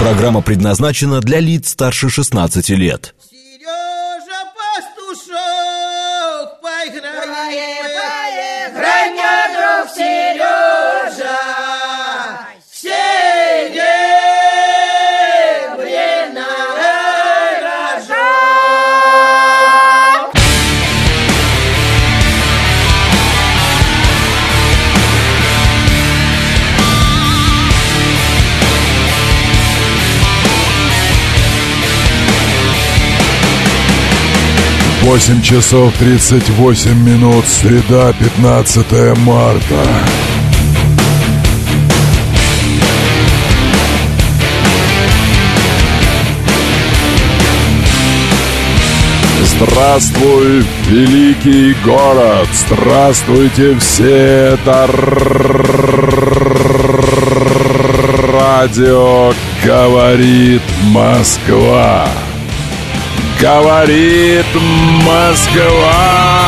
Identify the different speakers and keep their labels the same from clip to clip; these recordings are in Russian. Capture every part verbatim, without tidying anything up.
Speaker 1: Программа предназначена для лиц старше шестнадцати лет.
Speaker 2: Сережа Пастушок, поиграй,
Speaker 3: поиграй, мне, друг Сережа, серебряный рожок.
Speaker 4: восемь часов тридцать восемь минут, среда, пятнадцатое марта. Здравствуй, великий город! Здравствуйте все! Это радио «Говорит Москва». Говорит Москва.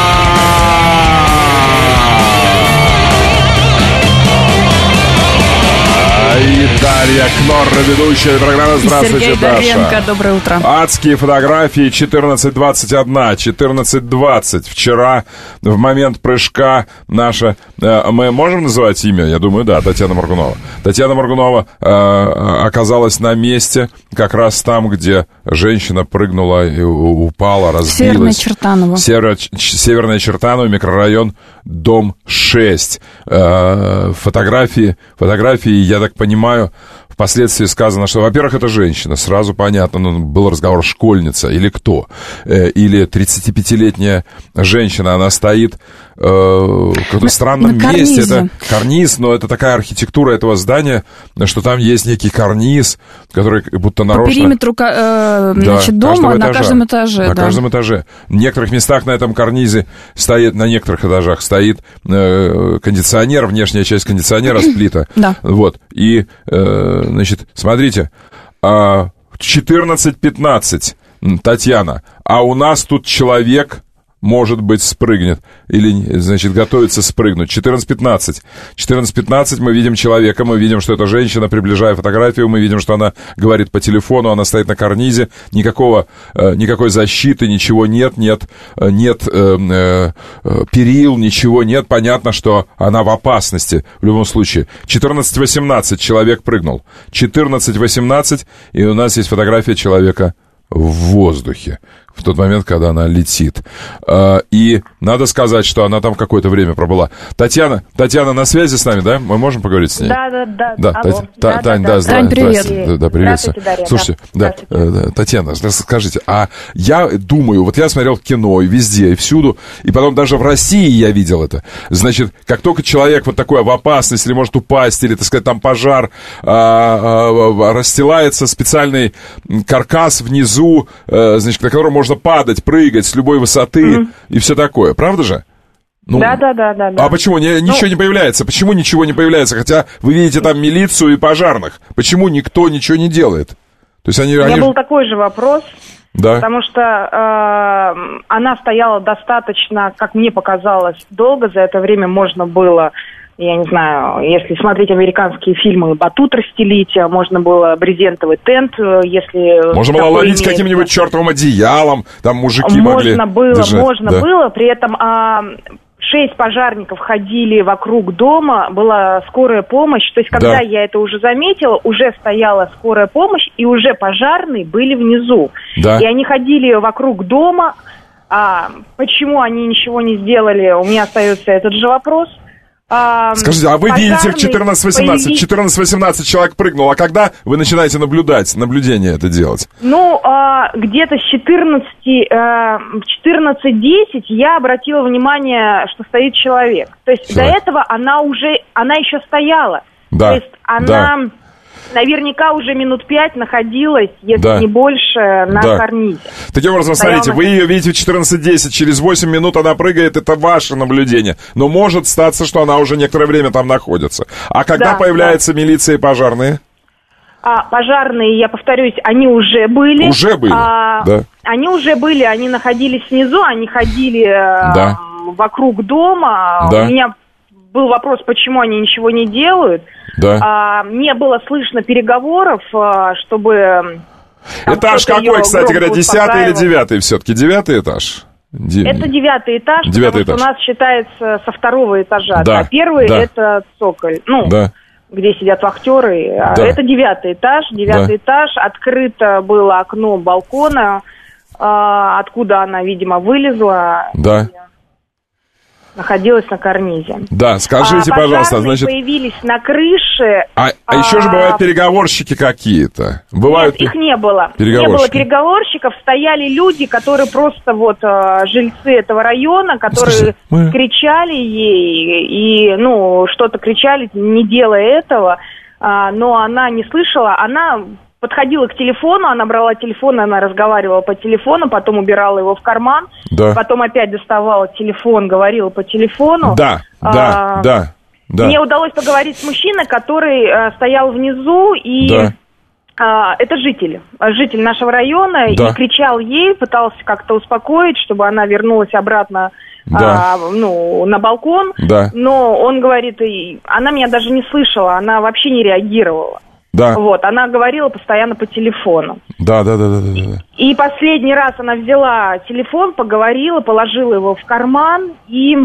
Speaker 4: И Дарья Кнорра, ведущая программы. Здравствуйте,
Speaker 5: Сергей
Speaker 4: Даша.
Speaker 5: Добренко, доброе утро.
Speaker 4: Адские фотографии. Четырнадцать двадцать один, четырнадцать двадцать. Вчера, в момент прыжка, наша... Э, мы можем называть имя? Я думаю, да, Татьяна Моргунова. Татьяна Моргунова э, оказалась на месте, как раз там, где женщина прыгнула и упала, разбилась.
Speaker 5: Северная Чертаново.
Speaker 4: Север, Северная Чертаново, микрорайон, дом шесть. Э, фотографии, фотографии, я так понимаю, впоследствии сказано, что, во-первых, это женщина, сразу понятно, ну, был разговор школьница или кто, э, или тридцатипятилетняя женщина, она стоит э, в каком-то странном
Speaker 5: на
Speaker 4: месте,
Speaker 5: карнизе.
Speaker 4: это карниз, но это такая архитектура этого здания, что там есть некий карниз, который как будто нарочно...
Speaker 5: По периметру э, значит,
Speaker 4: да,
Speaker 5: дома на
Speaker 4: этажа,
Speaker 5: каждом этаже.
Speaker 4: На
Speaker 5: да.
Speaker 4: каждом этаже. В некоторых местах на этом карнизе стоит, на некоторых этажах стоит э, кондиционер, внешняя часть кондиционера сплита.
Speaker 5: Да.
Speaker 4: Вот. И, э, значит, смотрите, четырнадцать пятнадцать, Татьяна, а у нас тут человек... может быть, спрыгнет. Или, значит, готовится спрыгнуть. четырнадцать пятнадцать. четырнадцать пятнадцать мы видим человека, мы видим, что это женщина, приближая фотографию, мы видим, что она говорит по телефону, она стоит на карнизе, никакого, э, никакой защиты, ничего нет, нет, э, нет э, э, перил, ничего нет. Понятно, что она в опасности в любом случае. четырнадцать восемнадцать человек прыгнул. четырнадцать восемнадцать, и у нас есть фотография человека в воздухе в тот момент, когда она летит. И надо сказать, что она там какое-то время пробыла. Татьяна, Татьяна на связи с нами, да? Мы можем поговорить с ней?
Speaker 6: Да, да, да.
Speaker 4: Да,
Speaker 6: Алло.
Speaker 4: Тань,
Speaker 6: да,
Speaker 4: Тань,
Speaker 6: да,
Speaker 4: да,
Speaker 6: да.
Speaker 4: здра-
Speaker 5: Тань, привет.
Speaker 4: Здравствуйте, да, привет.
Speaker 6: Здравствуйте, Дарья.
Speaker 4: Слушайте,
Speaker 6: да,
Speaker 4: да, э, Татьяна, скажите, а я думаю, вот я смотрел кино и везде, и всюду, и потом даже в России я видел это. Значит, как только человек вот такой в опасности, или может упасть, или, так сказать, там пожар, а, а, расстилается специальный каркас внизу, а, значит, на котором можно падать, прыгать с любой высоты, mm-hmm. и все такое, правда же? Ну,
Speaker 6: да, да, да, да, да.
Speaker 4: А почему не, ничего ну, не появляется? Почему ничего не появляется? Хотя вы видите там милицию и пожарных. Почему никто ничего не делает? То есть они,
Speaker 6: У меня
Speaker 4: они...
Speaker 6: был такой же вопрос,
Speaker 4: да.
Speaker 6: потому что э, она стояла достаточно, как мне показалось, долго. За это время можно было, я не знаю, если смотреть американские фильмы, батут расстелить, можно было брезентовый тент, если...
Speaker 4: Можно было ловить имеется. Каким-нибудь чертовым одеялом, там мужики
Speaker 6: можно
Speaker 4: могли...
Speaker 6: Можно было,
Speaker 4: держать.
Speaker 6: можно
Speaker 4: да.
Speaker 6: было, при этом... А, шесть пожарников ходили вокруг дома, была скорая помощь. То есть, когда
Speaker 4: да.
Speaker 6: я это уже заметила, уже стояла скорая помощь, и уже пожарные были внизу.
Speaker 4: Да.
Speaker 6: И они ходили вокруг дома. А почему они ничего не сделали, у меня остается этот же вопрос. А,
Speaker 4: Скажите, а вы видите в четырнадцать восемнадцать, появи... четырнадцать восемнадцать человек прыгнул, а когда вы начинаете наблюдать, наблюдение это делать?
Speaker 6: Ну, а, где-то с четырнадцати, а, четырнадцать десять я обратила внимание, что стоит человек. То есть человек. До этого она уже, она еще стояла.
Speaker 4: Да.
Speaker 6: То есть она...
Speaker 4: Да.
Speaker 6: Наверняка уже минут пять находилась, если
Speaker 4: да.
Speaker 6: не больше, на
Speaker 4: да.
Speaker 6: карнизе.
Speaker 4: Таким образом,
Speaker 6: Стояла
Speaker 4: смотрите,
Speaker 6: на...
Speaker 4: вы ее видите в четырнадцать десять, через восемь минут она прыгает, это ваше наблюдение. Но может статься, что она уже некоторое время там находится. А когда
Speaker 6: да,
Speaker 4: появляется
Speaker 6: да.
Speaker 4: милиция и пожарные?
Speaker 6: А, пожарные, я повторюсь, они уже были.
Speaker 4: Уже были,
Speaker 6: а,
Speaker 4: да.
Speaker 6: Они уже были, они находились внизу, они ходили
Speaker 4: да.
Speaker 6: э, вокруг дома.
Speaker 4: Да.
Speaker 6: У меня был вопрос, почему они ничего не делают.
Speaker 4: Да.
Speaker 6: А, не было слышно переговоров, а, чтобы... Там
Speaker 4: Этаж какой, кстати говоря, десятый или
Speaker 6: успокаивал.
Speaker 4: девятый все-таки? Девятый этаж? Ди-
Speaker 6: Это девятый этаж,
Speaker 4: Девятый
Speaker 6: потому
Speaker 4: этаж.
Speaker 6: что у нас считается со второго этажа.
Speaker 4: Да,
Speaker 6: А первый
Speaker 4: да.
Speaker 6: это цоколь, ну,
Speaker 4: Да.
Speaker 6: где сидят вахтеры. А
Speaker 4: Да.
Speaker 6: Это девятый этаж. Девятый этаж. Открыто было окно балкона, а, откуда она, видимо, вылезла.
Speaker 4: Да.
Speaker 6: Находилась на карнизе.
Speaker 4: Да, скажите,
Speaker 6: а,
Speaker 4: пожалуйста,
Speaker 6: пожарные
Speaker 4: значит...
Speaker 6: появились на крыше.
Speaker 4: А, а еще же
Speaker 6: а,
Speaker 4: бывают переговорщики какие-то. Бывают...
Speaker 6: Нет, их не было. Не
Speaker 4: Переговорщики.
Speaker 6: было переговорщиков, стояли люди, которые просто вот э, жильцы этого района, которые
Speaker 4: Слушайте, мы-
Speaker 6: кричали ей и, ну, что-то кричали, не делая этого, а, но она не слышала, она подходила к телефону, она брала телефон, она разговаривала по телефону, потом убирала его в карман,
Speaker 4: Да.
Speaker 6: потом опять доставала телефон, говорила по телефону.
Speaker 4: Да, да,
Speaker 6: А,
Speaker 4: да, да.
Speaker 6: Мне удалось поговорить с мужчиной, который э, стоял внизу, и
Speaker 4: Да.
Speaker 6: э, это житель, житель нашего района,
Speaker 4: Да.
Speaker 6: и кричал ей, пытался как-то успокоить, чтобы она вернулась обратно
Speaker 4: Да.
Speaker 6: а, ну, на балкон,
Speaker 4: Да.
Speaker 6: но он говорит, и она меня даже не слышала, она вообще не реагировала.
Speaker 4: Да.
Speaker 6: Вот, она говорила постоянно по телефону.
Speaker 4: Да, да, да, да, да, да.
Speaker 6: И последний раз она взяла телефон, поговорила, положила его в карман и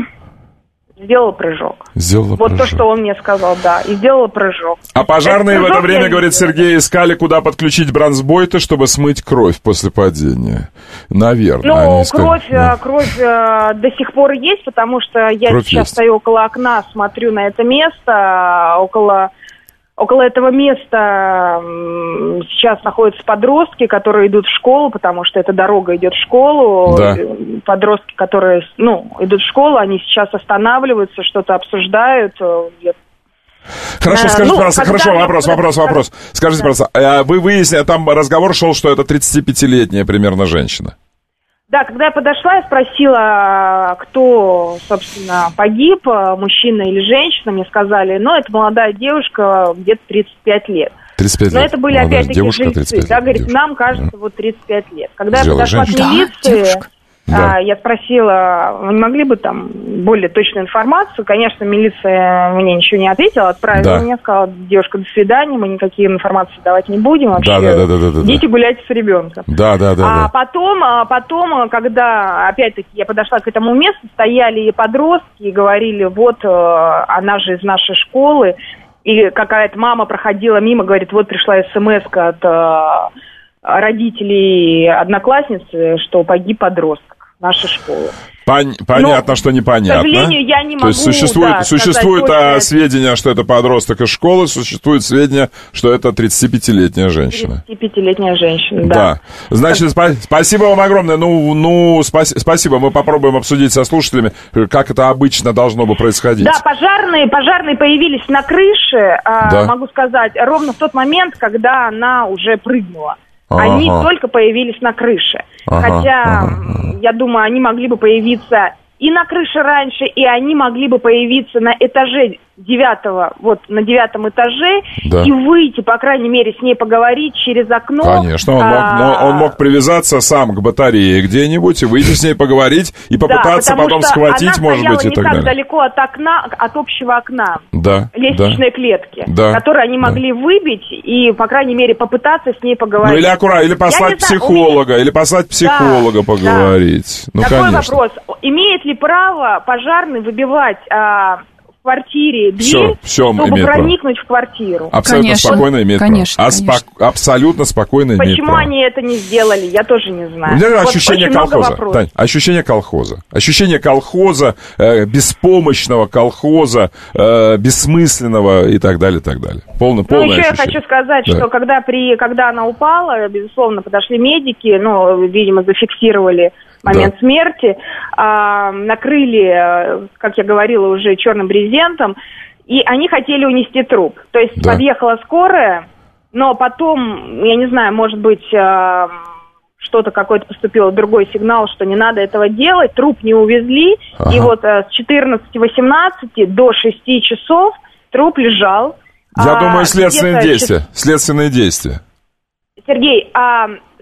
Speaker 6: сделала прыжок.
Speaker 4: Сделала
Speaker 6: Вот
Speaker 4: прыжок.
Speaker 6: то, что он мне сказал, да, и сделала прыжок.
Speaker 4: А пожарные
Speaker 6: Этот
Speaker 4: в это
Speaker 6: прыжок
Speaker 4: время,
Speaker 6: я
Speaker 4: говорит
Speaker 6: видела.
Speaker 4: Сергей, искали, куда подключить бронзбойты, чтобы смыть кровь после падения. Наверное.
Speaker 6: Ну,
Speaker 4: они искали.
Speaker 6: кровь,
Speaker 4: Да.
Speaker 6: э, кровь э, до сих пор есть, потому что я
Speaker 4: Кровь
Speaker 6: сейчас
Speaker 4: есть.
Speaker 6: стою около окна, смотрю на это место, около... Около этого места м, сейчас находятся подростки, которые идут в школу, потому что эта дорога идет в школу.
Speaker 4: Да.
Speaker 6: Подростки, которые, ну, идут в школу, они сейчас останавливаются, что-то обсуждают. Я-
Speaker 4: Хорошо,
Speaker 6: Э,
Speaker 4: скажите,
Speaker 6: ну,
Speaker 4: пожалуйста,
Speaker 6: когда
Speaker 4: хорошо,
Speaker 6: я
Speaker 4: вопрос,
Speaker 6: куда-то-
Speaker 4: вопрос, вопрос. Скажите,
Speaker 6: Да.
Speaker 4: пожалуйста, э, вы выяснили, там разговор шел, что это тридцатипятилетняя примерно женщина.
Speaker 6: Да, когда я подошла, я спросила, кто, собственно, погиб, мужчина или женщина. Мне сказали, ну, это молодая девушка, где-то тридцать пять лет.
Speaker 4: тридцать пять
Speaker 6: Но
Speaker 4: лет.
Speaker 6: это были
Speaker 4: Молодая
Speaker 6: опять-таки
Speaker 4: девушка, тридцать
Speaker 6: жильцы.
Speaker 4: пять
Speaker 6: Да,
Speaker 4: лет,
Speaker 6: говорит,
Speaker 4: девушка.
Speaker 6: нам кажется, вот тридцать пять лет. Когда
Speaker 4: Сделала
Speaker 6: я подошла
Speaker 4: женщина.
Speaker 6: к
Speaker 5: Да,
Speaker 6: милиции,
Speaker 5: девушка.
Speaker 4: Да.
Speaker 6: а, я спросила, вы не могли бы там более точную информацию? Конечно, милиция мне ничего не ответила, отправила
Speaker 4: Да.
Speaker 6: мне, сказала, девушка, до свидания, мы никакие информации давать не будем. Вообще,
Speaker 4: Да, да, да, да, да, да,
Speaker 6: идите гулять с ребенком.
Speaker 4: Да, да, да,
Speaker 6: А
Speaker 4: да.
Speaker 6: потом, а потом, когда, опять-таки, я подошла к этому месту, стояли и подростки и говорили, вот, э, она же из нашей школы, и какая-то мама проходила мимо, говорит, вот пришла смс-ка от э, родителей одноклассницы, что погиб подросток нашей школы.
Speaker 4: Пон- понятно,
Speaker 6: Но,
Speaker 4: что непонятно.
Speaker 6: к сожалению, я не
Speaker 4: То есть
Speaker 6: могу,
Speaker 4: существует,
Speaker 6: да,
Speaker 4: существует
Speaker 6: сказать
Speaker 4: а,
Speaker 6: точно.
Speaker 4: сведения, что это подросток из школы, существует сведения, что это тридцатипятилетняя женщина.
Speaker 6: тридцатипятилетняя женщина, да.
Speaker 4: Да. Значит, спа- спасибо вам огромное. Ну, ну спас- спасибо. Мы попробуем обсудить со слушателями, как это обычно должно бы происходить.
Speaker 6: Да, пожарные, пожарные появились на крыше, а,
Speaker 4: Да.
Speaker 6: могу сказать, ровно в тот момент, когда она уже прыгнула.
Speaker 4: Ага.
Speaker 6: Они только появились на крыше.
Speaker 4: Ага,
Speaker 6: Хотя,
Speaker 4: ага,
Speaker 6: м, я думаю, они могли бы появиться и на крыше раньше, и они могли бы появиться на этаже девятого, вот на девятом этаже,
Speaker 4: Да.
Speaker 6: и выйти, по крайней мере, с ней поговорить через окно.
Speaker 4: Конечно, он мог,
Speaker 6: А,
Speaker 4: но он мог привязаться сам к батарее где-нибудь и выйти с ней поговорить и попытаться
Speaker 6: да, потому
Speaker 4: потом
Speaker 6: что
Speaker 4: схватить,
Speaker 6: она
Speaker 4: может
Speaker 6: стояла
Speaker 4: быть, и
Speaker 6: не
Speaker 4: так
Speaker 6: так
Speaker 4: далее.
Speaker 6: далеко от окна, от общего окна.
Speaker 4: Да,
Speaker 6: Лестничной клетки,
Speaker 4: Да,
Speaker 6: которые они
Speaker 4: да.
Speaker 6: могли выбить и, по крайней мере, попытаться с ней поговорить.
Speaker 4: Ну или аккуратно, или послать
Speaker 6: не знаю,
Speaker 4: психолога, или послать психолога
Speaker 6: Да,
Speaker 4: поговорить. Ну,
Speaker 6: Такой
Speaker 4: конечно.
Speaker 6: вопрос. Имеет ли право пожарный выбивать а, в квартире дверь,
Speaker 4: Всё, всё
Speaker 6: чтобы
Speaker 4: имеет право.
Speaker 6: проникнуть в квартиру?
Speaker 4: Абсолютно
Speaker 5: Конечно.
Speaker 4: спокойно имеет
Speaker 5: Конечно,
Speaker 4: право. А
Speaker 5: конечно.
Speaker 4: спок- абсолютно спокойно имеет
Speaker 6: Почему
Speaker 4: право.
Speaker 6: они это не сделали, я тоже не
Speaker 4: У
Speaker 6: знаю.
Speaker 4: меня
Speaker 6: Вот
Speaker 4: ощущение
Speaker 6: очень много
Speaker 4: колхоза.
Speaker 6: вопросов.
Speaker 4: Тань, ощущение колхоза. Ощущение колхоза, э, беспомощного колхоза, э, бессмысленного и так далее, и так далее. Полное,
Speaker 6: Ну,
Speaker 4: полное
Speaker 6: еще я
Speaker 4: ощущение.
Speaker 6: хочу сказать,
Speaker 4: Да.
Speaker 6: что когда, при, когда она упала, безусловно, подошли медики, ну, видимо, зафиксировали момент
Speaker 4: Да.
Speaker 6: смерти, а, накрыли, э, как я говорила, уже черным брезентом, и они хотели унести труп. То есть
Speaker 4: Да.
Speaker 6: подъехала скорая, но потом, я не знаю, может быть, э, что-то какой-то поступил другой сигнал, что не надо этого делать, труп не увезли,
Speaker 4: Ага.
Speaker 6: и вот э, с четырнадцати восемнадцати до шести часов труп лежал.
Speaker 4: Я
Speaker 6: А,
Speaker 4: думаю, следственные
Speaker 6: где-то
Speaker 4: действия. Следственные действия.
Speaker 6: Сергей, а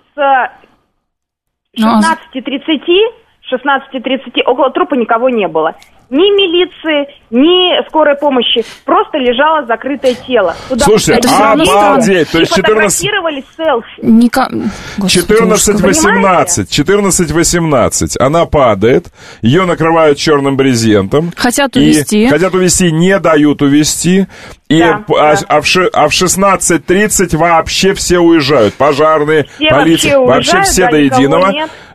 Speaker 6: с
Speaker 5: Ну, а-
Speaker 6: шестнадцати тридцати, шестнадцати тридцати около трупа никого не было. Ни милиции, ни скорой помощи. Просто лежало закрытое тело. Туда
Speaker 4: Слушайте, обалдеть! То есть четырнадцать...
Speaker 6: фотографировали селфи.
Speaker 5: Ника...
Speaker 4: четырнадцать восемнадцать. четырнадцать восемнадцать. Она падает, ее накрывают черным брезентом.
Speaker 5: Хотят увезти.
Speaker 4: Хотят увезти, не дают увезти. И,
Speaker 6: да,
Speaker 4: а,
Speaker 6: да.
Speaker 4: а, в ш, а в шестнадцать тридцать вообще все уезжают. Пожарные,
Speaker 6: все
Speaker 4: полиция,
Speaker 6: вообще,
Speaker 4: вообще
Speaker 6: уезжают,
Speaker 4: все
Speaker 6: да,
Speaker 4: до единого.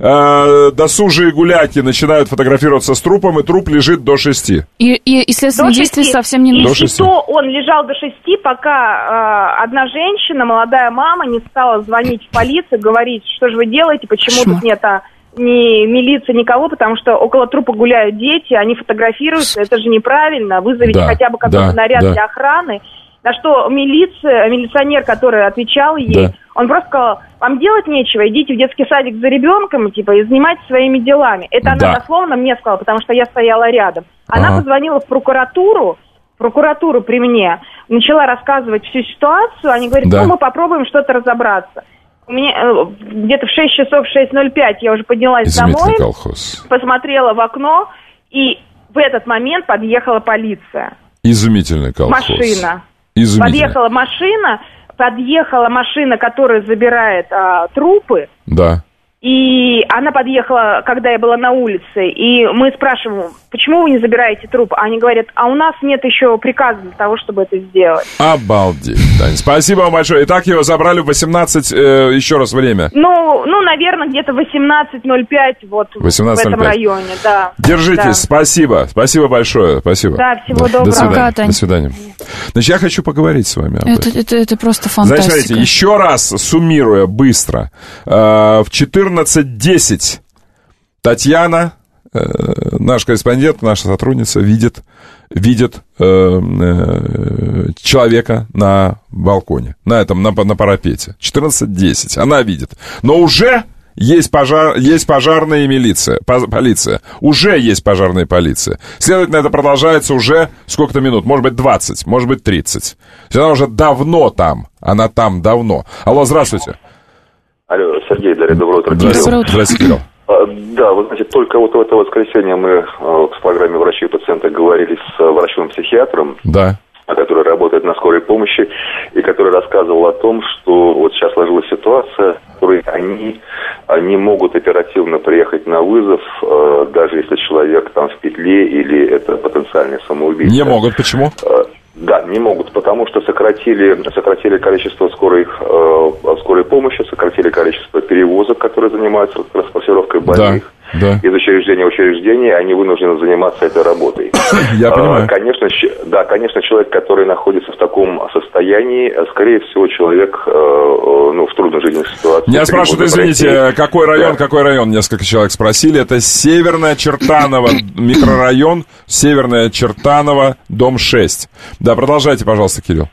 Speaker 4: А, досужие гуляки начинают фотографироваться с трупом, и труп лежит до шести.
Speaker 5: И, и, и следственные действия совсем не нужны.
Speaker 6: И, и то он лежал до шести, пока э, одна женщина, молодая мама, не стала звонить в полицию, говорить, что же вы делаете, почему
Speaker 5: Кошмар.
Speaker 6: тут нет а, ни милиции, никого, потому что около трупа гуляют дети, они фотографируются, это же неправильно, вызовите
Speaker 4: да,
Speaker 6: хотя бы какой-то
Speaker 4: да,
Speaker 6: наряд
Speaker 4: да.
Speaker 6: для охраны. На что милиция, милиционер, который отвечал ей,
Speaker 4: Да.
Speaker 6: он просто сказал, вам делать нечего, идите в детский садик за ребенком, типа, и занимайтесь своими делами. Это
Speaker 4: Да.
Speaker 6: она дословно мне сказала, потому что я стояла рядом. Она
Speaker 4: Ага.
Speaker 6: позвонила в прокуратуру, прокуратуру при мне, начала рассказывать всю ситуацию, они говорят,
Speaker 4: Да.
Speaker 6: ну, мы попробуем что-то разобраться. У меня э, где-то в шесть часов, шесть ноль пять я уже поднялась
Speaker 4: Изумительный
Speaker 6: домой,
Speaker 4: колхоз.
Speaker 6: посмотрела в окно, и в этот момент подъехала полиция.
Speaker 4: Изумительный колхоз.
Speaker 6: Машина.
Speaker 4: Изумительный.
Speaker 6: Подъехала машина, подъехала машина, которая забирает а, трупы,
Speaker 4: Да.
Speaker 6: и она подъехала, когда я была на улице, и мы спрашиваем, почему вы не забираете труп? Они говорят, а у нас нет еще приказа для того, чтобы это сделать.
Speaker 4: Обалдеть, Тань. Спасибо вам большое. Итак, его забрали в восемнадцать, э, еще раз время.
Speaker 6: Ну, ну, наверное, где-то восемнадцать ноль пять вот
Speaker 4: восемнадцать ноль пять.
Speaker 6: в этом районе, да.
Speaker 4: Держитесь,
Speaker 6: Да.
Speaker 4: спасибо. Спасибо большое. Спасибо.
Speaker 6: Да, всего
Speaker 4: До
Speaker 6: доброго.
Speaker 4: свидания.
Speaker 5: Пока, Тань.
Speaker 4: До свидания. Значит, я хочу поговорить с вами об этом.
Speaker 5: Это, это, это просто
Speaker 4: Значит,
Speaker 5: фантастика.
Speaker 4: смотрите, еще раз суммируя быстро. Э, в четырнадцать десять Татьяна, э, наш корреспондент, наша сотрудница, видит, видит э, э, человека на балконе, на этом, на, на парапете. четырнадцать десять. Она видит. Но уже есть, пожар, есть пожарная и милиция, по, полиция. Уже есть пожарная и полиция. Следовательно, это продолжается уже сколько-то минут. Может быть, двадцать, может быть, тридцать. Она уже давно там. Она там давно. Алло, здравствуйте.
Speaker 7: Алло, Сергей, Дарья, доброе утро.
Speaker 4: Здравствуйте.
Speaker 5: Доброе утро.
Speaker 4: Здравствуйте, Кирилл.
Speaker 7: А, да, вы знаете, только вот в это воскресенье мы а, в программе «Врачи и пациенты» говорили с а, врачом-психиатром,
Speaker 4: Да.
Speaker 7: который работает на скорой помощи, и который рассказывал о том, что вот сейчас сложилась ситуация, в которой они, они могут оперативно приехать на вызов, а, даже если человек там в петле или это потенциальный самоубийца.
Speaker 4: Не могут. Почему?
Speaker 7: А, Да, не могут, потому что сократили, сократили количество скорой, э, скорой помощи, сократили количество перевозок, которые занимаются транспортировкой больных.
Speaker 4: Да.
Speaker 7: Из учреждения в учреждение, они вынуждены заниматься этой работой.
Speaker 4: Я понимаю.
Speaker 7: А, конечно, щ- да, конечно, человек, который находится в таком состоянии, скорее всего, человек э, э, ну, в трудной жизненной ситуации.
Speaker 4: Меня спрашивают, извините, какой район,
Speaker 7: Да.
Speaker 4: какой район, несколько человек спросили. Это Северная Чертаново, микрорайон, Северная Чертаново, дом шесть. Да, продолжайте, пожалуйста, Кирилл.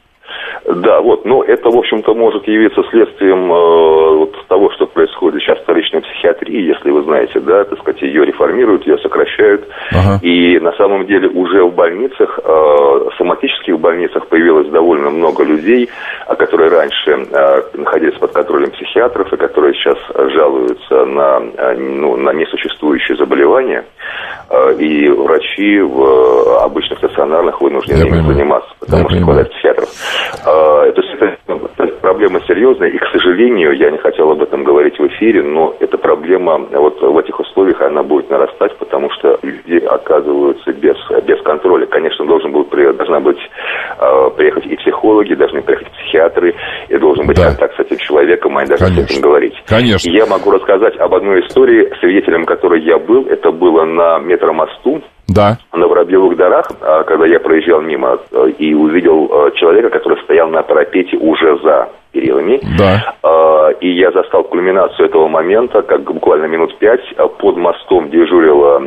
Speaker 7: Да, вот, но это, в общем-то, может явиться следствием э, вот того, что происходит сейчас в столичной психиатрии, если вы знаете, да, так сказать, ее реформируют, ее сокращают,
Speaker 4: Ага.
Speaker 7: и на самом деле уже в больницах, э, соматических больницах появилось довольно много людей, а которые раньше э, находились под контролем психиатров, и которые сейчас жалуются на, э, ну, на несуществующие заболевания, э, и врачи в э, обычных стационарных вынуждены
Speaker 4: Я
Speaker 7: ими
Speaker 4: понимаю.
Speaker 7: заниматься, потому
Speaker 4: Я
Speaker 7: что не
Speaker 4: понимаю.
Speaker 7: хватает психиатров. Это, это проблема серьезная, и, к сожалению, я не хотел об этом говорить в эфире, но эта проблема вот в этих условиях, она будет нарастать, потому что люди оказываются без, без контроля. Конечно, должен был, должна быть, э, приехать и психологи, должны приехать психиатры, и должен быть
Speaker 4: Да.
Speaker 7: контакт с этим человеком, они должны
Speaker 4: Конечно.
Speaker 7: с этим говорить.
Speaker 4: Конечно.
Speaker 7: И я могу рассказать об одной истории, свидетелем которой я был, это было на метромосту,
Speaker 4: Да.
Speaker 7: на Воробьевых горах, а, когда я проезжал мимо а, и увидел а, человека, который стоял на парапете уже за перилами.
Speaker 4: Да.
Speaker 7: А, И я застал кульминацию этого момента, как буквально минут пять а, под мостом дежурила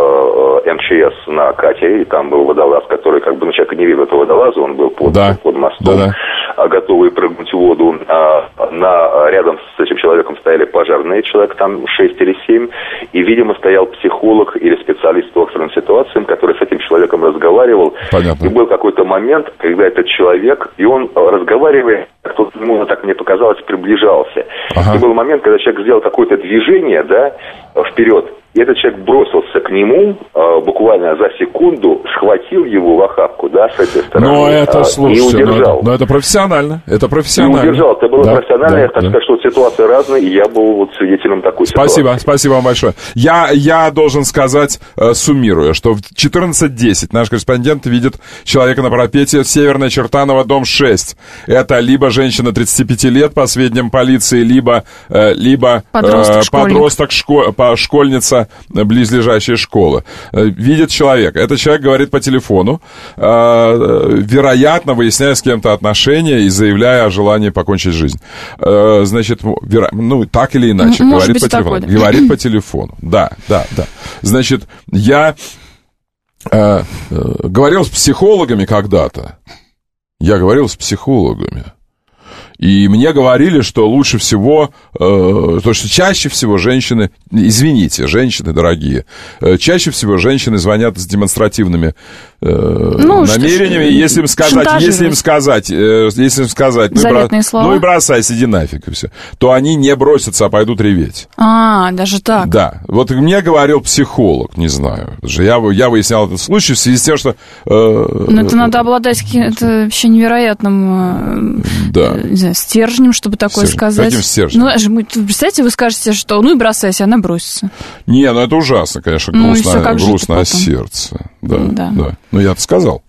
Speaker 7: а, а, эм че эс на катере, и там был водолаз, который, как бы, ну, человек не видел этого водолаза, он был под,
Speaker 4: Да.
Speaker 7: под мостом,
Speaker 4: Да-да.
Speaker 7: а, готовый прыгнуть в воду. А, на, рядом с этим человеком стояли пожарные, человек там шесть или семь, и, видимо, стоял психолог или специалист по экстренным ситуациям, который с этим человеком разговаривал.
Speaker 4: Понятно.
Speaker 7: И был какой-то момент, когда этот человек, и он, разговаривая, кто-то, ну, так мне показалось, приближался.
Speaker 4: Ага.
Speaker 7: И был момент, когда человек сделал какое-то движение, да, вперед, и этот человек бросился к нему а, буквально за секунду, схватил его в охапку, да, с этой стороны.
Speaker 4: Но это,
Speaker 7: а,
Speaker 4: слушайте,
Speaker 7: не удержал.
Speaker 4: Но, но это профессионально, это профессионально.
Speaker 7: Не удержал, это было
Speaker 4: да,
Speaker 7: профессионально,
Speaker 4: да,
Speaker 7: я хочу
Speaker 4: да.
Speaker 7: сказать, что ситуации разные, и я был вот свидетелем такой
Speaker 4: Спасибо,
Speaker 7: ситуации.
Speaker 4: спасибо вам большое. Я, я должен сказать, э, суммируя, что в четырнадцать десять наш корреспондент видит человека на парапете, Северная Чертанова, дом шесть. Это либо женщина тридцати пяти лет, по сведениям полиции, либо, э, либо
Speaker 5: Подросток,
Speaker 4: э, подросток шко, по, школьница близлежащей школы. Э, видит человека. Этот человек говорит по телефону, э, вероятно, выясняя с кем-то отношения и заявляя о желании покончить жизнь. Э, значит, веро... ну, так или иначе,
Speaker 5: Может
Speaker 4: говорит
Speaker 5: быть,
Speaker 4: по телефону.
Speaker 5: такое, да.
Speaker 4: Говорит по телефону. Да, да, да. Значит, я э, э, говорил с психологами когда-то. Я говорил с психологами. И мне говорили, что лучше всего, э, то, что чаще всего женщины, извините, женщины дорогие, э, чаще всего женщины звонят с демонстративными э,
Speaker 5: ну,
Speaker 4: намерениями,
Speaker 5: что,
Speaker 4: если им сказать, если им сказать, э, если им сказать, ну и, бро,
Speaker 5: слова.
Speaker 4: ну и бросайся, иди нафиг, и все, то они не бросятся, а пойдут реветь.
Speaker 5: А, даже так?
Speaker 4: Да, вот мне говорил психолог, не знаю, я, я выяснял этот случай в связи с тем, что... Э,
Speaker 5: Но это надо обладать это вообще невероятным... Э,
Speaker 4: да.
Speaker 5: Не знаю, стержнем, чтобы такое
Speaker 4: Стержень.
Speaker 5: сказать.
Speaker 4: Каким стержнем?
Speaker 5: Ну, представьте, вы скажете, что ну и бросайся, она бросится.
Speaker 4: Не, ну это ужасно, конечно,
Speaker 5: ну,
Speaker 4: грустно,
Speaker 5: все, как
Speaker 4: грустно от сердца. Да,
Speaker 5: да.
Speaker 4: да. Ну я-то сказал.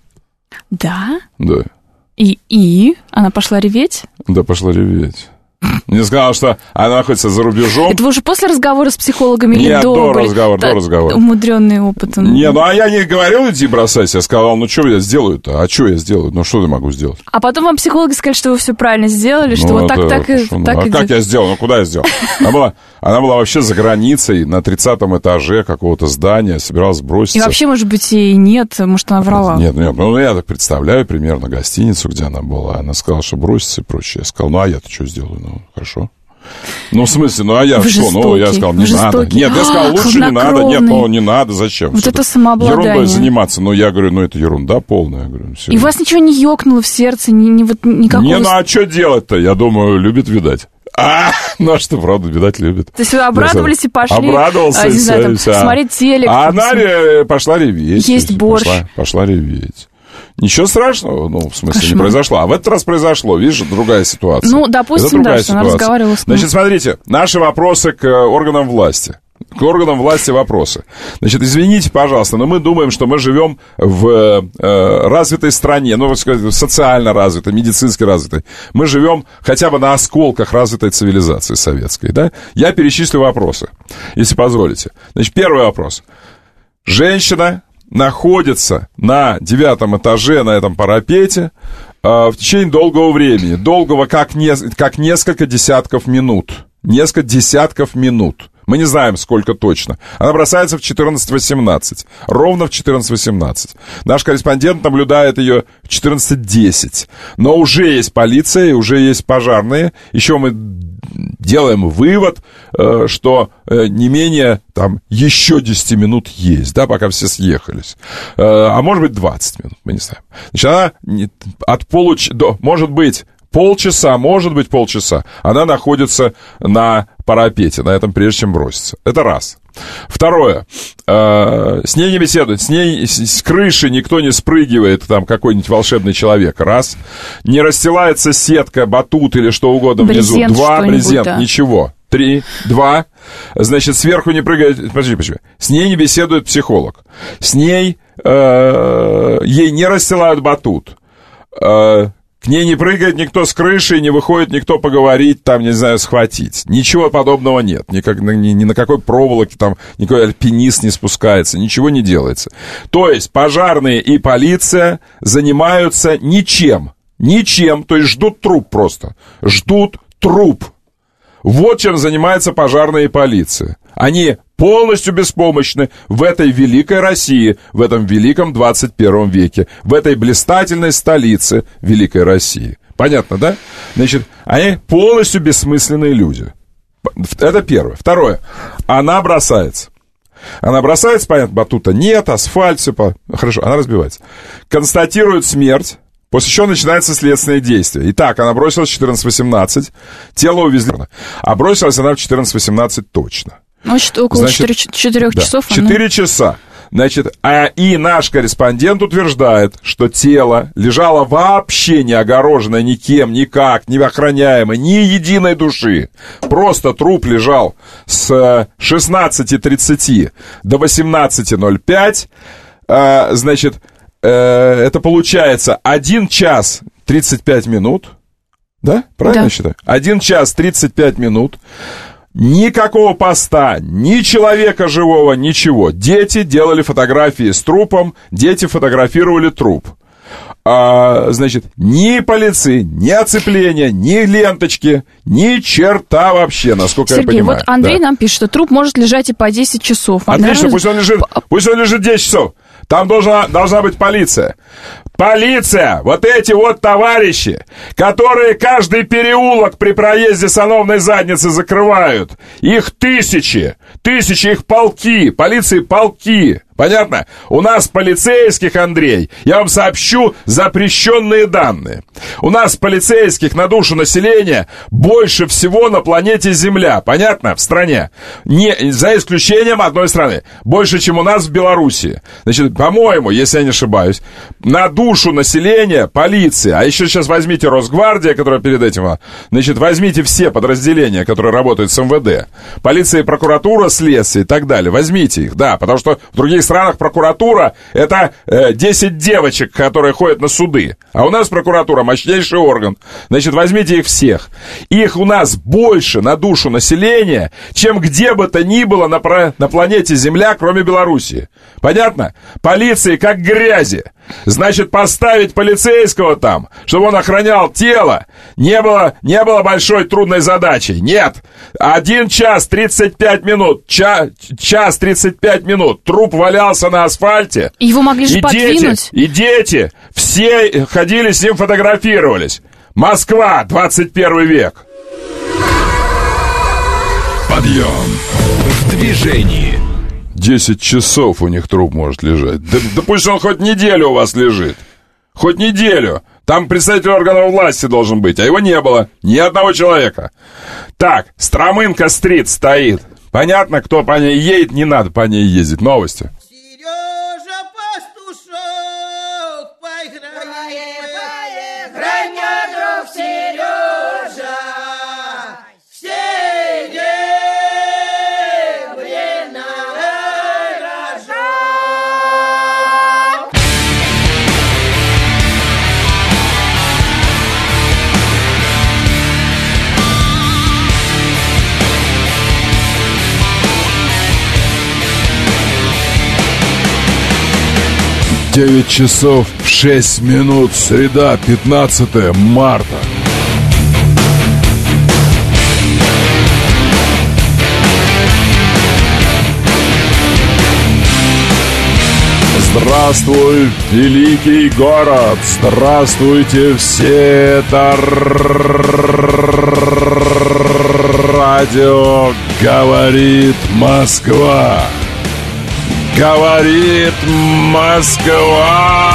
Speaker 5: Да?
Speaker 4: Да.
Speaker 5: И, и? Она пошла реветь?
Speaker 4: Да, пошла реветь. Мне сказала, что она находится за рубежом.
Speaker 5: Это вы уже после разговора с психологами или
Speaker 4: Нет,
Speaker 5: до?
Speaker 4: до разговора, до разговора.
Speaker 5: Умудренный опытом.
Speaker 4: Не, ну а я не говорил, иди бросайся. Я сказал, ну что я сделаю-то? А что я сделаю? Ну что я могу сделать?
Speaker 5: А потом вам психологи сказали, что вы все правильно сделали, что
Speaker 4: ну,
Speaker 5: вот так,
Speaker 4: это,
Speaker 5: так и
Speaker 4: что,
Speaker 5: так
Speaker 4: ну, а
Speaker 5: и
Speaker 4: как я сделал? Ну куда я сделал? Она была, она была вообще за границей, на тридцатом этаже какого-то здания, собиралась броситься.
Speaker 5: И вообще, может быть, и нет, может, она врала.
Speaker 4: Нет, нет, ну я так представляю примерно гостиницу, где она была. Она сказала, что бросится и прочее. Я сказал, ну а я-то что сделаю? Ну, хорошо. Ну, в смысле, ну, а я
Speaker 5: вы
Speaker 4: что?
Speaker 5: жестокий,
Speaker 4: Ну, я сказал, не надо.
Speaker 5: жестокий.
Speaker 4: Нет, я сказал, лучше не надо. Нет, ну, не надо, зачем?
Speaker 5: Вот это самообладание.
Speaker 4: Ерундой заниматься. Ну, я говорю, ну, это ерунда полная. Я говорю, все.
Speaker 5: И у вас ничего не ёкнуло в сердце, ни, ни, вот, никакого...
Speaker 4: Не, ну, а что делать-то? Я думаю, любит, видать. А, ну, а что, правда, видать, любит.
Speaker 5: То есть вы обрадовались и пошли,
Speaker 4: обрадовался,
Speaker 5: а, не знаю, там,
Speaker 4: вся.
Speaker 5: смотреть телек.
Speaker 4: А она пошла реветь.
Speaker 5: Есть борщ.
Speaker 4: Пошла, пошла реветь. Ничего страшного, ну, в смысле,
Speaker 5: Кошмар.
Speaker 4: не произошло. А в этот раз произошло, видишь, другая ситуация.
Speaker 5: Ну, допустим, да, что она разговаривала с ним.
Speaker 4: Значит, смотрите, наши вопросы к органам власти. К органам власти вопросы. Значит, извините, пожалуйста, но мы думаем, что мы живем в э, развитой стране, ну, вот сказать, социально развитой, медицински развитой. Мы живем хотя бы на осколках развитой цивилизации советской, да? Я перечислю вопросы, если позволите. Значит, первый вопрос. Женщина находится на девятом этаже, на этом парапете, э, в течение долгого времени. Долгого, как, не, как несколько десятков минут. Несколько десятков минут. Мы не знаем, сколько точно. Она бросается в четырнадцать восемнадцать. Ровно в четырнадцать восемнадцать. Наш корреспондент наблюдает ее в четырнадцать десять. Но уже есть полиция, уже есть пожарные. Еще мы делаем вывод, что не менее там еще десять минут есть, да, пока все съехались. А может быть двадцать минут, мы не знаем. Значит, она от получаса до, может быть, полчаса, может быть, полчаса, она находится на парапете, на этом, прежде чем броситься. Это раз. Второе. Э, с ней не беседует, с ней с, с крыши никто не спрыгивает, там, какой-нибудь волшебный человек. Раз. Не расстилается сетка, батут или что угодно
Speaker 5: брезент,
Speaker 4: внизу. Два. Брезент,
Speaker 5: да.
Speaker 4: Ничего. Три. Два. Значит, сверху не прыгает... Подожди, подожди. С ней не беседует психолог. С ней... Э, ей не расстилают батут. Э, К ней не прыгает никто с крыши, не выходит никто поговорить, там, не знаю, схватить. Ничего подобного нет. Никак, ни, ни на какой проволоке там никакой альпинист не спускается, ничего не делается. То есть пожарные и полиция занимаются ничем. Ничем. То есть ждут труп просто. Ждут труп. Вот чем занимается пожарная и полиция. Они полностью беспомощны в этой великой России, в этом великом двадцать первом веке, в этой блистательной столице великой России. Понятно, да? Значит, они полностью бессмысленные люди. Это первое. Второе. Она бросается. Она бросается, понятно, батута нет, асфальт, все по... Хорошо, она разбивается. Констатирует смерть. После чего начинается следственное действие. Итак, она бросилась в четырнадцать восемнадцать, тело увезли. А бросилась она в четырнадцать восемнадцать точно.
Speaker 5: Значит, около четырех
Speaker 4: да,
Speaker 5: часов.
Speaker 4: четыре
Speaker 5: оно...
Speaker 4: часа. Значит, а и наш корреспондент утверждает, что тело лежало вообще не огороженное никем, никак, не охраняемое, ни единой души. Просто труп лежал с шестнадцати тридцати до восемнадцати ноль пять. А, значит, э, это получается один час тридцать пять минут. Да? Правильно
Speaker 5: да.
Speaker 4: я считаю? один час тридцать пять минут. Никакого поста, ни человека живого, ничего. Дети делали фотографии с трупом, дети фотографировали труп. А, значит, ни полиции, ни оцепления, ни ленточки, ни черта вообще, насколько
Speaker 5: Сергей,
Speaker 4: я понимаю.
Speaker 5: вот Андрей
Speaker 4: да.
Speaker 5: нам пишет, что труп может лежать и по десять часов.
Speaker 4: Отлично,
Speaker 5: Наверное...
Speaker 4: пусть он лежит, пусть он лежит десять часов. Там должна, должна быть полиция. Полиция! Вот эти вот товарищи, которые каждый переулок при проезде сановной задницы закрывают. Их тысячи, тысячи, их полки, полиции полки. Понятно? У нас полицейских, Андрей, я вам сообщу запрещенные данные. У нас полицейских на душу населения больше всего на планете Земля. Понятно? В стране. Не, за исключением одной страны. Больше, чем у нас в Беларуси. Значит, по-моему, если я не ошибаюсь, на душу населения полиции, а еще сейчас возьмите Росгвардия, которая перед этим, значит, возьмите все подразделения, которые работают с эм вэ дэ, полиция, прокуратура, следствие и так далее. Возьмите их, да, потому что в других странах прокуратура — это э, десять девочек, которые ходят на суды. А у нас прокуратура — мощнейший орган. Значит, возьмите их всех. Их у нас больше на душу населения, чем где бы то ни было на, про... на планете Земля, кроме Белоруссии. Понятно? Полиции как грязи. Значит, поставить полицейского там, чтобы он охранял тело, не было, не было большой трудной задачей. Нет. Один час тридцать пять минут. Ча, час тридцать пять минут. Труп валялся на асфальте.
Speaker 5: Его могли же
Speaker 4: и
Speaker 5: подвинуть.
Speaker 4: Дети, и дети все ходили с ним, фотографировались. Москва, двадцать первый век.
Speaker 1: Подъем в движении.
Speaker 4: Десять часов у них труп может лежать. Да, да пусть он хоть неделю у вас лежит. Хоть неделю. Там представитель органов власти должен быть, а его не было. Ни одного человека. Так, Стромынка-стрит стоит. Понятно, кто по ней едет, не надо по ней ездить. Новости.
Speaker 2: Сережа Пастушок, поиграй,
Speaker 3: Грай мне, друг Сережа, все время рожок.
Speaker 4: девять часов шесть минут, среда, пятнадцатое марта. Здравствуй, великий город! Здравствуйте все! Это радио «Говорит Москва». Говорит Москва!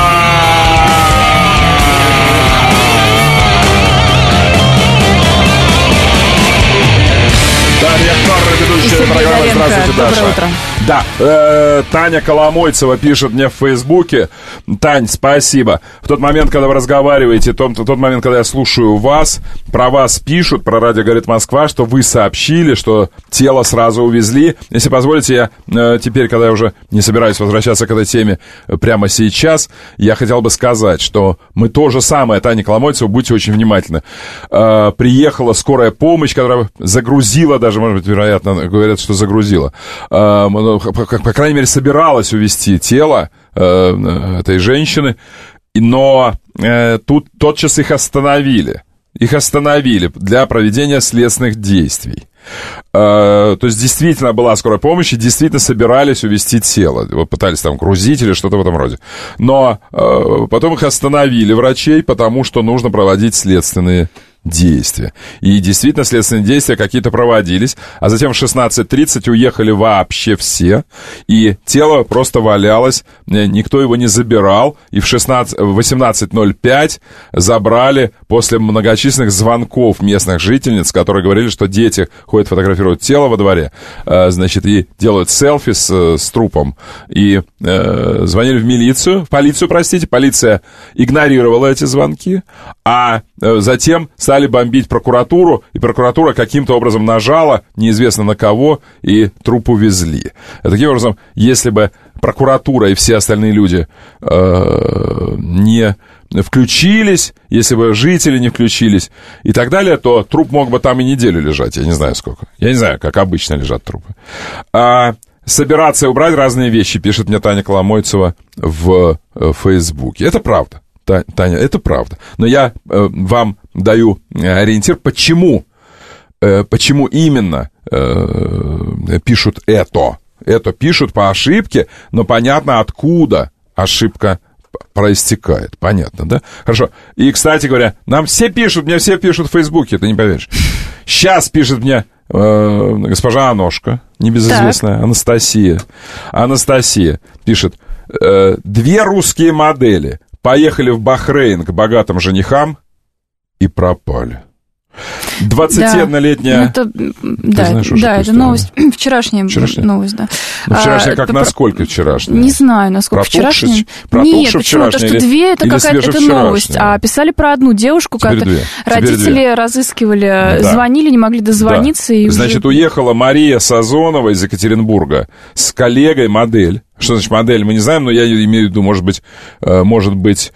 Speaker 4: Дарья Кор, ведущая программы. Здравствуйте, Даша.
Speaker 5: Доброе утро.
Speaker 4: Да, э, Таня Коломойцева пишет мне в Фейсбуке. Тань, спасибо. В тот момент, когда вы разговариваете, тот, тот момент, когда я слушаю вас, про вас пишут, про радио «Говорит Москва», что вы сообщили, что тело сразу увезли. Если позволите, я э, теперь, когда я уже не собираюсь возвращаться к этой теме э, прямо сейчас, я хотел бы сказать, что мы то же самое, Таня Коломойцева, будьте очень внимательны. Э, приехала скорая помощь, которая загрузила, даже, может быть, вероятно, говорят, что загрузила. Э, По, по крайней мере, собиралась увезти тело э, этой женщины, но э, тут тотчас их остановили. Их остановили для проведения следственных действий. Э, то есть, действительно была скорая помощь, и действительно собирались увезти тело. Вот пытались там грузить или что-то в этом роде. Но э, потом их остановили, врачей, потому что нужно проводить следственные действия. И действительно следственные действия какие-то проводились, а затем в шестнадцать тридцать уехали вообще все, и тело просто валялось, никто его не забирал, и в восемнадцать ноль пять забрали после многочисленных звонков местных жительниц, которые говорили, что дети ходят фотографируют тело во дворе, значит, и делают селфи с, с трупом, и э, звонили в милицию, в полицию, простите, полиция игнорировала эти звонки, а э, затем стали бомбить прокуратуру, и прокуратура каким-то образом нажала, неизвестно на кого, и труп увезли. Таким образом, если бы прокуратура и все остальные люди э, не включились, если бы жители не включились и так далее, то труп мог бы там и неделю лежать, я не знаю сколько. Я не знаю, как обычно лежат трупы. А собираться и убрать разные вещи, пишет мне Таня Коломойцева в Фейсбуке. Это правда. Таня, это правда. Но я э, вам даю ориентир, почему, э, почему именно э, пишут это. Это пишут по ошибке, но понятно, откуда ошибка проистекает. Понятно, да? Хорошо. И, кстати говоря, нам все пишут, мне все пишут в Фейсбуке, ты не поверишь. Сейчас пишет мне э, госпожа Аношка, небезызвестная, так. Анастасия. Анастасия пишет, э, две русские модели поехали в Бахрейн к богатым женихам и пропали. двадцатиоднолетняя...
Speaker 5: Да, это, да, знаешь, да, это новость, вчерашняя, вчерашняя новость, да.
Speaker 4: Ну, вчерашняя,
Speaker 5: а,
Speaker 4: как
Speaker 5: это,
Speaker 4: насколько вчерашняя?
Speaker 5: Не знаю, насколько вчерашняя. Нет, почему? То, что
Speaker 4: или,
Speaker 5: две, это какая-то это новость. А писали про одну девушку, как родители две. разыскивали, да. звонили, не могли дозвониться.
Speaker 4: Да.
Speaker 5: И
Speaker 4: Значит,
Speaker 5: уже...
Speaker 4: уехала Мария Сазонова из Екатеринбурга с коллегой модель. Что значит модель, мы не знаем, но я имею в виду, может быть, может быть,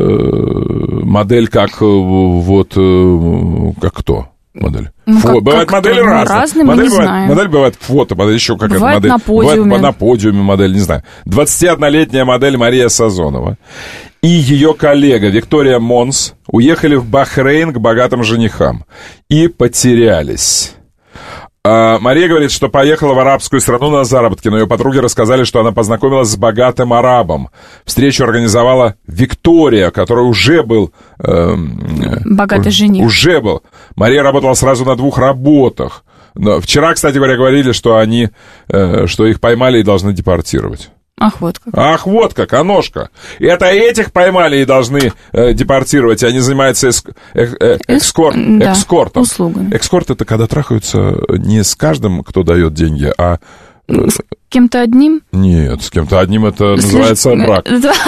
Speaker 4: модель как вот, как кто? Модель.
Speaker 5: Ну,
Speaker 4: Фо...
Speaker 5: как,
Speaker 4: бывают
Speaker 5: как
Speaker 4: модели разные.
Speaker 5: разные.
Speaker 4: Модель,
Speaker 5: мы не
Speaker 4: бывает,
Speaker 5: знаем.
Speaker 4: модель бывает фото, модель еще какая-то
Speaker 5: бывает
Speaker 4: модель.
Speaker 5: на подиуме.
Speaker 4: Бывает на подиуме модель, не знаю. двадцатиоднолетняя модель Мария Сазонова и ее коллега Виктория Монс уехали в Бахрейн к богатым женихам и потерялись. А Мария говорит, что поехала в арабскую страну на заработки, но ее подруги рассказали, что она познакомилась с богатым арабом. Встречу организовала Виктория, который уже был... Э,
Speaker 5: Богатый жених.
Speaker 4: Уже был. Мария работала сразу на двух работах. Но вчера, кстати говоря, говорили, что они, э, что их поймали и должны депортировать.
Speaker 5: Ах, вот как.
Speaker 4: Ах, вот как, Аношка. Это этих поймали и должны э, депортировать, они занимаются эск, э, э, экскорт,
Speaker 5: да,
Speaker 4: экскортом.
Speaker 5: Услугами.
Speaker 4: Экскорт — это когда трахаются не с каждым, кто дает деньги, а... Э,
Speaker 5: с кем-то одним?
Speaker 4: Нет, с кем-то одним это
Speaker 5: Слушай,
Speaker 4: называется брак.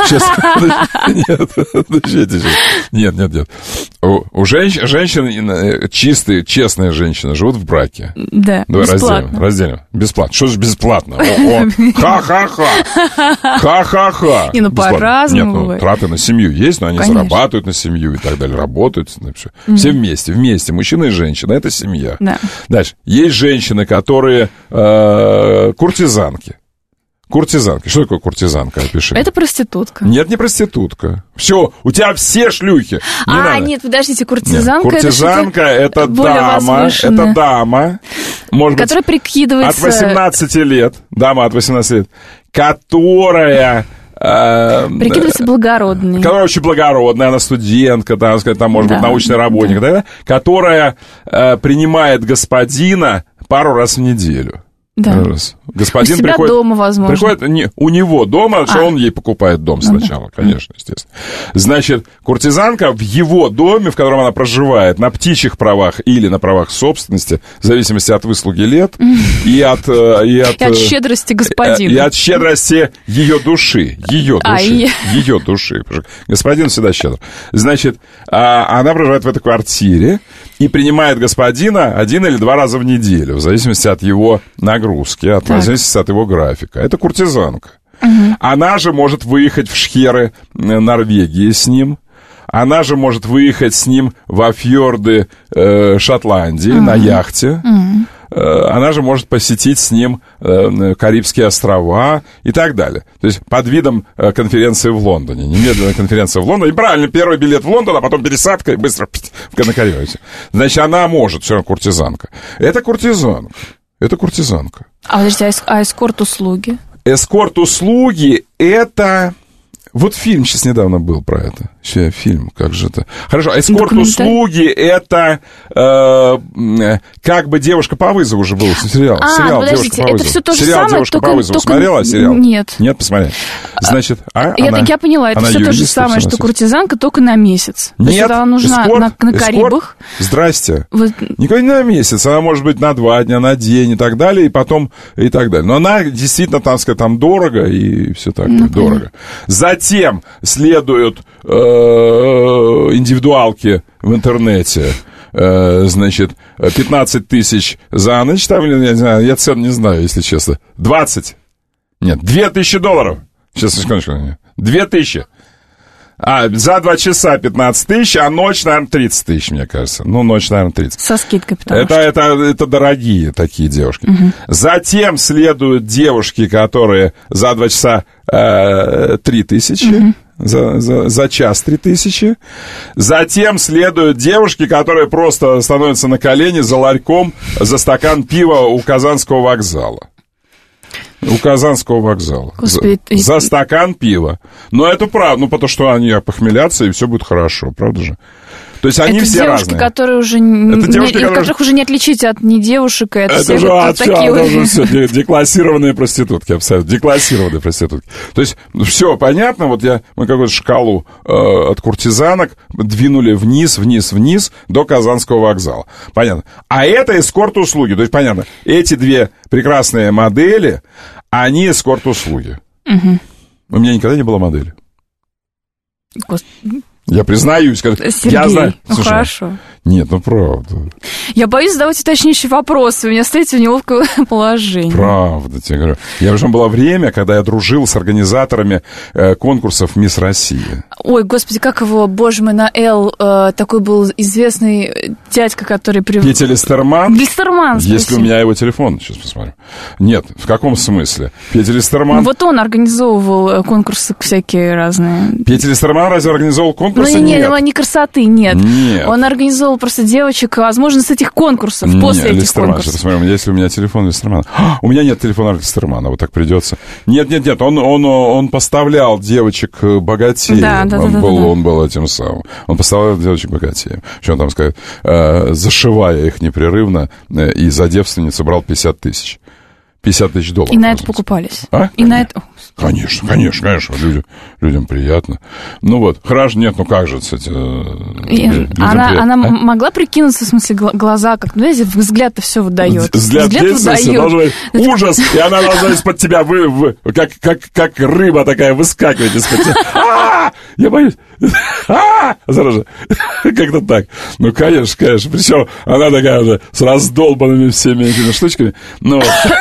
Speaker 4: Нет, нет, нет. У женщин, чистые, честные женщины живут в браке.
Speaker 5: Да,
Speaker 4: бесплатно. Разделим. Бесплатно. Что же бесплатно? Ха-ха-ха. Ха-ха-ха.
Speaker 5: Не, ну по-разному.
Speaker 4: Нет, ну траты на семью есть, но они зарабатывают на семью и так далее, работают. Все вместе, вместе. Мужчина и женщина — это семья. Дальше. Есть женщины, которые куртизанки. Куртизанки. Что такое куртизанка? Опиши.
Speaker 5: Это проститутка.
Speaker 4: Нет, не проститутка. Все, у тебя все шлюхи. Не
Speaker 5: а,
Speaker 4: надо.
Speaker 5: нет, подождите, куртизанка...
Speaker 4: Нет, куртизанка — это, это дама, это дама, может
Speaker 5: которая
Speaker 4: быть,
Speaker 5: прикидывается...
Speaker 4: от восемнадцати лет, дама от восемнадцати лет, которая... Э,
Speaker 5: прикидывается благородной.
Speaker 4: Которая очень благородная, она студентка, там, там может да, быть, научный работник, да. Да, которая э, принимает господина пару раз в неделю.
Speaker 5: Да.
Speaker 4: Господин
Speaker 5: у себя
Speaker 4: приходит,
Speaker 5: дома, возможно.
Speaker 4: Приходит не, у него дома, а. что он ей покупает дом
Speaker 5: ну,
Speaker 4: сначала,
Speaker 5: да.
Speaker 4: конечно, естественно. Значит, куртизанка в его доме, в котором она проживает, на птичьих правах или на правах собственности, в зависимости от выслуги лет, и от... И от,
Speaker 5: и от щедрости господина.
Speaker 4: И от щедрости ее души. Ее души. А, и... Ее души. Господин всегда щедр. Значит, она проживает в этой квартире и принимает господина один или два раза в неделю, в зависимости от его нагрузки, от в зависимости от его графика. Это куртизанка. Угу. Она же может выехать в шхеры Норвегии с ним. Она же может выехать с ним во фьорды э, Шотландии угу. на яхте. Угу. Э, она же может посетить с ним э, Карибские острова и так далее. То есть под видом э, конференции в Лондоне. Немедленная конференция в Лондоне. И правильно, первый билет в Лондон, а потом пересадка и быстро на Карибе. Значит, она может, все равно куртизанка. Это куртизанка. Это куртизанка.
Speaker 5: А подождите, а эскорт-услуги?
Speaker 4: Эскорт-услуги — это... Вот фильм сейчас недавно был про это. Фильм, как же это? Хорошо, эскорт-услуги — это э, как бы «Девушка по вызову» уже был сериал.
Speaker 5: А,
Speaker 4: сериал
Speaker 5: подождите,
Speaker 4: «Девушка по вызову».
Speaker 5: Это все то же
Speaker 4: сериал
Speaker 5: самое,
Speaker 4: «Девушка
Speaker 5: только,
Speaker 4: по вызову».
Speaker 5: только...
Speaker 4: Смотрела сериал?
Speaker 5: Нет.
Speaker 4: Нет, посмотри. Значит, а,
Speaker 5: я,
Speaker 4: она,
Speaker 5: я поняла, это все то же самое, что куртизанка, только на месяц.
Speaker 4: Нет,
Speaker 5: то есть она нужна
Speaker 4: эскорт,
Speaker 5: на, на Карибах.
Speaker 4: Эскорт, здрасте.
Speaker 5: Вот.
Speaker 4: Никакой не на месяц, она может быть на два дня, на день и так далее, и потом, и так далее. Но она действительно, там сказать, там дорого и все так, ну, дорого. Понятно. Затем следуют э, индивидуалки в интернете. Э, значит, пятнадцать тысяч за ночь, там, я не знаю, я цен не знаю, если честно. двадцать. Нет, две тысячи долларов. Сейчас, секундочку. две тысячи. А, за два часа пятнадцать тысяч, а ночь, наверное, тридцать тысяч, мне кажется. Ну, ночь, наверное, тридцать.
Speaker 5: Со скидкой, потому
Speaker 4: это,
Speaker 5: что...
Speaker 4: Это, это дорогие такие девушки. Угу. Затем следуют девушки, которые за два часа э, три тысячи. Угу. За, за, за час три тысячи. Затем следуют девушки, которые просто становятся на колени за ларьком за стакан пива у Казанского вокзала. У Казанского вокзала.
Speaker 5: Господи,
Speaker 4: за, за стакан пива. Но это правда, ну, потому что они похмелятся, и все будет хорошо, правда же? То есть они
Speaker 5: это
Speaker 4: все
Speaker 5: девушки,
Speaker 4: разные.
Speaker 5: Которые уже
Speaker 4: это
Speaker 5: не,
Speaker 4: девушки,
Speaker 5: которых
Speaker 4: которые...
Speaker 5: уже не отличить от не девушек, это,
Speaker 4: это
Speaker 5: все
Speaker 4: же,
Speaker 5: вот
Speaker 4: а,
Speaker 5: такие
Speaker 4: это
Speaker 5: вот.
Speaker 4: уже все деклассированные проститутки, абсолютно. Деклассированные проститутки. То есть все понятно, вот я, мы какую-то шкалу э, от куртизанок двинули вниз, вниз, вниз до Казанского вокзала. Понятно. А это эскорт-услуги. То есть понятно, эти две прекрасные модели, они эскорт-услуги. Угу. У меня никогда не было модели.
Speaker 5: Господи.
Speaker 4: Я признаюсь, как...
Speaker 5: Сергей,
Speaker 4: я знаю...
Speaker 5: ну
Speaker 4: Слушай,
Speaker 5: хорошо.
Speaker 4: Нет, ну правда.
Speaker 5: Я боюсь задавать уточняющие вопросы, у меня стоите в неловкое положение.
Speaker 4: Правда, тебе говорю. Я уже было время, когда я дружил с организаторами э, конкурсов «Мисс Россия».
Speaker 5: Ой, господи, как его, боже мой, на «Л» э, такой был известный дядька, который... Прив...
Speaker 4: Петя Листерман?
Speaker 5: Листерман,
Speaker 4: Если у меня его телефон, сейчас посмотрю. Нет, в каком смысле? Петя Листерман...
Speaker 5: Ну, вот он организовывал конкурсы всякие разные.
Speaker 4: Петя Листерман разве организовал конкурсы?
Speaker 5: Ну, не,
Speaker 4: нет.
Speaker 5: не, не красоты, нет.
Speaker 4: Нет.
Speaker 5: Он организовал просто девочек, возможно, с этих конкурсов,
Speaker 4: нет,
Speaker 5: после этих
Speaker 4: Листерман,
Speaker 5: конкурсов.
Speaker 4: Посмотрим, если у меня телефон Листермана. А, у меня нет телефона Листермана, вот так придется. Нет, нет, нет, он, он, он поставлял девочек богатеев.
Speaker 5: Да, да,
Speaker 4: он,
Speaker 5: да,
Speaker 4: был,
Speaker 5: да, да.
Speaker 4: он был этим самым. Он поставлял девочек богатеев. Что он там сказал? Э, зашивая их непрерывно, э, и за девственницу брал пятьдесят тысяч. пятьдесят тысяч долларов.
Speaker 5: И на это покупались.
Speaker 4: А?
Speaker 5: И на это...
Speaker 4: Конечно, конечно, конечно, людям, людям приятно. Ну вот, хорошо, нет, ну как же, кстати,
Speaker 5: она, она а? могла прикинуться, в смысле, глаза, как, ну, знаете, взгляд-то все выдает.
Speaker 4: Взгляд, взгляд выдает. Должен быть ужас, и она должна из-под тебя, вы, вы, как, как, как рыба такая, выскакивать из-под тебя. А-а-а! Я боюсь. Сразу же. Как-то так. Ну, конечно, конечно. Причем она такая же с раздолбанными всеми этими штучками. Ну,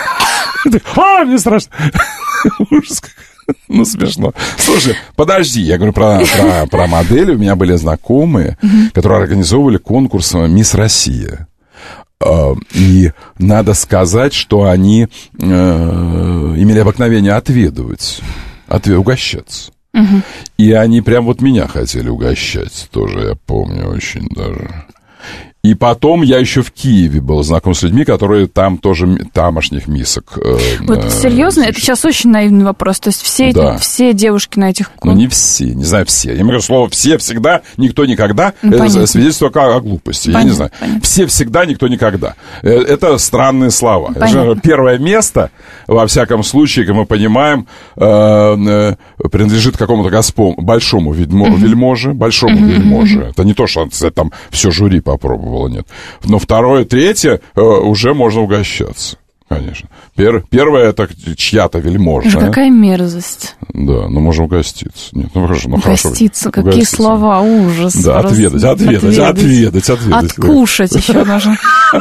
Speaker 4: а, мне страшно. Ужас как. Ну, смешно. Слушай, подожди, я говорю про, про, про модели. У меня были знакомые, которые организовывали конкурс «Мисс Россия». И надо сказать, что они э, имели обыкновение отведывать, отве- угощаться. Угу. И они прям вот меня хотели угощать тоже, я помню, очень даже. И потом я еще в Киеве был знаком с людьми, которые там тоже тамошних мисок. Э,
Speaker 5: вот
Speaker 4: э,
Speaker 5: серьезно, значит, это сейчас очень наивный вопрос. То есть все, да. эти, все девушки на этих...
Speaker 4: Ну, не все, не знаю, все. Я имею в виду слово «все», «всегда», «никто», «никогда».
Speaker 5: Ну,
Speaker 4: это свидетельство о, о глупости. Понятно, я не знаю. Понятно. Все, всегда, никто, никогда. Это странные слова. Понятно. Первое место, во всяком случае, как мы понимаем, э, э, принадлежит какому-то господу, большому ведьмо, uh-huh. вельможе, большому uh-huh. вельможе. Это не то, что там все жюри попробовало. Нет. Но второе, третье э, уже можно угощаться, конечно. Пер, первое, это чья-то вельможа.
Speaker 5: Какая мерзость.
Speaker 4: Да, но можем угоститься. Нет, ну хорошо, ну хорошо.
Speaker 5: Угоститься, какие угоститься. Слова, ужас.
Speaker 4: Да, отведать, отведать, отведать, отведать.
Speaker 5: Откушать еще нужно.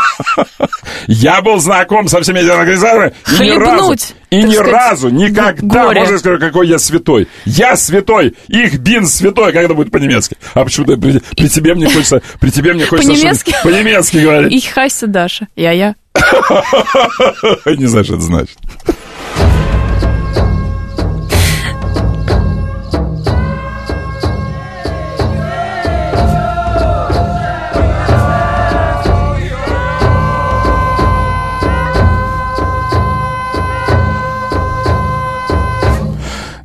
Speaker 4: Я был знаком со всеми этими организаторами, и ни разу, и ни разу, никогда, можно сказать, какой я святой. Я святой, их бин святой, как это будет по-немецки. А почему-то при, при тебе мне хочется, при тебе мне хочется
Speaker 5: по-немецки,
Speaker 4: по-немецки говорить.
Speaker 5: Ich heiße Даша, я-я.
Speaker 4: Не знаю, что это значит.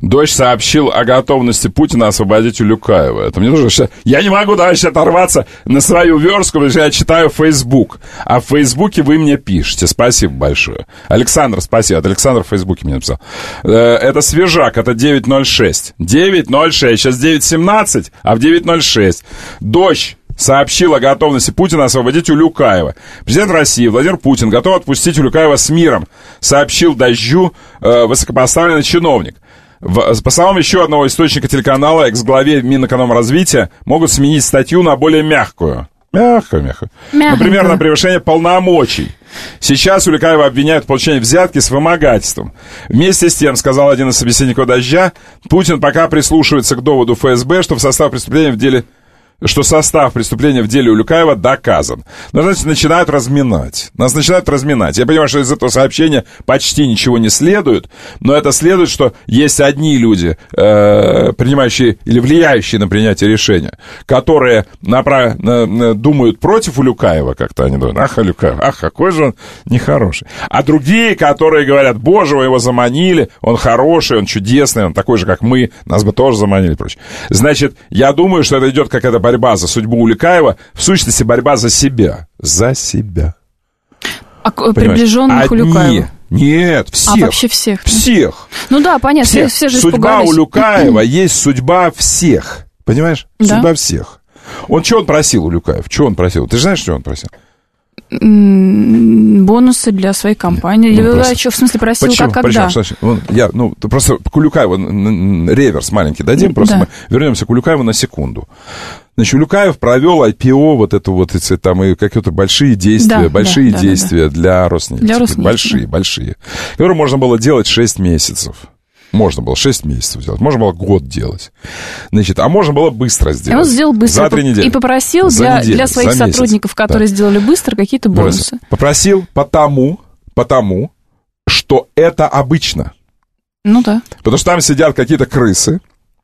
Speaker 4: Дождь сообщил о готовности Путина освободить Улюкаева. Это мне нужно... Я не могу дальше оторваться на свою верстку, потому что я читаю Facebook. А в Фейсбуке вы мне пишете. Спасибо большое. Александр, спасибо. От Александра в Фейсбуке мне написал. Это свежак, это девять ноль шесть. девять ноль шесть. Сейчас девять семнадцать, а в девять ноль шесть. Дождь сообщил о готовности Путина освободить Улюкаева. Президент России Владимир Путин готов отпустить Улюкаева с миром, сообщил Дождю э, высокопоставленный чиновник. В, по словам еще одного источника телеканала, экс-главе Минэкономразвития могут сменить статью на более мягкую. Мягкую, мягкую. Мягкую. Например, на превышение полномочий. Сейчас Улюкаева обвиняют в получении взятки с вымогательством. Вместе с тем, сказал один из собеседников Дождя, Путин пока прислушивается к доводу эф эс бэ, что в состав преступления в деле... что состав преступления в деле Улюкаева доказан. Но, значит, начинают разминать. Нас начинают разминать. Я понимаю, что из этого сообщения почти ничего не следует, но это следует, что есть одни люди, э, принимающие или влияющие на принятие решения, которые направ... думают против Улюкаева, как-то они думают, ах, Улюкаев, ах, какой же он нехороший. А другие, которые говорят, боже, вы его заманили, он хороший, он чудесный, он такой же, как мы, нас бы тоже заманили и прочее. Значит, я думаю, что это идет какая-то борьба за судьбу Улюкаева, в сущности, борьба за себя. За себя.
Speaker 5: А приближенных
Speaker 4: Одни...
Speaker 5: Улюкаева?
Speaker 4: Нет, всех.
Speaker 5: А вообще всех?
Speaker 4: Всех.
Speaker 5: Ну да, понятно, всех. Все, все же
Speaker 4: судьба
Speaker 5: испугались.
Speaker 4: Улюкаева есть судьба всех. Понимаешь? Да. Судьба всех. Он что он просил, Улюкаев? Что он просил? Ты же знаешь, что он просил?
Speaker 5: Бонусы для своей компании. Ну, Или что, в смысле, просил,
Speaker 4: Почему?
Speaker 5: как когда?
Speaker 4: Почему? Вон, я, ну, просто к Улюкаеву реверс маленький дадим, просто да. Мы вернемся к Улюкаеву на секунду. Значит, Улюкаев провел ай пи о, вот это вот, эти, там, и какие-то большие действия, да, большие да, действия да, да. для Роснефти. Для Роснефти. Большие, да. большие. Которые можно было делать шесть месяцев. Можно было шесть месяцев делать, можно было год делать. Значит, а можно было быстро сделать.
Speaker 5: И он сделал быстро.
Speaker 4: За три недели.
Speaker 5: И попросил для, неделю, для своих сотрудников, которые да. сделали быстро, какие-то бонусы.
Speaker 4: Попросил потому, потому, что это обычно.
Speaker 5: Ну да.
Speaker 4: Потому что там сидят какие-то крысы.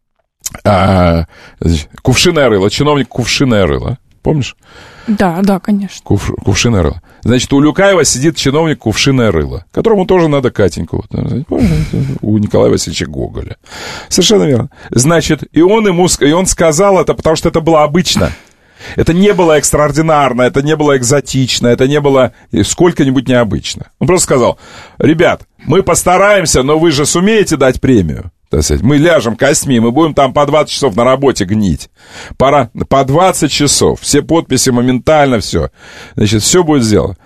Speaker 4: А, кувшинное рыло, чиновник кувшинное рыло. Помнишь?
Speaker 5: Да, да, конечно.
Speaker 4: Кув, кувшинное рыло. Значит, у Улюкаева сидит чиновник кувшинное рыло, которому тоже надо Катеньку. Вот, у Николая Васильевича Гоголя. Совершенно верно. Значит, и он ему и он сказал это, потому что это было обычно. Это не было экстраординарно, это не было экзотично, это не было сколько-нибудь необычно. Он просто сказал, ребят, мы постараемся, но вы же сумеете дать премию? Так сказать, мы ляжем костьми, мы будем там по двадцать часов на работе гнить. Пора, по двадцать часов, все подписи моментально, все. Значит, все будет сделано.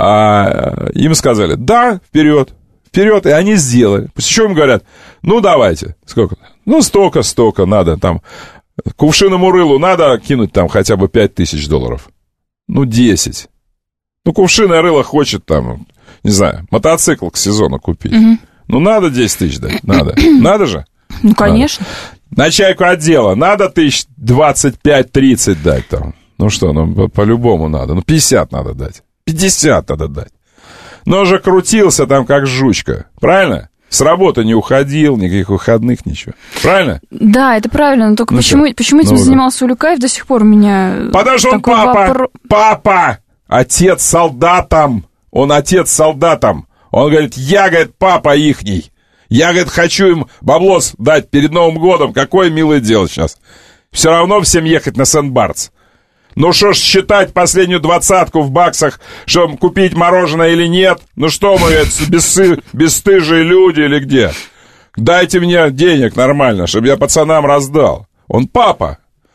Speaker 4: А, им сказали, да, вперед, вперед, и они сделали. После чего им говорят, ну, давайте, сколько? Ну, столько, столько, надо там, кувшинному рылу надо кинуть там хотя бы пять тысяч долларов. Ну, десять. Ну, кувшинное рыло хочет там, не знаю, мотоцикл к сезону купить. Угу. Ну, надо десять тысяч дать, надо. Надо же?
Speaker 5: Ну, конечно.
Speaker 4: Надо. На чайку отдела надо тысяч двадцать пять тридцать дать там. Ну что, ну, по-любому надо. Ну, пятьдесят надо дать. пятьдесят надо дать. Но же крутился там, как жучка. Правильно? С работы не уходил, никаких выходных, ничего. Правильно?
Speaker 5: Да, это правильно. Но только ну, почему, почему этим ну, занимался Улюкаев до сих пор у меня...
Speaker 4: Потому что он папа. Вопро... Папа! Отец солдатам. Он отец солдатам. Он говорит, я, говорит, папа ихний. Я, говорит, хочу им баблос дать перед Новым годом. Какое милое дело сейчас. Все равно всем ехать на Сент-Бартс. Ну что ж считать последнюю двадцатку в баксах, чтобы купить мороженое или нет? Ну что мы, бессы, бесстыжие люди или где? Дайте мне денег нормально, чтобы я пацанам раздал. Он папа.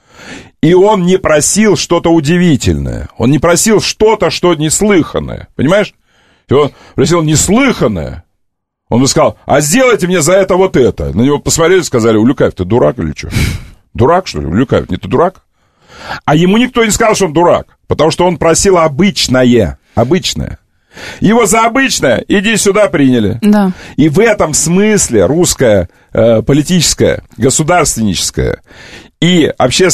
Speaker 4: И он не просил что-то удивительное. Он не просил что-то, что неслыханное. Понимаешь? И он просил неслыханное. Он бы сказал, а сделайте мне за это вот это. На него посмотрели и сказали, Улюкаев, ты дурак или что? Дурак, что ли? Улюкаев, не ты дурак? А ему никто не сказал, что он дурак. Потому что он просил обычное. Обычное. Его за обычное иди сюда приняли.
Speaker 5: Да.
Speaker 4: И в этом смысле русская э, политическая, государственническая и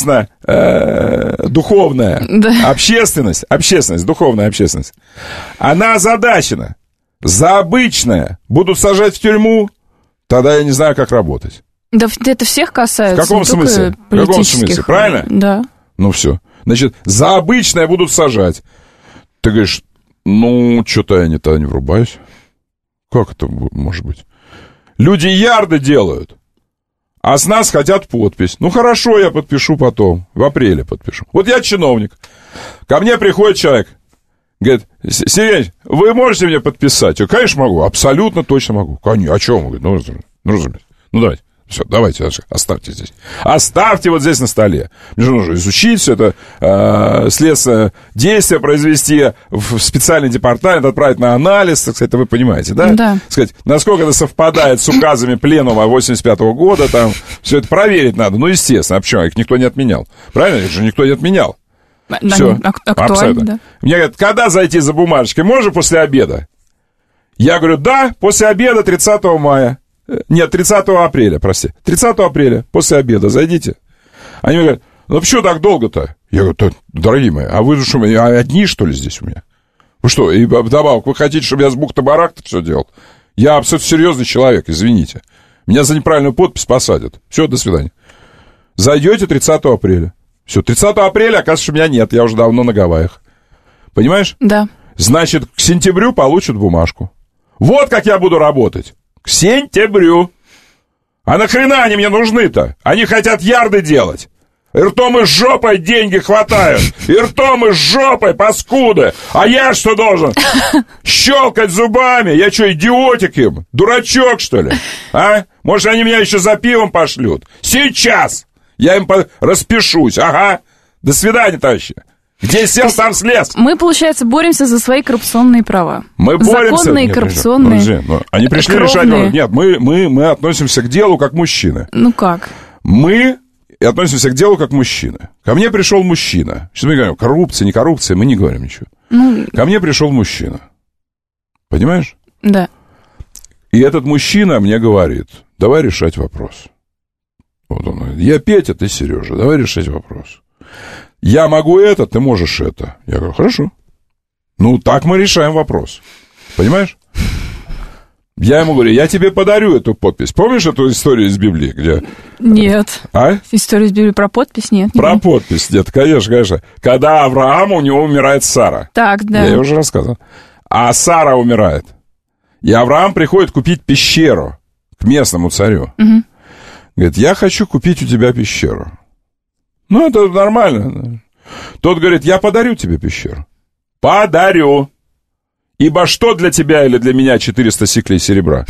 Speaker 4: общественно-духовная э, да. общественность, общественность, духовная общественность, она озадачена. За обычное будут сажать в тюрьму, тогда я не знаю, как работать.
Speaker 5: Да это всех касается.
Speaker 4: В каком смысле? В каком смысле? Правильно?
Speaker 5: Да.
Speaker 4: Ну все. Значит, за обычное будут сажать. Ты говоришь, ну, что-то я не-то не врубаюсь. Как это может быть? Люди ярды делают. А с нас хотят подпись. Ну, хорошо, я подпишу потом. В апреле подпишу. Вот я чиновник. Ко мне приходит человек. Говорит, Сергей, вы можете мне подписать? Я, конечно, могу. Абсолютно точно могу. Конечно. О чем? Говорит, ну, ну, разумеется. Ну, давайте. Все, давайте, оставьте здесь. Оставьте вот здесь на столе. Мне же нужно изучить все это, э, следственное действие произвести в специальный департамент, отправить на анализ, так сказать, вы понимаете, да?
Speaker 5: Да.
Speaker 4: Сказать, насколько это совпадает с указами Пленума восемьдесят пятого года, там, все это проверить надо. Ну, естественно, а почему? Их никто не отменял. Правильно? Их же никто не отменял. Все,
Speaker 5: актуально, да.
Speaker 4: Мне говорят, когда зайти за бумажечкой? Можно после обеда? Я говорю, да, после обеда тридцатого мая. Нет, тридцатого апреля, прости. тридцатого апреля, после обеда, зайдите. Они мне говорят, ну почему так долго-то? Я говорю, дорогие мои, а вы же что, одни, что ли, здесь у меня? Вы что, и вдобавок, вы хотите, чтобы я с бухты-барахты все делал? Я абсолютно серьезный человек, извините. Меня за неправильную подпись посадят. Все, до свидания. Зайдете тридцатого апреля. Все, тридцатого апреля, оказывается, что меня нет, я уже давно на Гавайях. Понимаешь?
Speaker 5: Да.
Speaker 4: Значит, к сентябрю получат бумажку. Вот как я буду работать. К сентябрю. А нахрена они мне нужны-то? Они хотят ярды делать. И ртом и жопой деньги хватают. И ртом и жопой, паскуды. А я что должен? Щелкать зубами? Я что, идиотик им? Дурачок, что ли? А? Может, они меня еще за пивом пошлют? Сейчас! Я им по... распишусь. Ага. До свидания, товарищи. Где сел, там слез.
Speaker 5: Мы, получается, боремся за свои коррупционные права.
Speaker 4: Мы боремся.
Speaker 5: Законные,
Speaker 4: нет,
Speaker 5: коррупционные.
Speaker 4: Подожди, ну, они пришли кровные. решать. Нет, мы, мы, мы относимся к делу как мужчины.
Speaker 5: Ну как?
Speaker 4: Мы относимся к делу как мужчины. Ко мне пришел мужчина. Сейчас мы говорим, коррупция, не коррупция, мы не говорим ничего.
Speaker 5: Ну...
Speaker 4: Ко мне пришел мужчина. Понимаешь?
Speaker 5: Да.
Speaker 4: И этот мужчина мне говорит, давай решать вопрос. Вот он говорит, я Петя, ты Сережа, давай решать вопрос. Я могу это, ты можешь это. Я говорю, хорошо. Ну, так мы решаем вопрос. Понимаешь? Я ему говорю, я тебе подарю эту подпись. Помнишь эту историю из Библии, где...
Speaker 5: Нет.
Speaker 4: А?
Speaker 5: Историю из Библии про подпись? Нет.
Speaker 4: Про
Speaker 5: нет.
Speaker 4: подпись, нет, конечно, конечно. Когда Авраам, у него умирает Сара.
Speaker 5: Так, да.
Speaker 4: Я ей уже рассказывал. А Сара умирает. И Авраам приходит купить пещеру к местному царю.
Speaker 5: Угу.
Speaker 4: Говорит, я хочу купить у тебя пещеру. Ну, это нормально. Тот говорит, я подарю тебе пещеру. Подарю. Ибо что для тебя или для меня четыреста сиклей серебра?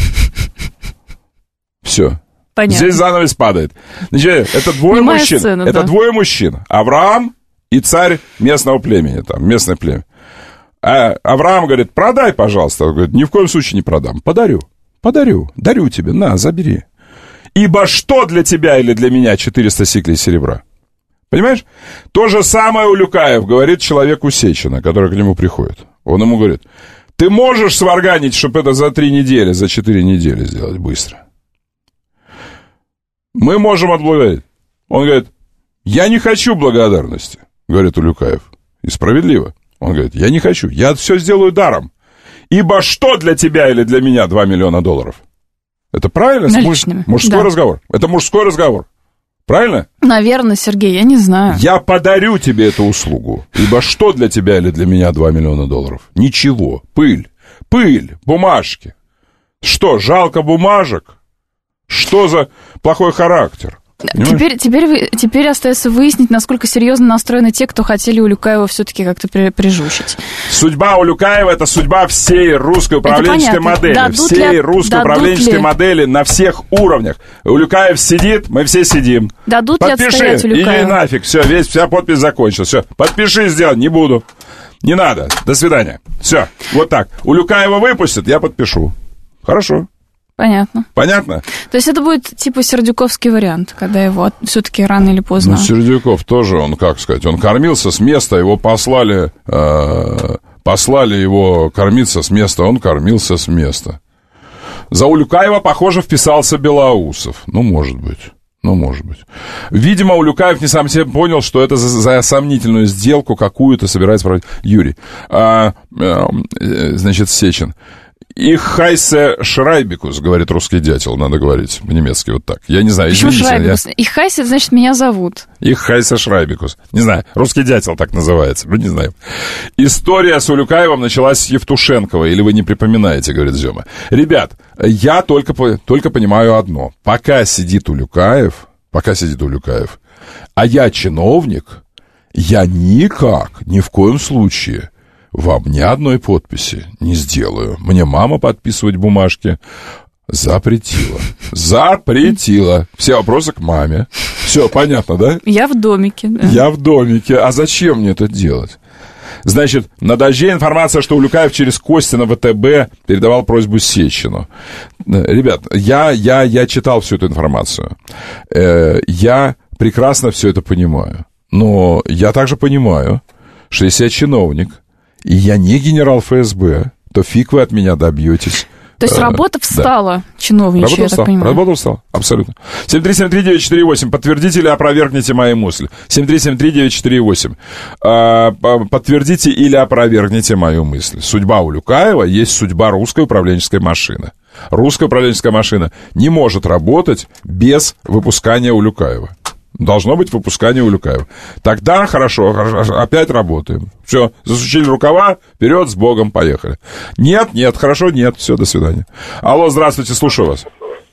Speaker 4: Все.
Speaker 5: Понятно.
Speaker 4: Здесь занавес падает. Значит, это двое
Speaker 5: Немая
Speaker 4: мужчин.
Speaker 5: сцена,
Speaker 4: это
Speaker 5: да.
Speaker 4: двое мужчин. Авраам и царь местного племени. Там, местное племя. А Авраам говорит, продай, пожалуйста. Он говорит, ни в коем случае не продам. Подарю. Подарю. Дарю тебе. На, забери. Ибо что для тебя или для меня четыреста сиклей серебра? Понимаешь? То же самое Улюкаев говорит человеку Сечина, который к нему приходит. Он ему говорит, ты можешь сварганить, чтобы это за три недели, за четыре недели сделать быстро? Мы можем отблагодарить. Он говорит, я не хочу благодарности, говорит Улюкаев. И справедливо. Он говорит, я не хочу, я все сделаю даром. Ибо что для тебя или для меня два миллиона долларов? Это правильно?
Speaker 5: Наличными.
Speaker 4: Мужской
Speaker 5: Да.
Speaker 4: разговор. Это мужской разговор. Правильно?
Speaker 5: Наверное, Сергей, я не знаю.
Speaker 4: Я подарю тебе эту услугу. Ибо что для тебя или для меня два миллиона долларов? Ничего. Пыль. Пыль. Бумажки. Что, жалко бумажек? Что за плохой характер?
Speaker 5: Теперь, теперь, вы, теперь остается выяснить, насколько серьезно настроены те, кто хотели Улюкаева все-таки как-то при, прижучить.
Speaker 4: Судьба Улюкаева — это судьба всей русской управленческой модели.
Speaker 5: Дадут
Speaker 4: всей
Speaker 5: ли,
Speaker 4: русской управленческой
Speaker 5: ли?
Speaker 4: модели на всех уровнях. Улюкаев сидит, мы все сидим.
Speaker 5: Дадут
Speaker 4: Подпиши,
Speaker 5: ли отстоять Улюкаева?
Speaker 4: иди нафиг, все, весь, вся подпись закончилась. Все, подпиши, сделай, не буду. Не надо, до свидания. Все, вот так. Улюкаева выпустят, я подпишу. Хорошо.
Speaker 5: Понятно.
Speaker 4: Понятно?
Speaker 5: То есть это будет типа сердюковский вариант, когда его все-таки рано или поздно...
Speaker 4: Ну, Сердюков тоже, он, как сказать, он кормился с места, его послали, э, послали его кормиться с места, он кормился с места. За Улюкаева, похоже, вписался Белоусов. Ну, может быть. Ну, может быть. Видимо, Улюкаев не сам себе понял, что это за, за сомнительную сделку какую-то собирается проводить Юрий. А, а, значит, Сечин. их хайсе Шрайбикус, говорит русский дятел, надо говорить по-немецки вот так. Я не знаю,
Speaker 5: почему
Speaker 4: извините.
Speaker 5: Шрайбикус?
Speaker 4: Я...
Speaker 5: Их хайсе, значит, меня зовут.
Speaker 4: Их хайсе Шрайбикус. Не знаю, русский дятел так называется, ну не знаю. История с Улюкаевым началась с Евтушенкова, или вы не припоминаете, говорит Зёма. Ребят, я только, только понимаю одно. Пока сидит Улюкаев, пока сидит Улюкаев, а я чиновник, я никак, ни в коем случае... вам ни одной подписи не сделаю. Мне мама подписывать бумажки запретила. Запретила. Все вопросы к маме. Все, понятно, да?
Speaker 5: Я в домике. Да.
Speaker 4: Я в домике. А зачем мне это делать? Значит, на «Дожде» информация, что Улюкаев через Костина в ВТБ передавал просьбу Сечину. Ребят, я, я, я читал всю эту информацию. Я прекрасно все это понимаю. Но я также понимаю, что если я чиновник, и я не генерал ФСБ, то фиг вы от меня добьетесь.
Speaker 5: То есть работа встала, да. чиновничья,
Speaker 4: работа
Speaker 5: я
Speaker 4: встала,
Speaker 5: так понимаю.
Speaker 4: Работа встала, абсолютно. семь три семь три девять четыре восемь. Подтвердите или опровергните мои мысли. семь три семь три девять четыре восемь. Подтвердите или опровергните мою мысль. Судьба Улюкаева есть судьба русской управленческой машины. Русская управленческая машина не может работать без выпускания Улюкаева. Должно быть выпускание Улюкаева. Тогда хорошо, хорошо, опять работаем. Все, засучили рукава, вперед, с Богом, поехали. Нет, нет, хорошо, нет, все, до свидания. Алло, здравствуйте, слушаю вас.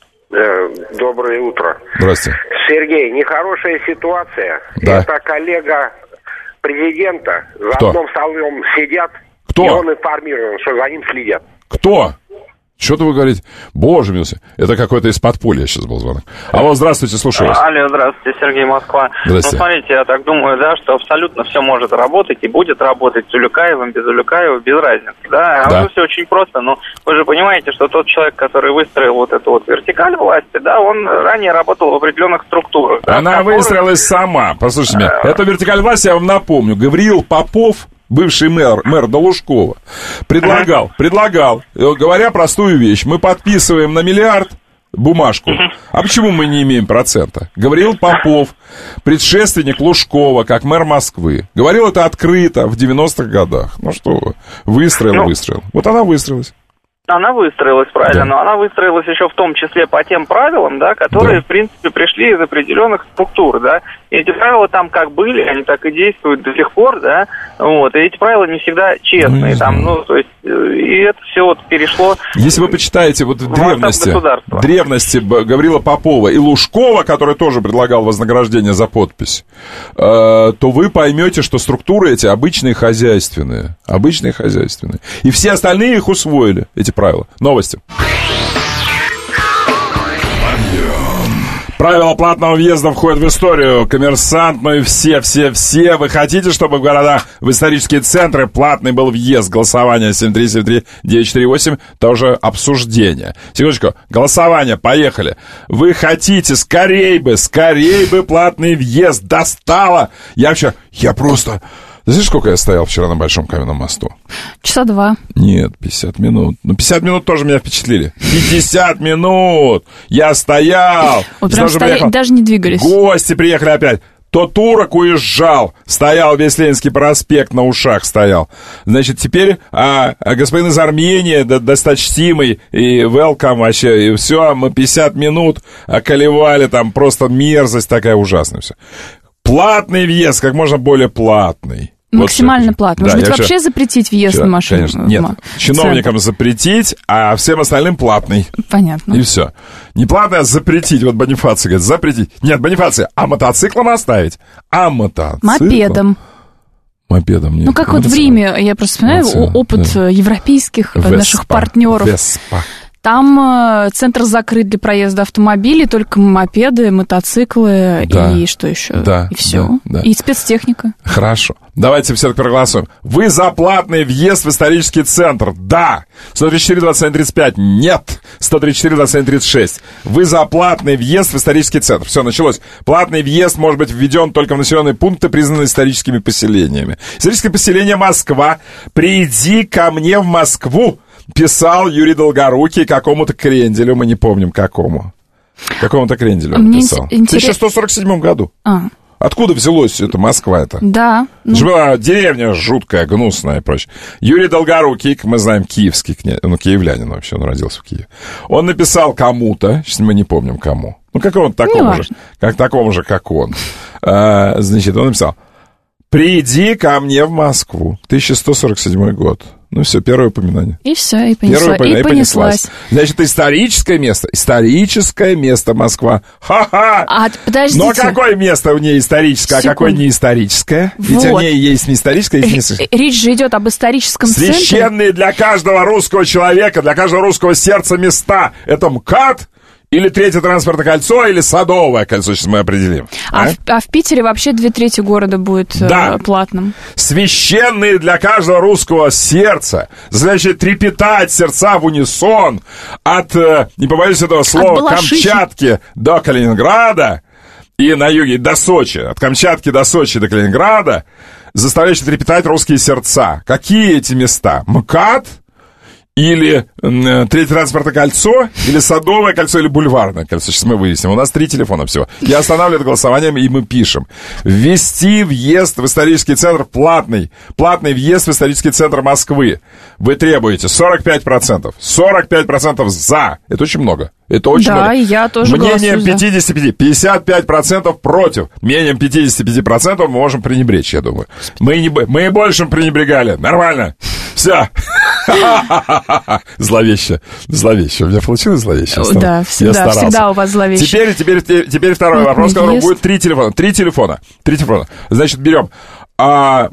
Speaker 8: Доброе утро.
Speaker 4: Здравствуйте.
Speaker 8: Сергей, нехорошая ситуация.
Speaker 4: Да.
Speaker 8: Это коллега президента, за
Speaker 4: Кто?
Speaker 8: одним столом сидят,
Speaker 4: Кто?
Speaker 8: и он информирован, что за ним следят.
Speaker 4: Кто? Что-то вы говорите. Боже милости, это какой-то из подполья сейчас был звонок. Алло, здравствуйте, слушаю вас.
Speaker 9: Алло, здравствуйте, Сергей, Москва.
Speaker 4: Здравствуйте.
Speaker 9: Ну, смотрите, я так думаю, да, что абсолютно все может работать и будет работать с Улюкаевым, без Улюкаева, без разницы, да.
Speaker 4: Да.
Speaker 9: А все очень просто, но вы же понимаете, что тот человек, который выстроил вот эту вот вертикаль власти, да, он ранее работал в определенных структурах. Да,
Speaker 4: Она
Speaker 9: которые...
Speaker 4: выстроилась сама. Послушайте меня, эту вертикаль власти я вам напомню. Гавриил Попов, бывший мэр, мэр Долушкова, предлагал, uh-huh. предлагал, говоря простую вещь, мы подписываем на миллиард бумажку. Uh-huh. А почему мы не имеем процента? Говорил Попов, предшественник Лужкова, как мэр Москвы. Говорил это открыто в девяностых годах. Ну что вы, выстроил, ну, выстроил. Вот она выстроилась.
Speaker 9: Она выстроилась, правильно,
Speaker 4: да.
Speaker 9: но она выстроилась еще в том числе по тем правилам, да, которые, да. в принципе, пришли из определенных структур, да, и эти правила там как были, они так и действуют до сих пор, да, вот, и эти правила не всегда честные, ну, там, ну, то есть, и это все вот перешло... Если вы почитаете вот в древности, древности Гаврила Попова и Лужкова, который тоже предлагал вознаграждение за подпись, э, то вы поймете, что структуры эти обычные хозяйственные, обычные хозяйственные, и все остальные их усвоили, эти правила. Новости. Правила платного въезда входят в историю. Коммерсант, ну и все, все, все. Вы хотите, чтобы в города, в исторические центры платный был въезд? Голосование семь три семь три девять четыре восемь. Тоже обсуждение. Секундочку. Голосование. Поехали. Вы хотите скорей бы, скорей бы платный въезд. Достало. Я вообще, я просто... Знаешь, сколько я стоял вчера на Большом каменном мосту?
Speaker 5: Часа два.
Speaker 4: Нет, пятьдесят минут. Ну, пятьдесят минут тоже меня впечатлили. пятьдесят минут! Я стоял!
Speaker 5: Вот прям стояли, даже не двигались.
Speaker 4: Гости приехали опять. То турок уезжал, стоял весь Ленинский проспект, на ушах стоял. Значит, теперь а, а господин из Армении, да, досточтимый, и welcome вообще, и все, мы пятьдесят минут околевали, там просто мерзость такая ужасная все. Платный въезд, как можно более платный.
Speaker 5: Максимально вот платный. Может
Speaker 4: да,
Speaker 5: быть, вообще
Speaker 4: вчера...
Speaker 5: запретить въезд
Speaker 4: вчера,
Speaker 5: на машину?
Speaker 4: Конечно, нет. Чиновникам
Speaker 5: центр.
Speaker 4: запретить, а всем остальным платный.
Speaker 5: Понятно.
Speaker 4: И все. Не платный, а запретить. Вот Бонифаций говорит, запретить. Нет, Бонифаций, а мотоциклом оставить? А мотоциклом?
Speaker 5: Мопедом.
Speaker 4: Мопедом нет.
Speaker 5: Ну, как вот в Риме, я просто вспоминаю Мопедом, опыт да. европейских Веспа, наших партнеров.
Speaker 4: Веспа.
Speaker 5: Там э, центр закрыт для проезда автомобилей, только мопеды, мотоциклы да, и что еще?
Speaker 4: Да,
Speaker 5: и все.
Speaker 4: Да, да.
Speaker 5: И спецтехника.
Speaker 4: Хорошо. Давайте все-таки проголосуем. Вы за платный въезд в исторический центр? Да. сто тридцать четыре двадцать один тридцать пять? Нет. сто тридцать четыре двадцать один тридцать шесть. Вы за платный въезд в исторический центр? Все, началось. Платный въезд может быть введен только в населенные пункты, признанные историческими поселениями. Историческое поселение Москва. Приди ко мне в Москву. Писал Юрий Долгорукий какому-то кренделю, мы не помним какому. Какому-то кренделю он
Speaker 5: Мне
Speaker 4: писал.
Speaker 5: интерес...
Speaker 4: В тысяча сто сорок седьмом году.
Speaker 5: А.
Speaker 4: Откуда взялось это Москва это?
Speaker 5: Да.
Speaker 4: Ну... Это же была деревня жуткая, гнусная и прочее. Юрий Долгорукий, мы знаем, киевский князь, ну, киевлянин вообще, он родился в Киеве. Он написал кому-то, сейчас мы не помним кому, ну, как он, такому же, как такому же, как он. А, значит, он написал: «Приди ко мне в Москву». тысяча сто сорок седьмой год. Ну, все, первое упоминание.
Speaker 5: И все, и, понесла,
Speaker 4: первое
Speaker 5: и понеслась.
Speaker 4: Значит, историческое место. Историческое место Москва. Ха-ха!
Speaker 5: А, подождите.
Speaker 4: Но какое место у нее историческое, Секунд. а какое не историческое? Вот. Ведь у нее есть не историческое, есть не...
Speaker 5: Речь же идет об историческом центре.
Speaker 4: Священные для каждого русского человека, для каждого русского сердца места. Это МКАД, или Третье транспортное кольцо, или Садовое кольцо, сейчас мы определим.
Speaker 5: А, а? В, а в Питере вообще две трети города будет да. э, платным.
Speaker 4: Священные для каждого русского сердца, значит, трепетать сердца в унисон от, э, не побоюсь этого слова, Камчатки до Калининграда и на юге до Сочи, от Камчатки до Сочи до Калининграда, заставляющие трепетать русские сердца. Какие эти места? МКАД? Или э, Третье транспортное кольцо, или Садовое кольцо, или Бульварное кольцо. Сейчас мы выясним. У нас три телефона всего. Я останавливаю голосованием, и мы пишем. Ввести въезд в исторический центр платный. Платный въезд в исторический центр Москвы. Вы требуете сорок пять процентов. сорок пять процентов за. Это очень много. Это очень
Speaker 5: да,
Speaker 4: много.
Speaker 5: Да, и я тоже
Speaker 4: Мнением пятьдесят пять. пятьдесят пять процентов против. Мнением пятьдесят пять процентов мы можем пренебречь, я думаю. Мы, не, мы больше пренебрегали. Нормально. Все. Зловеще, зловеще. У меня получилось зловеще?
Speaker 5: Да, всегда, всегда у вас зловеще.
Speaker 4: Теперь, теперь, теперь второй вот вопрос, который будет три телефона. Три телефона. Три телефона. Значит, берем. А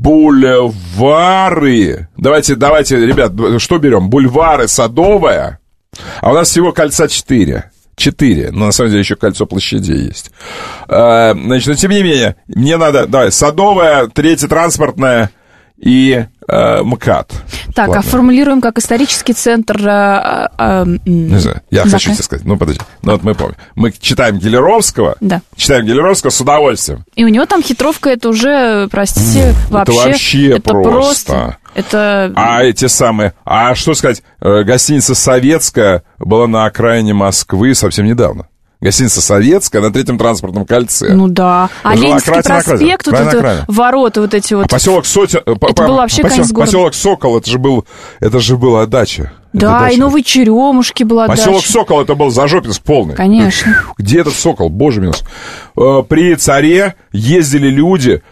Speaker 4: бульвары. Давайте, давайте, ребят, что берем? Бульвары, Садовая. А у нас всего кольца четыре. Четыре. Но на самом деле еще кольцо площадей есть. А, значит, но тем не менее, мне надо. Давай, Садовая, Третье транспортное и э, МКАД.
Speaker 5: Так, ладно. А формулируем как исторический центр... Э, э,
Speaker 4: Не знаю, я Зака. хочу тебе сказать. Ну, подожди. Ну, вот мы помним. Мы читаем Гелеровского.
Speaker 5: Да.
Speaker 4: Читаем Гелеровского с удовольствием.
Speaker 5: И у него там хитровка, это уже, простите,
Speaker 4: mm,
Speaker 5: вообще...
Speaker 4: Это вообще
Speaker 5: это
Speaker 4: просто.
Speaker 5: просто. Это...
Speaker 4: А эти самые... А что сказать, гостиница «Советская» была на окраине Москвы совсем недавно. Гостиница «Советская» на Третьем транспортном кольце.
Speaker 5: Ну да. А Ленинский проспект, вот это ворота вот эти вот.
Speaker 4: А поселок Сотен...
Speaker 5: Это по, был вообще
Speaker 4: посел...
Speaker 5: конец города.
Speaker 4: Поселок Сокол, это же был, это же была дача.
Speaker 5: Да,
Speaker 4: дача.
Speaker 5: И Новые Черемушки была
Speaker 4: поселок
Speaker 5: дача.
Speaker 4: Поселок Сокол, это был Зажопинск полный.
Speaker 5: Конечно.
Speaker 4: Где этот Сокол? Боже мой. При Царе ездили люди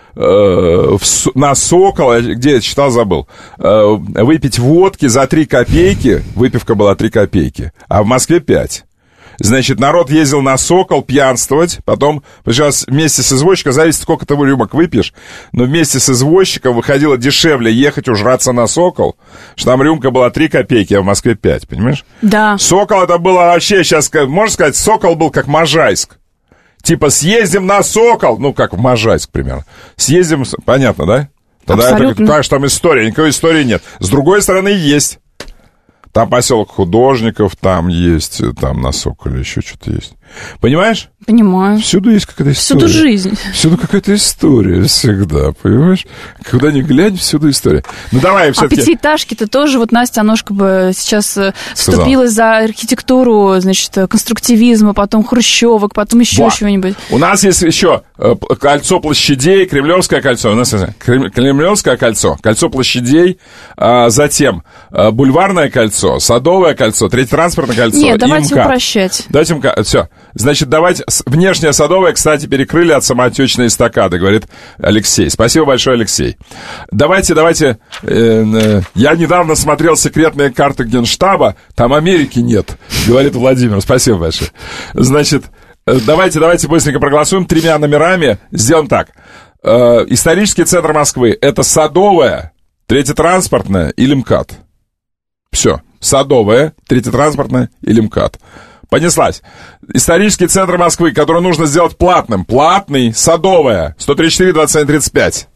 Speaker 4: на Сокол, где я читал, забыл, выпить водки за три копейки. Выпивка была три копейки, а в Москве пять. Значит, народ ездил на Сокол пьянствовать, потом, сейчас вместе с извозчиком, зависит, сколько ты рюмок выпьешь, но вместе с извозчиком выходило дешевле ехать ужраться на Сокол, что там рюмка была три копейки, а в Москве пять, понимаешь?
Speaker 5: Да.
Speaker 4: Сокол это было вообще, сейчас, можно сказать, Сокол был как Можайск. Типа съездим на Сокол, ну, как в Можайск примерно. Съездим, понятно, да? Тогда это, конечно, там история, никакой истории нет. С другой стороны, есть. Там поселок художников, там есть, там на Соколе еще что-то есть. Понимаешь?
Speaker 5: Понимаю.
Speaker 4: Всюду есть какая-то история.
Speaker 5: Всюду жизнь.
Speaker 4: Всюду какая-то история всегда, понимаешь? Куда ни глянь, всюду история. Ну, давай все-таки...
Speaker 5: А пятиэтажки-то тоже, вот Настя Аношка бы сейчас вступилась за архитектуру, значит, конструктивизма, потом хрущевок, потом еще вот. Чего-нибудь.
Speaker 4: У нас есть еще кольцо площадей, Кремлевское кольцо. У нас Кремлевское кольцо, кольцо площадей, а затем Бульварное кольцо, Садовое кольцо, Третье транспортное кольцо.
Speaker 5: Нет, давайте МКАД. Упрощать.
Speaker 4: Давайте МКАД. Все. Значит, давайте... Внешнее Садовое, кстати, перекрыли от самотечной эстакады, говорит Алексей. Спасибо большое, Алексей. Давайте, давайте... Э, э, я недавно смотрел секретные карты Генштаба, там Америки нет, говорит Владимир. Спасибо большое. Значит, э, давайте, давайте быстренько проголосуем тремя номерами. Сделаем так. Э, исторический центр Москвы — это Садовое, Третье транспортное или МКАД. Все. Садовое, Третье транспортное или МКАД. Понеслась. Исторический центр Москвы, который нужно сделать платным. Платный, Садовая, сто тридцать четыре двадцать один тридцать пять.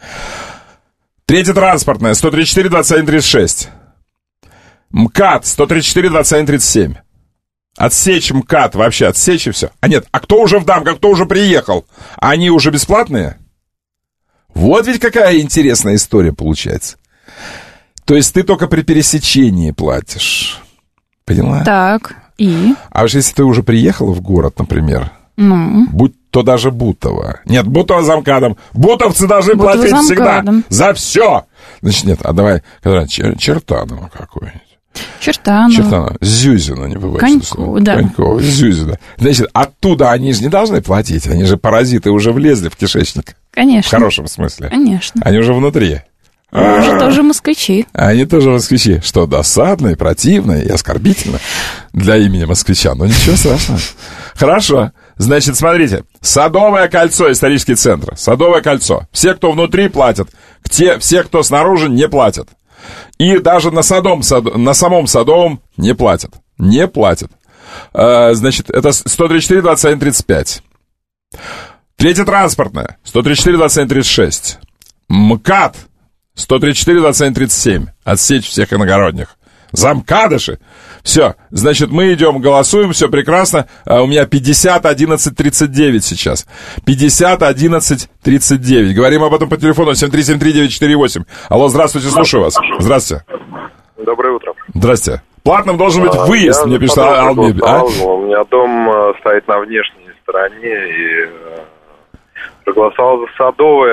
Speaker 4: Третье транспортное, сто тридцать четыре двадцать один тридцать шесть. МКАД, сто тридцать четыре двадцать один тридцать семь. Отсечь МКАД, вообще отсечь и все. А нет, а кто уже в дамках, кто уже приехал? Они уже бесплатные? Вот ведь какая интересная история получается. То есть ты только при пересечении платишь. Поняла?
Speaker 5: Так, и?
Speaker 4: А уж если ты уже приехала в город, например,
Speaker 5: Ну?
Speaker 4: Будь то даже Бутово. Нет, Бутово замкадом. Бутовцы должны
Speaker 5: Бутово
Speaker 4: платить
Speaker 5: замкадом.
Speaker 4: всегда. За все. Значит, нет, а давай, когда Чер- Чертаново какое-нибудь.
Speaker 5: Чертаново.
Speaker 4: Чертаново. Зюзина, не бывает.
Speaker 5: Коньково, да.
Speaker 4: Коньково, Зюзина. Значит, оттуда они же не должны платить. Они же паразиты уже влезли в кишечник.
Speaker 5: Конечно.
Speaker 4: В хорошем смысле.
Speaker 5: Конечно.
Speaker 4: Они уже внутри.
Speaker 5: Они же тоже москвичи.
Speaker 4: Они тоже москвичи. Что досадно и противно и оскорбительно для имени москвича. Но ничего страшного. Хорошо. Значит, смотрите. Садовое кольцо, исторический центр. Садовое кольцо. Все, кто внутри, платят. Те, все, кто снаружи, не платят. И даже на, садом, сад, на самом Садовом не платят. Не платят. А, значит, это сто тридцать четыре двадцать один тридцать пять. Третье транспортное. сто тридцать четыре двадцать один тридцать шесть. МКАД. сто тридцать четыре двадцать один тридцать семь. Отсечь всех иногородних. Замкадыши. Все, значит, мы идем, голосуем, все прекрасно. А у меня пятьдесят одиннадцать тридцать девять сейчас. пятьдесят одиннадцать тридцать девять. Говорим об этом по телефону семь три семь три девять четыре восемь. Алло, здравствуйте, слушаю вас. Здравствуйте.
Speaker 8: Доброе утро.
Speaker 4: Здрасте. Платным должен быть
Speaker 8: А,
Speaker 4: выезд,
Speaker 8: я
Speaker 4: мне пишет
Speaker 8: за
Speaker 4: Алми.
Speaker 8: подругу
Speaker 4: А?
Speaker 8: голосовал. У меня дом э, стоит на внешней стороне, и э, проголосовал за Садовое.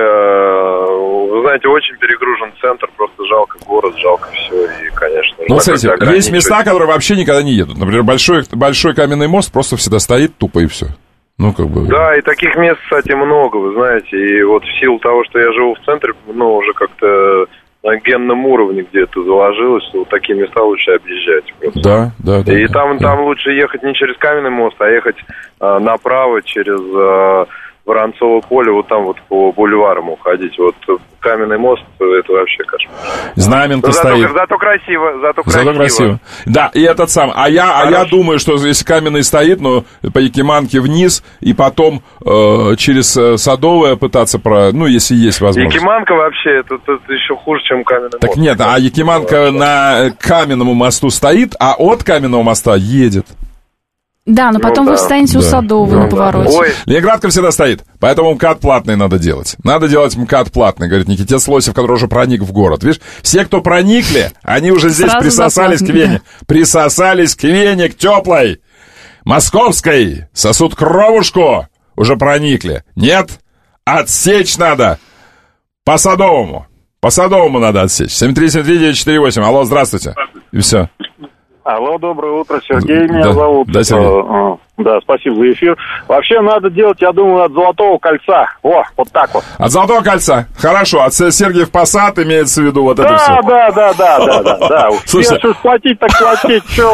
Speaker 8: Э, Вы знаете, очень перегружен центр, просто жалко город, жалко все, и, конечно...
Speaker 4: Ну,
Speaker 8: нужно
Speaker 4: смотрите,
Speaker 8: как-то
Speaker 4: есть
Speaker 8: ограничивать.
Speaker 4: места, которые вообще никогда не едут. Например, большой, большой каменный мост просто всегда стоит тупо и все. Ну, как бы...
Speaker 8: Да, и таких мест, кстати, много, вы знаете, и вот в силу того, что я живу в центре, ну, уже как-то на генном уровне где-то заложилось, что вот такие места лучше объезжать. Просто.
Speaker 4: Да, да, да.
Speaker 8: И
Speaker 4: да,
Speaker 8: там,
Speaker 4: да.
Speaker 8: там лучше ехать не через каменный мост, а ехать а, направо через а, Воронцово поле, вот там вот по бульварам уходить. Вот каменный мост, это вообще кошмар.
Speaker 4: Знаменка
Speaker 8: Но зато,
Speaker 4: стоит.
Speaker 8: зато красиво, зато красиво.
Speaker 4: Зато красиво. Да, и этот сам. А я, а я
Speaker 8: Хорошо.
Speaker 4: думаю, что если каменный стоит, ну, по Якиманке вниз, и потом э, через э, Садовое пытаться про... Ну, если есть возможность.
Speaker 8: Якиманка вообще, это, это еще хуже, чем каменный
Speaker 4: Так
Speaker 8: мост.
Speaker 4: нет, а Якиманка на каменному мосту стоит, а от каменного моста едет.
Speaker 5: Да, но
Speaker 8: Ну
Speaker 5: потом
Speaker 8: да.
Speaker 5: вы встанете у
Speaker 4: Да.
Speaker 5: Садового
Speaker 4: Ну
Speaker 5: на
Speaker 4: да.
Speaker 5: повороте.
Speaker 8: Ой,
Speaker 4: Ленинградка всегда стоит, поэтому МКАД платный надо делать. Надо делать МКАД платный, говорит Никитец Лосев, который уже проник в город. Видишь, все, кто проникли, они уже здесь
Speaker 5: Сразу
Speaker 4: присосались к
Speaker 5: заплатные,
Speaker 4: Вене. Присосались к Вене, к теплой, московской, сосут кровушку, уже проникли. Нет, отсечь надо по Садовому. По Садовому надо отсечь. семь три семь три девять четыре восемь. Алло, здравствуйте. И все.
Speaker 10: Алло, доброе утро, Сергей
Speaker 4: Да,
Speaker 10: меня зовут.
Speaker 4: да, Сергей.
Speaker 10: Э, э, Да, спасибо за эфир. Вообще надо делать, я думаю, от Золотого кольца. О, вот так вот.
Speaker 4: От Золотого кольца. Хорошо, от Сергиев Посад имеется в виду вот это
Speaker 10: Да,
Speaker 4: все.
Speaker 10: да, да, да, да, да, да.
Speaker 4: Слушай.
Speaker 10: Если уж платить, так платить, что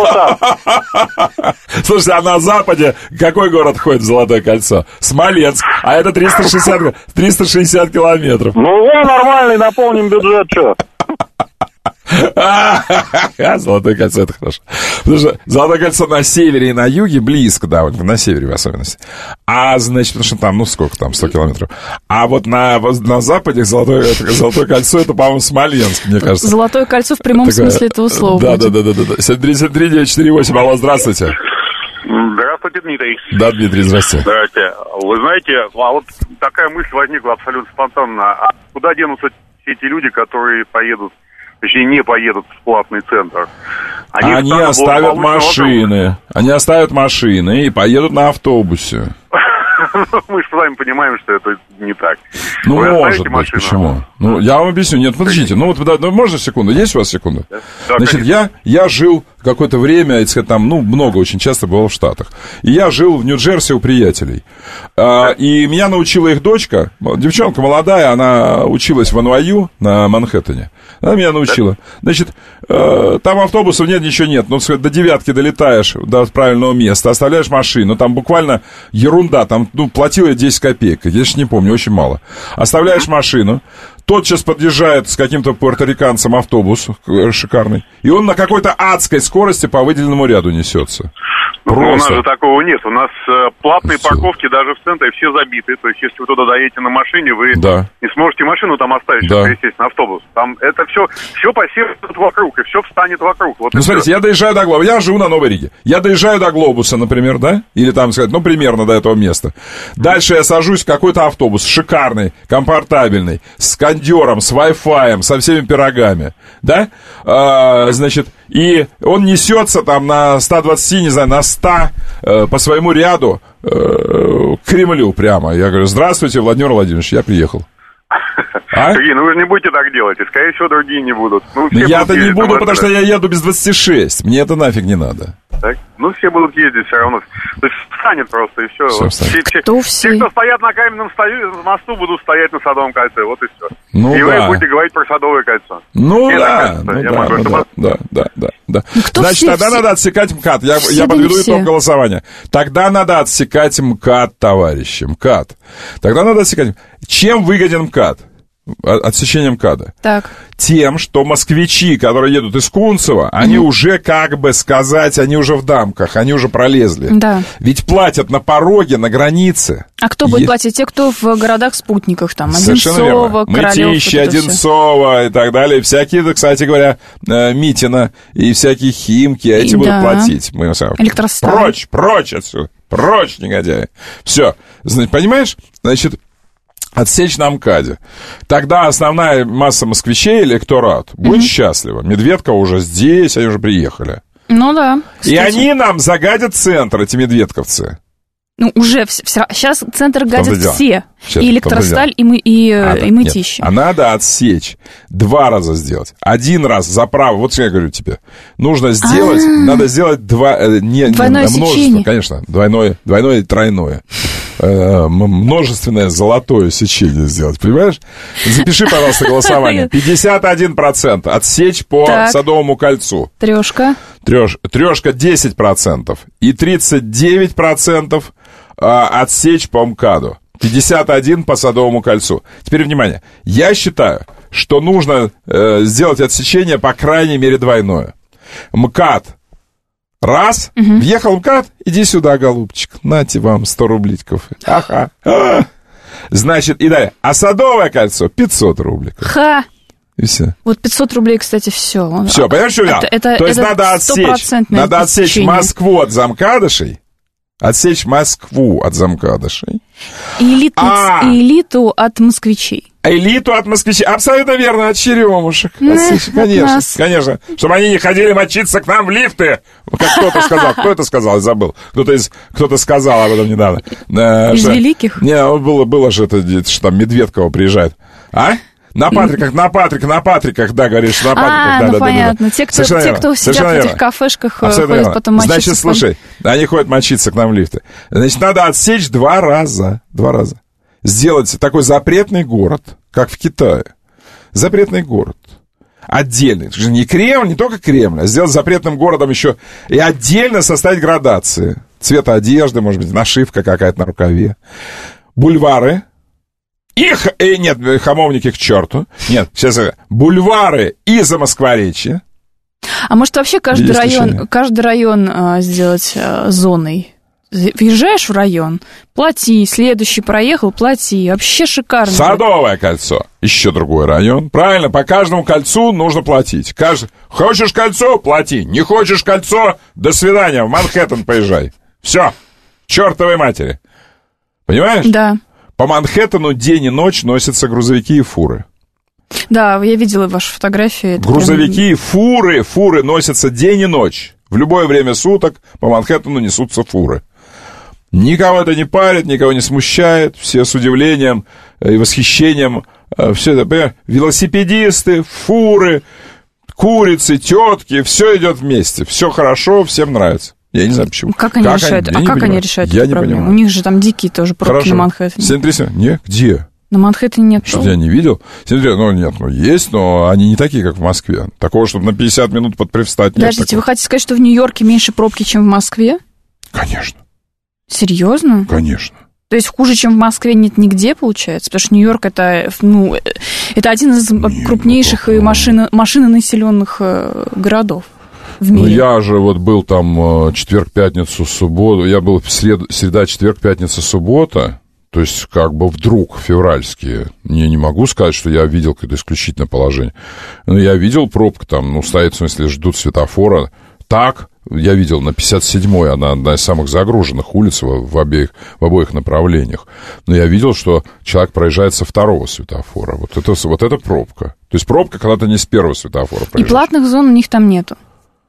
Speaker 10: там.
Speaker 4: Слушайте, а на Западе какой город ходит в Золотое кольцо? Смоленск. А это триста шестьдесят, триста шестьдесят километров.
Speaker 10: Ну, о, нормальный, наполним бюджет, что?
Speaker 4: Золотое кольцо, это хорошо. Потому что Золотое кольцо на севере и на юге близко, да, вот на севере в особенности. А, значит, потому что там, ну, сколько там, сто километров. А вот на, на западе Золотое, Золотое кольцо, это, по-моему, Смоленск, мне кажется.
Speaker 5: Золотое кольцо в прямом
Speaker 4: Такое-
Speaker 5: смысле этого слова.
Speaker 4: Да, да,
Speaker 5: будет.
Speaker 4: да, да, да. семь три семь три девять четыре восемь. Алло, здравствуйте.
Speaker 11: Здравствуйте, Дмитрий.
Speaker 4: Да, Дмитрий, здравствуйте.
Speaker 11: Здравствуйте. Вы знаете, а вот такая мысль возникла абсолютно спонтанно. А куда денутся все эти люди, которые поедут, точнее, не поедут в платный центр?
Speaker 4: Они,
Speaker 11: станут
Speaker 4: оставят
Speaker 11: благополучно
Speaker 4: машины. Они оставят машины и поедут на автобусе.
Speaker 11: Мы же с вами понимаем, что это не так.
Speaker 4: Ну,
Speaker 11: Вы
Speaker 4: может
Speaker 11: оставите
Speaker 4: быть,
Speaker 11: машину?
Speaker 4: почему? Ну, я вам объясню. Нет, подождите, ну вот, да, ну, можно секунду? Есть у вас секунда?
Speaker 11: Да,
Speaker 4: Значит, я, я жил какое-то время, если там, ну, много, очень часто бывал в Штатах. И я жил в Нью-Джерси у приятелей. А, и меня научила их дочка, девчонка молодая, она училась в эн вай ю на Манхэттене. Она меня научила. Значит, э, там автобусов нет, ничего нет. Ну, сказать, до девятки долетаешь до правильного места, оставляешь машину. Там буквально ерунда. Там, ну, платил я десять копеек. Я же не помню, очень мало. Оставляешь машину. Тотчас подъезжает с каким-то пуэрториканцем автобус э, шикарный. И он на какой-то адской скорости по выделенному ряду несется.
Speaker 11: Ну, у нас
Speaker 4: Просто.
Speaker 11: же такого нет. У нас э, платные
Speaker 4: Всё.
Speaker 11: парковки даже в центре все забиты. То есть, если вы туда доедете на машине, вы
Speaker 4: Да.
Speaker 11: не сможете машину там оставить,
Speaker 4: Да.
Speaker 11: чтобы пересесть на автобус. Там это все, все посеет вокруг, и все встанет вокруг. Вот
Speaker 4: Ну,
Speaker 11: и
Speaker 4: смотрите,
Speaker 11: всё.
Speaker 4: я доезжаю до Глобуса. Я живу на Новой Риге. Я доезжаю до Глобуса, например, да? Или там сказать, ну, примерно до этого места. Дальше я сажусь в какой-то автобус шикарный, комфортабельный, с кондером, с Wi-Fi, со всеми пирогами, да? А, значит, и он несется там на сто двадцать, не знаю, на сто э, по своему ряду э, к Кремлю прямо. Я говорю, здравствуйте, Владимир Владимирович, я приехал. А?
Speaker 11: Сергей, ну вы же не будете так делать, и, скорее всего, другие не будут. Ну,
Speaker 4: я-то не буду, потому что я еду без двадцати шести. Мне это нафиг не надо.
Speaker 11: Так? Ну, все будут ездить все равно. То есть встанет просто, и все.
Speaker 4: все,
Speaker 11: вот. Все,
Speaker 5: кто
Speaker 11: все, все, кто стоят на каменном стою, мосту, будут стоять на Садовом кольце. Вот и все.
Speaker 4: Ну,
Speaker 11: и
Speaker 4: да.
Speaker 11: вы будете говорить про Садовое кольцо.
Speaker 4: Ну,
Speaker 11: Мне
Speaker 4: да,
Speaker 11: кажется,
Speaker 4: ну
Speaker 11: я
Speaker 4: да,
Speaker 11: могу,
Speaker 4: ну
Speaker 11: чтобы...
Speaker 4: да, да, да, да, да.
Speaker 5: Ну,
Speaker 4: Значит,
Speaker 5: все,
Speaker 4: тогда
Speaker 5: все...
Speaker 4: надо отсекать МКАД. Я, я подведу итог голосования. Тогда надо отсекать МКАД, товарищи, МКАД. Тогда надо отсекать. Чем выгоден МКАД? Отсечение МКАДа.
Speaker 5: Так.
Speaker 4: Тем, что москвичи, которые едут из Кунцева, они угу. уже, как бы сказать, они уже в дамках, они уже пролезли.
Speaker 5: Да.
Speaker 4: Ведь платят на пороге, на границе.
Speaker 5: А кто будет Е... платить? Те, кто в городах-спутниках, там,
Speaker 4: Совершенно
Speaker 5: Одинцово,
Speaker 4: верно.
Speaker 5: Королёв.
Speaker 4: Мытищи, вот Одинцово и так далее. Всякие, кстати говоря, Митина и всякие Химки, эти да. будут платить. Мы...
Speaker 5: Электросталь.
Speaker 4: Прочь, прочь отсюда. Прочь, негодяи. Все. Понимаешь? Значит... Отсечь на МКАДе. Тогда основная масса москвичей, электорат, будет mm-hmm. счастлива. Медведка уже здесь, они уже приехали.
Speaker 5: Ну да. Кстати.
Speaker 4: И они нам загадят центр, эти медведковцы.
Speaker 5: Ну, уже все, все, сейчас центр гадят все.
Speaker 4: Сейчас,
Speaker 5: и Электросталь, и, мы, и,
Speaker 4: а,
Speaker 5: и Мытищи.
Speaker 4: А надо отсечь. Два раза сделать. Один раз за право. Вот что я говорю тебе. Нужно сделать, А-а-а. надо сделать два... Не,
Speaker 5: двойное
Speaker 4: не, множество,
Speaker 5: сечение.
Speaker 4: Конечно. Двойное, двойное и тройное. Множественное золотое сечение сделать. Понимаешь? Запиши, пожалуйста, голосование. пятьдесят один процент отсечь по так. Садовому кольцу.
Speaker 5: Трешка.
Speaker 4: Треш, трешка десять процентов. И тридцать девять процентов а, отсечь по МКАДу. пятьдесят один по Садовому кольцу. Теперь внимание. Я считаю, что нужно э, сделать отсечение по крайней мере двойное. МКАД. Раз. Угу. Въехал МКАД. Иди сюда, голубчик. Нате вам сто рубликов. Ага. А. Значит, и далее. А Садовое кольцо пятьсот рубликов.
Speaker 5: Ха.
Speaker 4: И все.
Speaker 5: Вот пятьсот рублей, кстати, все.
Speaker 4: Все, понимаешь, что я?
Speaker 5: Это, это,
Speaker 4: То есть
Speaker 5: это
Speaker 4: надо отсечь, надо отсечь Москву от замкадышей, отсечь Москву от замкадышей.
Speaker 5: И элиту,
Speaker 4: а,
Speaker 5: и элиту от москвичей.
Speaker 4: Элиту от москвичей. Абсолютно верно, от черемушек. Отсечь, конечно, конечно. Чтобы они не ходили мочиться к нам в лифты. Как кто-то сказал. Кто это сказал? Я забыл. Кто-то, из, кто-то сказал об этом недавно.
Speaker 5: Из что, великих?
Speaker 4: Не, было, было же это, что там Медведково приезжает. А? На Патриках, на Патриках, на Патриках, да, говоришь, на Патриках,
Speaker 5: а,
Speaker 4: да,
Speaker 5: ну
Speaker 4: да,
Speaker 5: понятно.
Speaker 4: да, да.
Speaker 5: Те, кто, те, кто сидят в этих кафешках,
Speaker 4: абсолютно
Speaker 5: ходят
Speaker 4: верно.
Speaker 5: потом мочиться.
Speaker 4: Значит, слушай, они ходят мочиться к нам в лифты. Значит, надо отсечь два раза, два раза. Сделать такой запретный город, как в Китае. Запретный город. Отдельный. Не Кремль, не только Кремль, а сделать запретным городом еще и отдельно составить градации. Цвета одежды, может быть, нашивка какая-то на рукаве. Бульвары. Их, э, нет, хамовники к черту. Нет, сейчас бульвары и Замоскворечье.
Speaker 5: А может вообще каждый район, каждый район а, сделать а, зоной? Въезжаешь в район, плати, следующий проехал, плати. Вообще шикарно.
Speaker 4: Садовое кольцо. Еще другой район. Правильно, по каждому кольцу нужно платить. Кажд... Хочешь кольцо? Плати. Не хочешь кольцо? До свидания, в Манхэттен поезжай. Все. Чертовой матери. Понимаешь?
Speaker 5: Да.
Speaker 4: По Манхэттену день и ночь носятся грузовики и фуры.
Speaker 5: Да, я видела ваши фотографии.
Speaker 4: Грузовики и фуры, фуры носятся день и ночь. В любое время суток по Манхэттену несутся фуры. Никого это не парит, никого не смущает. Все с удивлением и восхищением. Все это, понимаешь, велосипедисты, фуры, курицы, тетки. Все идет вместе. Все хорошо, всем нравится. Я не знаю, почему.
Speaker 5: Как они как решают, они, а как понимаю. они решают
Speaker 4: я
Speaker 5: эту проблему? Понимаю. У них же там дикие тоже пробки Хорошо. на Манхэттене.
Speaker 4: семь тридцать Не, где?
Speaker 5: На Манхэттене нет.
Speaker 4: Что-то я не видел. Ну, нет, ну, есть, но они не такие, как в Москве. Такого, чтобы на пятьдесят минут подпривстать, нет.
Speaker 5: Подождите,
Speaker 4: такого.
Speaker 5: Вы хотите сказать, что в Нью-Йорке меньше пробки, чем в Москве?
Speaker 4: Конечно.
Speaker 5: Серьезно?
Speaker 4: Конечно.
Speaker 5: То есть хуже, чем в Москве, нет нигде, получается? Потому что Нью-Йорк это, ну, это один из нет, крупнейших ну, машино, машинонаселенных городов. В мире.
Speaker 4: Ну, я же вот был там четверг, пятницу, субботу. Я был в среду, среда, четверг, пятница, суббота. То есть, как бы вдруг февральские. Я не могу сказать, что я видел какое-то исключительное положение. Но я видел пробку там, ну, стоит, в смысле, ждут светофора. Так, я видел на пятьдесят седьмой, она одна из самых загруженных улиц в, в, обеих, в обоих направлениях. Но я видел, что человек проезжает со второго светофора. Вот это, вот это пробка. То есть, пробка, когда ты не с первого светофора проезжаешь.
Speaker 5: И платных зон у них там нету?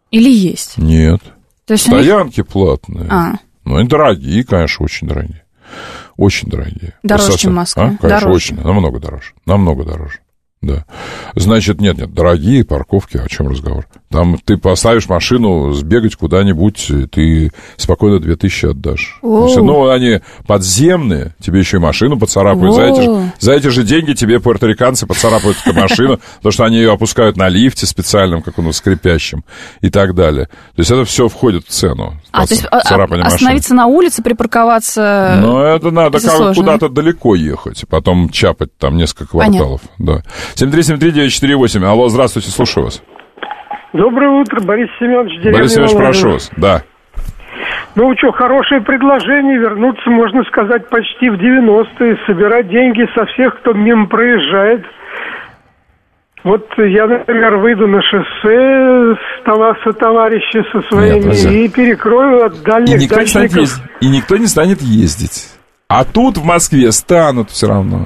Speaker 5: Или есть?
Speaker 4: Нет.
Speaker 5: То есть
Speaker 4: стоянки них... платные.
Speaker 5: А.
Speaker 4: Ну, и дорогие, конечно, очень дорогие. Очень дорогие.
Speaker 5: Дороже,
Speaker 4: Высота.
Speaker 5: чем Москва?
Speaker 4: А? Конечно,
Speaker 5: дороже.
Speaker 4: очень. Намного дороже. Намного дороже. Да. Значит, нет, нет, дорогие парковки, о чем разговор? Там ты поставишь машину, сбегать куда-нибудь, ты спокойно две тысячи отдашь. Если, ну, они подземные, тебе еще и машину поцарапают. За эти, же, за эти же деньги тебе пуэрториканцы поцарапают эту машину, потому что они ее опускают на лифте специальном, как у нас, скрипящем, и так далее. То есть это все входит в цену.
Speaker 5: А, то есть остановиться на улице, припарковаться...
Speaker 4: Ну, это надо это куда-то далеко ехать, потом чапать там несколько кварталов. Да. семь три семь три девять четыре восемь. Алло, здравствуйте, слушаю вас.
Speaker 12: Доброе утро, Борис Семенович.
Speaker 4: Борис Семенович, прошу вас, да.
Speaker 12: Ну, что, хорошее предложение, вернуться, можно сказать, почти в девяностые, собирать деньги со всех, кто мимо проезжает. Вот я, например, выйду на шоссе со товарищи со своими Нет, и перекрою от дальних
Speaker 4: и никто
Speaker 12: дачников.
Speaker 4: Ездить, и никто не станет ездить. А тут в Москве станут все равно.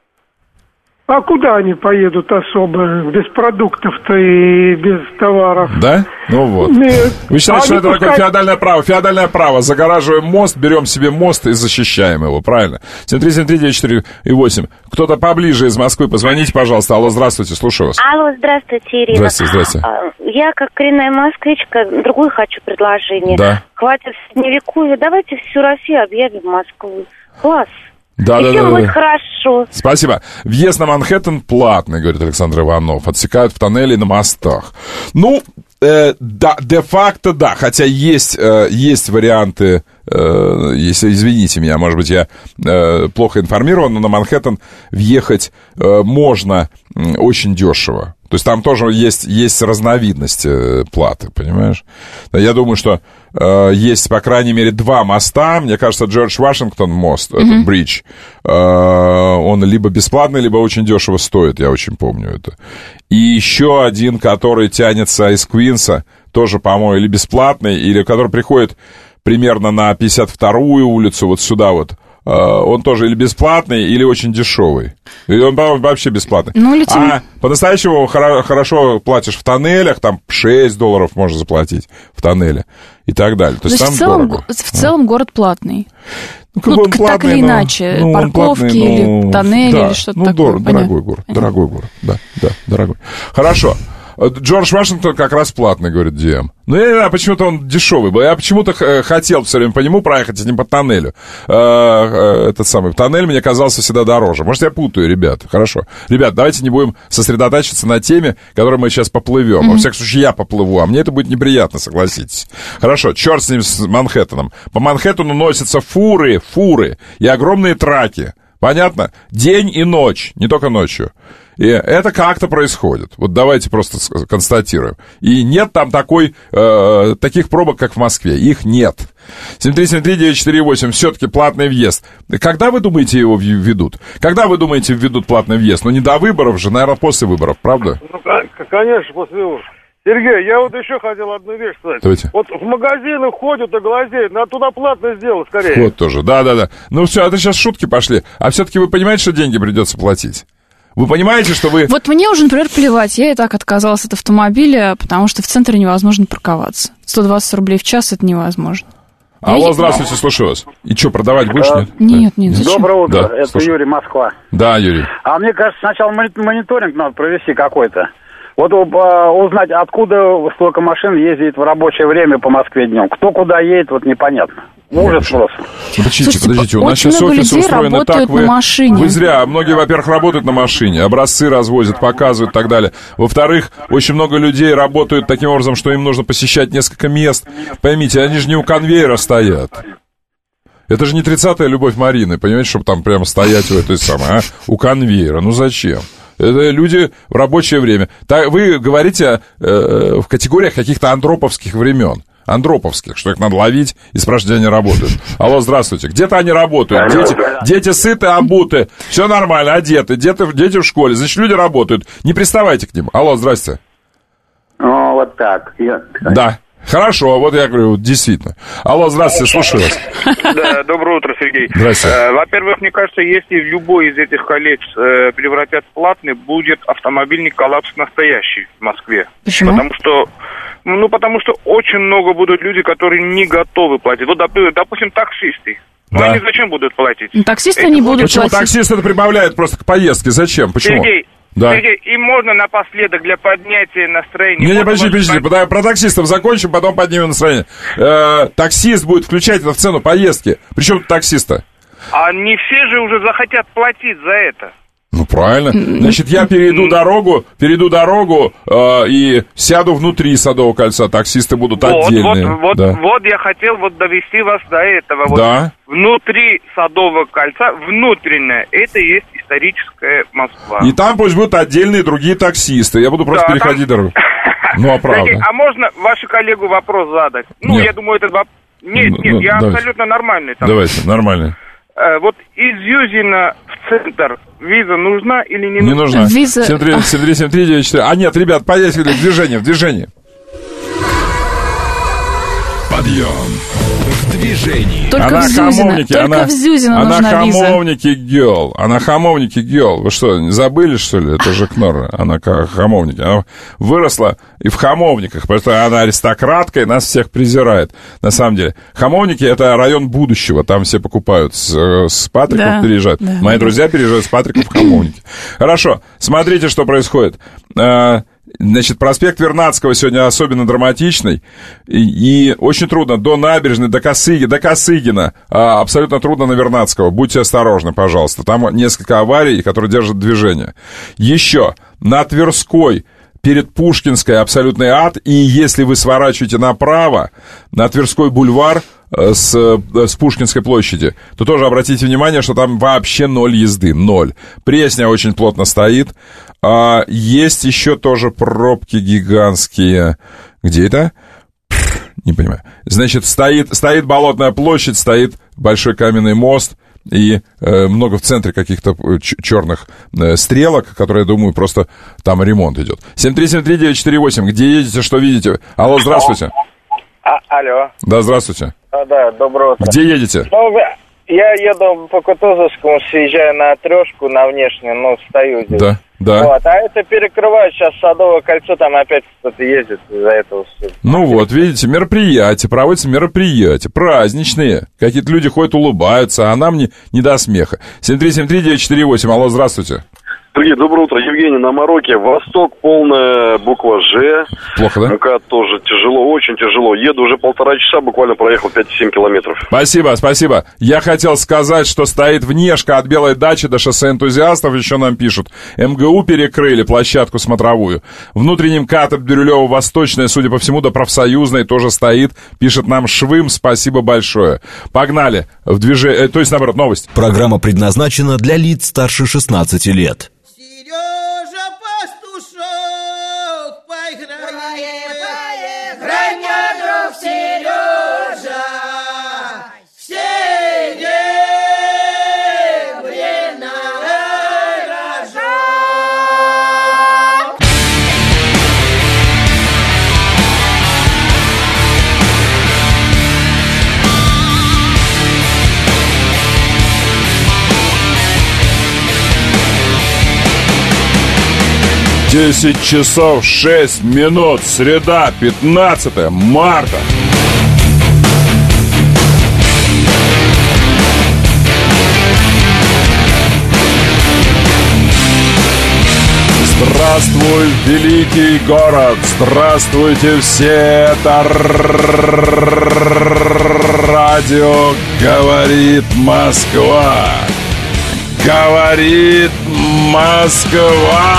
Speaker 12: А куда они поедут особо? Без продуктов-то и без товаров.
Speaker 4: Да? Ну вот.
Speaker 12: Нет.
Speaker 4: Вы считаете,
Speaker 12: а
Speaker 4: что это
Speaker 12: пускай...
Speaker 4: такое феодальное право? Феодальное право. Загораживаем мост, берем себе мост и защищаем его, правильно? семь три семь три девять четыре восемь. Кто-то поближе из Москвы, позвоните, пожалуйста. Алло, здравствуйте, слушаю вас.
Speaker 13: Алло, здравствуйте, Ирина.
Speaker 4: Здравствуйте, здравствуйте.
Speaker 13: Я, как коренная москвичка, другое хочу предложение.
Speaker 4: Да.
Speaker 13: Хватит средневековья, давайте всю Россию объявим Москву. Класс.
Speaker 4: Да,
Speaker 13: и
Speaker 4: да,
Speaker 13: всем
Speaker 4: да,
Speaker 13: будет
Speaker 4: да.
Speaker 13: хорошо.
Speaker 4: Спасибо. Въезд на Манхэттен платный, говорит Александр Иванов. Отсекают в тоннели и на мостах. Ну, э, да, де-факто да. Хотя есть, э, есть варианты, э, если, извините меня, может быть, я э, плохо информирован, но на Манхэттен въехать э, можно э, очень дешево. То есть там тоже есть, есть разновидность э, платы, понимаешь? Я думаю, что э, есть, по крайней мере, два моста. Мне кажется, Джордж Вашингтон мост, mm-hmm. этот бридж, э, он либо бесплатный, либо очень дешево стоит, я очень помню это. И еще один, который тянется из Квинса, тоже, по-моему, или бесплатный, или который приходит примерно на пятьдесят вторую улицу, вот сюда вот. Он тоже или бесплатный, или очень дешевый. И он, по-моему, вообще бесплатный.
Speaker 5: Ну, летим.
Speaker 4: А по-настоящему хоро- хорошо платишь в тоннелях, там шесть долларов можно заплатить в тоннеле и так далее. То, То есть,
Speaker 5: есть
Speaker 4: там
Speaker 5: в целом,
Speaker 4: дорого.
Speaker 5: В целом а? город платный.
Speaker 4: Ну,
Speaker 5: ну
Speaker 4: он платный,
Speaker 5: так или
Speaker 4: но,
Speaker 5: иначе,
Speaker 4: ну,
Speaker 5: парковки
Speaker 4: платный,
Speaker 5: или
Speaker 4: но...
Speaker 5: тоннели
Speaker 4: да,
Speaker 5: или что-то
Speaker 4: ну,
Speaker 5: такое.
Speaker 4: Дор- дорогой город, дорогой город, да, да, дорогой. Хорошо. Джордж Вашингтон как раз платный, говорит ди эм. Ну, я не знаю, почему-то он дешевый был. Я почему-то хотел все время по нему проехать, а не по тоннелю. Этот самый тоннель мне казался всегда дороже. Может, я путаю, ребят. Хорошо. Ребят, давайте не будем сосредотачиваться на теме, которой мы сейчас поплывем. Mm-hmm. Во всяком случае, я поплыву, а мне это будет неприятно, согласитесь. Хорошо, черт с ним, с Манхэттеном. По Манхэттену носятся фуры, фуры и огромные траки. Понятно? День и ночь, не только ночью. И это как-то происходит. Вот давайте просто констатируем. И нет там такой, э, таких пробок, как в Москве. Их нет. семь три семь три девять четыре восемь. Все-таки платный въезд. Когда вы думаете, его введут? Когда вы думаете, введут платный въезд? Ну, не до выборов же, наверное, после выборов, правда?
Speaker 10: Ну, конечно, после выборов. Сергей, я вот еще хотел одну вещь сказать.
Speaker 4: Давайте.
Speaker 10: Вот в магазины ходят и глазеют, надо туда платно сделать скорее.
Speaker 4: Вход тоже, да-да-да. Ну все, это сейчас шутки пошли. А все-таки вы понимаете, что деньги придется платить? Вы понимаете, что вы...
Speaker 5: Вот мне уже, например, плевать. Я и так отказалась от автомобиля, потому что в центре невозможно парковаться. сто двадцать рублей в час — это невозможно.
Speaker 4: Алло,
Speaker 5: я...
Speaker 4: здравствуйте, слушаю вас. И что, продавать будешь, нет?
Speaker 5: Нет, нет, зачем?
Speaker 10: Доброе утро,
Speaker 4: да,
Speaker 10: это
Speaker 4: слушаю.
Speaker 10: Юрий, Москва.
Speaker 4: Да, Юрий.
Speaker 10: А мне кажется, сначала мониторинг надо провести какой-то. Вот узнать, откуда столько машин ездит в рабочее время по Москве днем. Кто куда едет, вот непонятно. Ужас просто.
Speaker 4: Подождите,
Speaker 5: Слушайте,
Speaker 4: подождите, у нас сейчас офисы устроены так, вы, вы зря. Многие, во-первых, работают на машине, образцы развозят, показывают и так далее. Во-вторых, очень много людей работают таким образом, что им нужно посещать несколько мест. Поймите, они же не у конвейера стоят. Это же не тридцатая любовь Марины, понимаете, чтобы там прямо стоять в этой самой, а? У конвейера. Ну зачем? Это люди в рабочее время. Так, вы говорите э, в категориях каких-то андроповских времен. Андроповских, что их надо ловить и спрашивать, где они работают. Алло, здравствуйте. Где-то они работают. Дети, дети сыты, обуты. Все нормально, одеты. Дети, дети в школе. Значит, люди работают. Не приставайте к ним. Алло, здрасте.
Speaker 14: Ну, вот так. Я...
Speaker 4: Да. Хорошо, вот я говорю, действительно. Алло, здравствуйте, слушаю вас.
Speaker 14: Да, доброе утро, Сергей.
Speaker 4: Здравствуйте.
Speaker 14: Во-первых, мне кажется, если любой из этих колец превратят в платный, будет автомобильный коллапс настоящий в Москве.
Speaker 5: Почему?
Speaker 14: Потому что, ну, потому что очень много будут люди, которые не готовы платить. Вот, допустим, таксисты. Ну,
Speaker 4: Да.
Speaker 14: они зачем будут платить?
Speaker 5: Ну, таксисты
Speaker 14: Эти
Speaker 5: не будут
Speaker 4: Почему
Speaker 5: платить.
Speaker 4: таксист это прибавляет просто к поездке? Зачем? Почему?
Speaker 14: Сергей,
Speaker 4: Да.
Speaker 14: Сергей, им можно напоследок для поднятия настроения.
Speaker 4: Не, не,
Speaker 14: можно
Speaker 4: подожди,
Speaker 14: вас-
Speaker 4: подожди, подожди, про таксистов закончим, потом поднимем настроение. Э, таксист будет включать это в цену поездки. Причем тут таксиста?
Speaker 14: А не все же уже захотят платить за это.
Speaker 4: Ну, правильно. Значит, я перейду дорогу, перейду дорогу э, и сяду внутри Садового кольца. Таксисты будут
Speaker 14: Вот,
Speaker 4: отдельные.
Speaker 14: вот, вот,
Speaker 4: да.
Speaker 14: вот я хотел вот довести вас до этого. Вот
Speaker 4: Да.
Speaker 14: внутри Садового кольца, внутреннее, это и есть историческая Москва.
Speaker 4: И там пусть будут отдельные другие таксисты. Я буду просто
Speaker 14: Да,
Speaker 4: переходить
Speaker 14: там-
Speaker 4: дорогу. Ну, а правда.
Speaker 14: Сергей, а можно вашу коллегу вопрос задать? Ну,
Speaker 4: Нет.
Speaker 14: я думаю, этот вопрос... Нет,
Speaker 4: Ну,
Speaker 14: нет,
Speaker 4: ну,
Speaker 14: я
Speaker 4: давайте.
Speaker 14: абсолютно нормальный. Там.
Speaker 4: Давайте, нормально.
Speaker 14: Э, вот из Юзина в центр виза нужна или не,
Speaker 4: Не нужна.
Speaker 5: Виза-
Speaker 4: семь три семь три семь три девять четыре. А нет, ребят, поехали в движение, в движение.
Speaker 1: Подъем в движении.
Speaker 5: Только
Speaker 4: она
Speaker 5: в Зюзино,
Speaker 4: хамовники,
Speaker 5: только
Speaker 4: она,
Speaker 5: в Зюзино
Speaker 4: она
Speaker 5: нужна виза.
Speaker 4: хамовники гел, она хамовники гел. Вы что, забыли, что ли? Это же Кнор, она ка- хамовники. Она выросла и в хамовниках, потому что она аристократка и нас всех презирает. На самом деле, хамовники — это район будущего, там все покупают с, с Патриков,
Speaker 5: Да,
Speaker 4: переезжают.
Speaker 5: да.
Speaker 4: Мои друзья переезжают с Патриков в хамовники. Хорошо, смотрите, что происходит. А, Значит, проспект Вернадского сегодня особенно драматичный, и, и очень трудно до набережной, до Косыги, до Косыгина, а, абсолютно трудно на Вернадского. Будьте осторожны, пожалуйста. Там несколько аварий, которые держат движение. Еще на Тверской перед Пушкинской абсолютный ад, и если вы сворачиваете направо на Тверской бульвар э, с, э, с Пушкинской площади, то тоже обратите внимание, что там вообще ноль езды, ноль. Пресня очень плотно стоит. А, есть еще тоже пробки гигантские. Где это? Пфф, не понимаю. Значит, стоит, стоит Болотная площадь, стоит большой каменный мост, и э, много в центре каких-то ч- черных э, стрелок, которые, я думаю, просто там ремонт идет. семь три семь три девять четыре восемь. Где едете, что видите? Алло, здравствуйте.
Speaker 15: А, алло.
Speaker 4: Да, здравствуйте.
Speaker 15: А, да, доброе утро.
Speaker 4: Где едете?
Speaker 15: Ну, я еду по Кутузовскому, съезжаю на трешку, на внешнюю, ну, стою здесь.
Speaker 4: Да, да.
Speaker 15: Вот, а это перекрывает сейчас Садовое кольцо, там опять кто-то ездит из-за этого.
Speaker 4: Ну вот, видите, мероприятия, проводятся мероприятия, праздничные. Какие-то люди ходят, улыбаются, а нам не, не до смеха. семь три семь три девять четыре восемь. Алло, здравствуйте.
Speaker 16: Сергей, доброе утро. Евгений на Мароке. Восток, полная буква Ж.
Speaker 4: Плохо, да?
Speaker 16: МКАД тоже тяжело, очень тяжело. Еду уже полтора часа, буквально проехал пять-семь километров.
Speaker 4: Спасибо, спасибо. Я хотел сказать, что стоит внешка от Белой дачи до шоссе энтузиастов, еще нам пишут. МГУ перекрыли площадку смотровую. Внутренний МКАД от Бирюлева-Восточная, судя по всему, до Профсоюзной тоже стоит. Пишет нам Швым, спасибо большое. Погнали в движение, то есть, наоборот, новость.
Speaker 1: Программа предназначена для лиц старше шестнадцати лет.
Speaker 2: Сережа Пастушок, поиграем,
Speaker 3: Играй мне, друг Сережа, в серебряный рожок.
Speaker 4: десять часов шесть минут, среда, пятнадцатое марта. Здравствуй, великий город! Здравствуйте все! Это радио «Говорит Москва». Говорит Москва!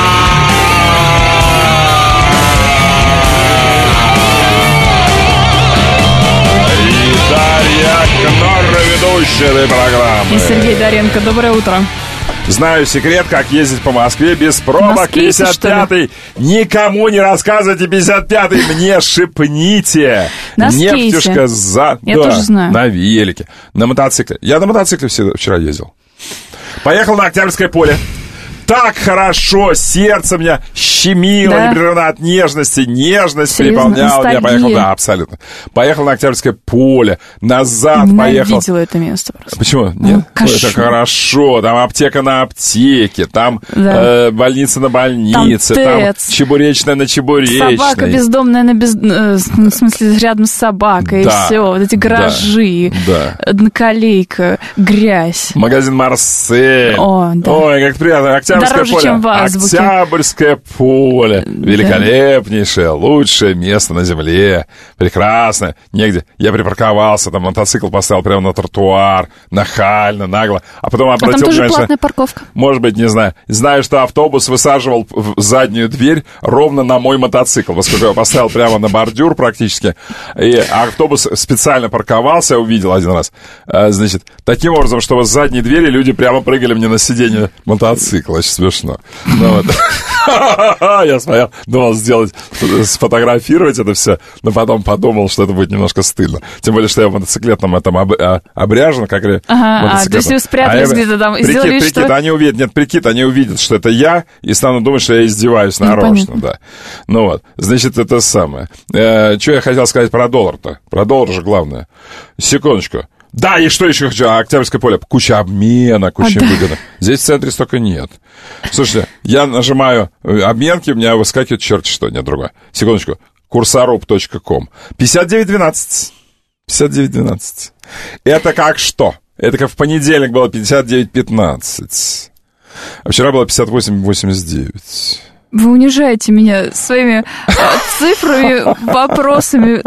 Speaker 4: И Дарья Кнорр, ведущая этой программы.
Speaker 5: И Сергей Доренко. Доброе утро.
Speaker 4: Знаю секрет, как ездить по Москве без пробок.
Speaker 5: На скейте,
Speaker 4: пятьдесят пятый. Никому не рассказывайте пятьдесят пятый. Мне шепните.
Speaker 5: На скейте.
Speaker 4: Нефтюшка за...
Speaker 5: Я
Speaker 4: да,
Speaker 5: тоже знаю.
Speaker 4: на велике. На мотоцикле. Я на мотоцикле вчера ездил. Поехал на Октябрьское поле. так хорошо, сердце меня щемило
Speaker 5: Да?
Speaker 4: непрерывно от нежности, нежность
Speaker 5: Серьезно?
Speaker 4: переполняла меня.
Speaker 5: Ностальгия?
Speaker 4: Поехал, да, абсолютно. Поехал на Октябрьское поле, назад поехал.
Speaker 5: Ненавидела это место просто.
Speaker 4: Почему? Нет,
Speaker 5: Ну,
Speaker 4: это хорошо. Там аптека на аптеке, там
Speaker 5: Да.
Speaker 4: э, больница на больнице,
Speaker 5: Там
Speaker 4: там,
Speaker 5: ТЭЦ.
Speaker 4: чебуречная на чебуречной.
Speaker 5: Собака бездомная на без... э, в смысле, рядом с собакой,
Speaker 4: Да.
Speaker 5: и все. Вот эти гаражи,
Speaker 4: Да.
Speaker 5: одноколейка, грязь.
Speaker 4: Магазин «Марсель».
Speaker 5: О, да.
Speaker 4: Ой, как приятно. Октябрьское
Speaker 5: Дороже,
Speaker 4: поле.
Speaker 5: чем в азбуке.
Speaker 4: Октябрьское поле. Великолепнейшее, лучшее место на земле. Прекрасное. Негде. Я припарковался, там мотоцикл поставил прямо на тротуар. Нахально, нагло. А потом
Speaker 5: А
Speaker 4: обратил
Speaker 5: там тоже
Speaker 4: внимание, что-
Speaker 5: платная парковка.
Speaker 4: Может быть, не знаю. Знаю, что автобус высаживал в заднюю дверь ровно на мой мотоцикл, поскольку я поставил прямо на бордюр практически. И автобус специально парковался, я увидел один раз. А, Значит, таким образом, чтобы с задней двери люди прямо прыгали мне на сиденье мотоцикла. Очень смешно. Ну вот. Я смотрел, думал сделать, сфотографировать это все, но потом подумал, что это будет немножко стыдно. Тем более, что я в мотоциклетном этом об- а- обряжен, как ре-
Speaker 5: Ага, а,
Speaker 4: мотоциклетном.
Speaker 5: то есть вы спрятались
Speaker 4: я-
Speaker 5: где-то там и
Speaker 4: прикид,
Speaker 5: сделали,
Speaker 4: прикид,
Speaker 5: что-
Speaker 4: они увидят, нет, прикид, они увидят, что это я, и станут думать, что я издеваюсь
Speaker 5: Ну,
Speaker 4: нарочно,
Speaker 5: понятно.
Speaker 4: да. Ну вот, значит, это самое. Э, что я хотел сказать про доллар-то? Про доллар же главное. Секундочку. Да, и что еще хочу? А, Октябрьское поле. Куча обмена, куча
Speaker 5: А, да.
Speaker 4: выгода. Здесь в центре столько нет. Слушайте, я нажимаю э, обменки, у меня выскакивает черт что, нет, другое. Секундочку. курсоруб точка ком. пятьдесят девять двенадцать. пятьдесят девять двенадцать. Это как что? Это как в понедельник было пятьдесят девять пятнадцать. А вчера было пятьдесят восемь восемьдесят девять.
Speaker 5: Вы унижаете меня своими э, цифрами, вопросами.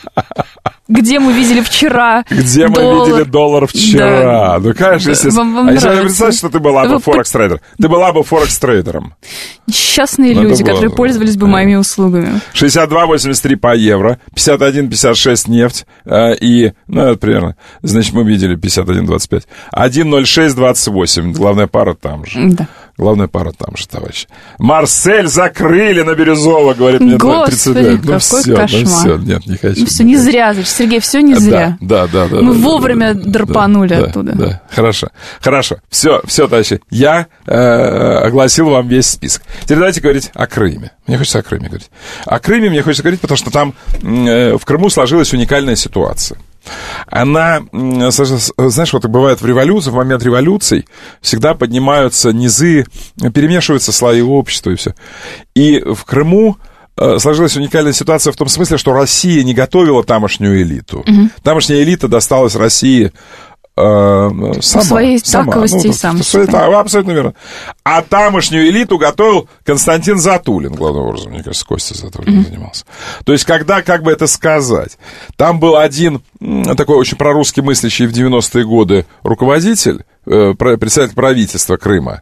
Speaker 5: Где мы видели вчера
Speaker 4: Где мы
Speaker 5: доллар?
Speaker 4: видели доллар вчера?
Speaker 5: Да.
Speaker 4: Ну, конечно, естественно.
Speaker 5: Вам- вам
Speaker 4: а если
Speaker 5: нравится?
Speaker 4: представь, что ты была бы
Speaker 5: Вы
Speaker 4: форекс-трейдер. Ты была бы форекс-трейдером.
Speaker 5: Несчастные
Speaker 4: Ну, это
Speaker 5: люди,
Speaker 4: было-
Speaker 5: которые пользовались бы моими услугами.
Speaker 4: шестьдесят два восемьдесят три по евро, пятьдесят один пятьдесят шесть нефть, э, и, ну, это примерно, значит, мы видели пятьдесят один двадцать пять. один ноль шесть двадцать восемь, главная пара там же.
Speaker 5: Да.
Speaker 4: Главная пара там же, товарищи. Марсель закрыли на Бирюзово, говорит мне тридцать
Speaker 5: Господи,
Speaker 4: пять. Ну,
Speaker 5: какой
Speaker 4: все,
Speaker 5: кошмар.
Speaker 4: ну, все, нет, не хочу.
Speaker 5: Ну все, не зря, значит, Сергей, все не зря.
Speaker 4: Да, да, да.
Speaker 5: Мы
Speaker 4: да,
Speaker 5: вовремя
Speaker 4: да, да,
Speaker 5: драпанули
Speaker 4: да,
Speaker 5: оттуда.
Speaker 4: Да, хорошо, хорошо. Все, все, товарищи. Я э, огласил вам весь список. Теперь давайте говорить о Крыме. Мне хочется о Крыме говорить. О Крыме мне хочется говорить, потому что там э, в Крыму сложилась уникальная ситуация. Она, м, знаешь, вот и бывает в революции, в момент революций всегда поднимаются низы, перемешиваются слои общества и все. И в Крыму э, сложилась уникальная ситуация в том смысле, что Россия не готовила тамошнюю элиту.
Speaker 5: Мгм.
Speaker 4: Тамошняя элита досталась России э, сама.
Speaker 5: своей
Speaker 4: сама.
Speaker 5: таковости и
Speaker 4: в- в
Speaker 5: самости.
Speaker 4: своей та- абсолютно верно. А тамошнюю элиту готовил Константин Затулин, главным образом, мне кажется, Костя Затулин
Speaker 5: Мгм.
Speaker 4: занимался. То есть, когда, как бы это сказать, там был один м, такой очень прорусски мыслящий в девяностые годы руководитель, э, про- председатель правительства Крыма,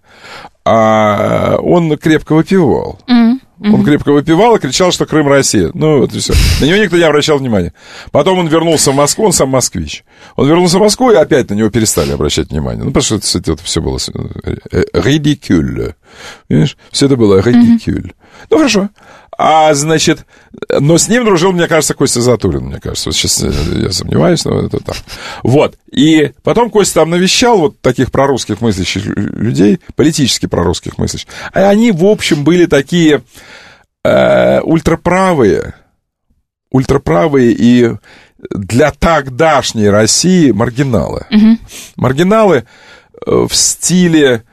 Speaker 4: а он крепко выпивал.
Speaker 5: Мгм.
Speaker 4: Он крепко выпивал и кричал, что Крым Россия. Ну, вот и все. На него никто не обращал внимания. Потом он вернулся в Москву, он сам москвич. Он вернулся в Москву, и опять на него перестали обращать внимание. Ну, потому что, кстати, это все было ridicule. Видишь? Все это было ridicule. Ну, хорошо. А, значит, но с ним дружил, мне кажется, Костя Затулин, мне кажется. Вот сейчас я сомневаюсь, но это так. Вот. И потом Костя там навещал вот таких прорусских мыслящих людей, политически прорусских мыслящих. А они, в общем, были такие э, ультраправые, ультраправые и для тогдашней России маргиналы.
Speaker 5: Мгм.
Speaker 4: Маргиналы э, в стиле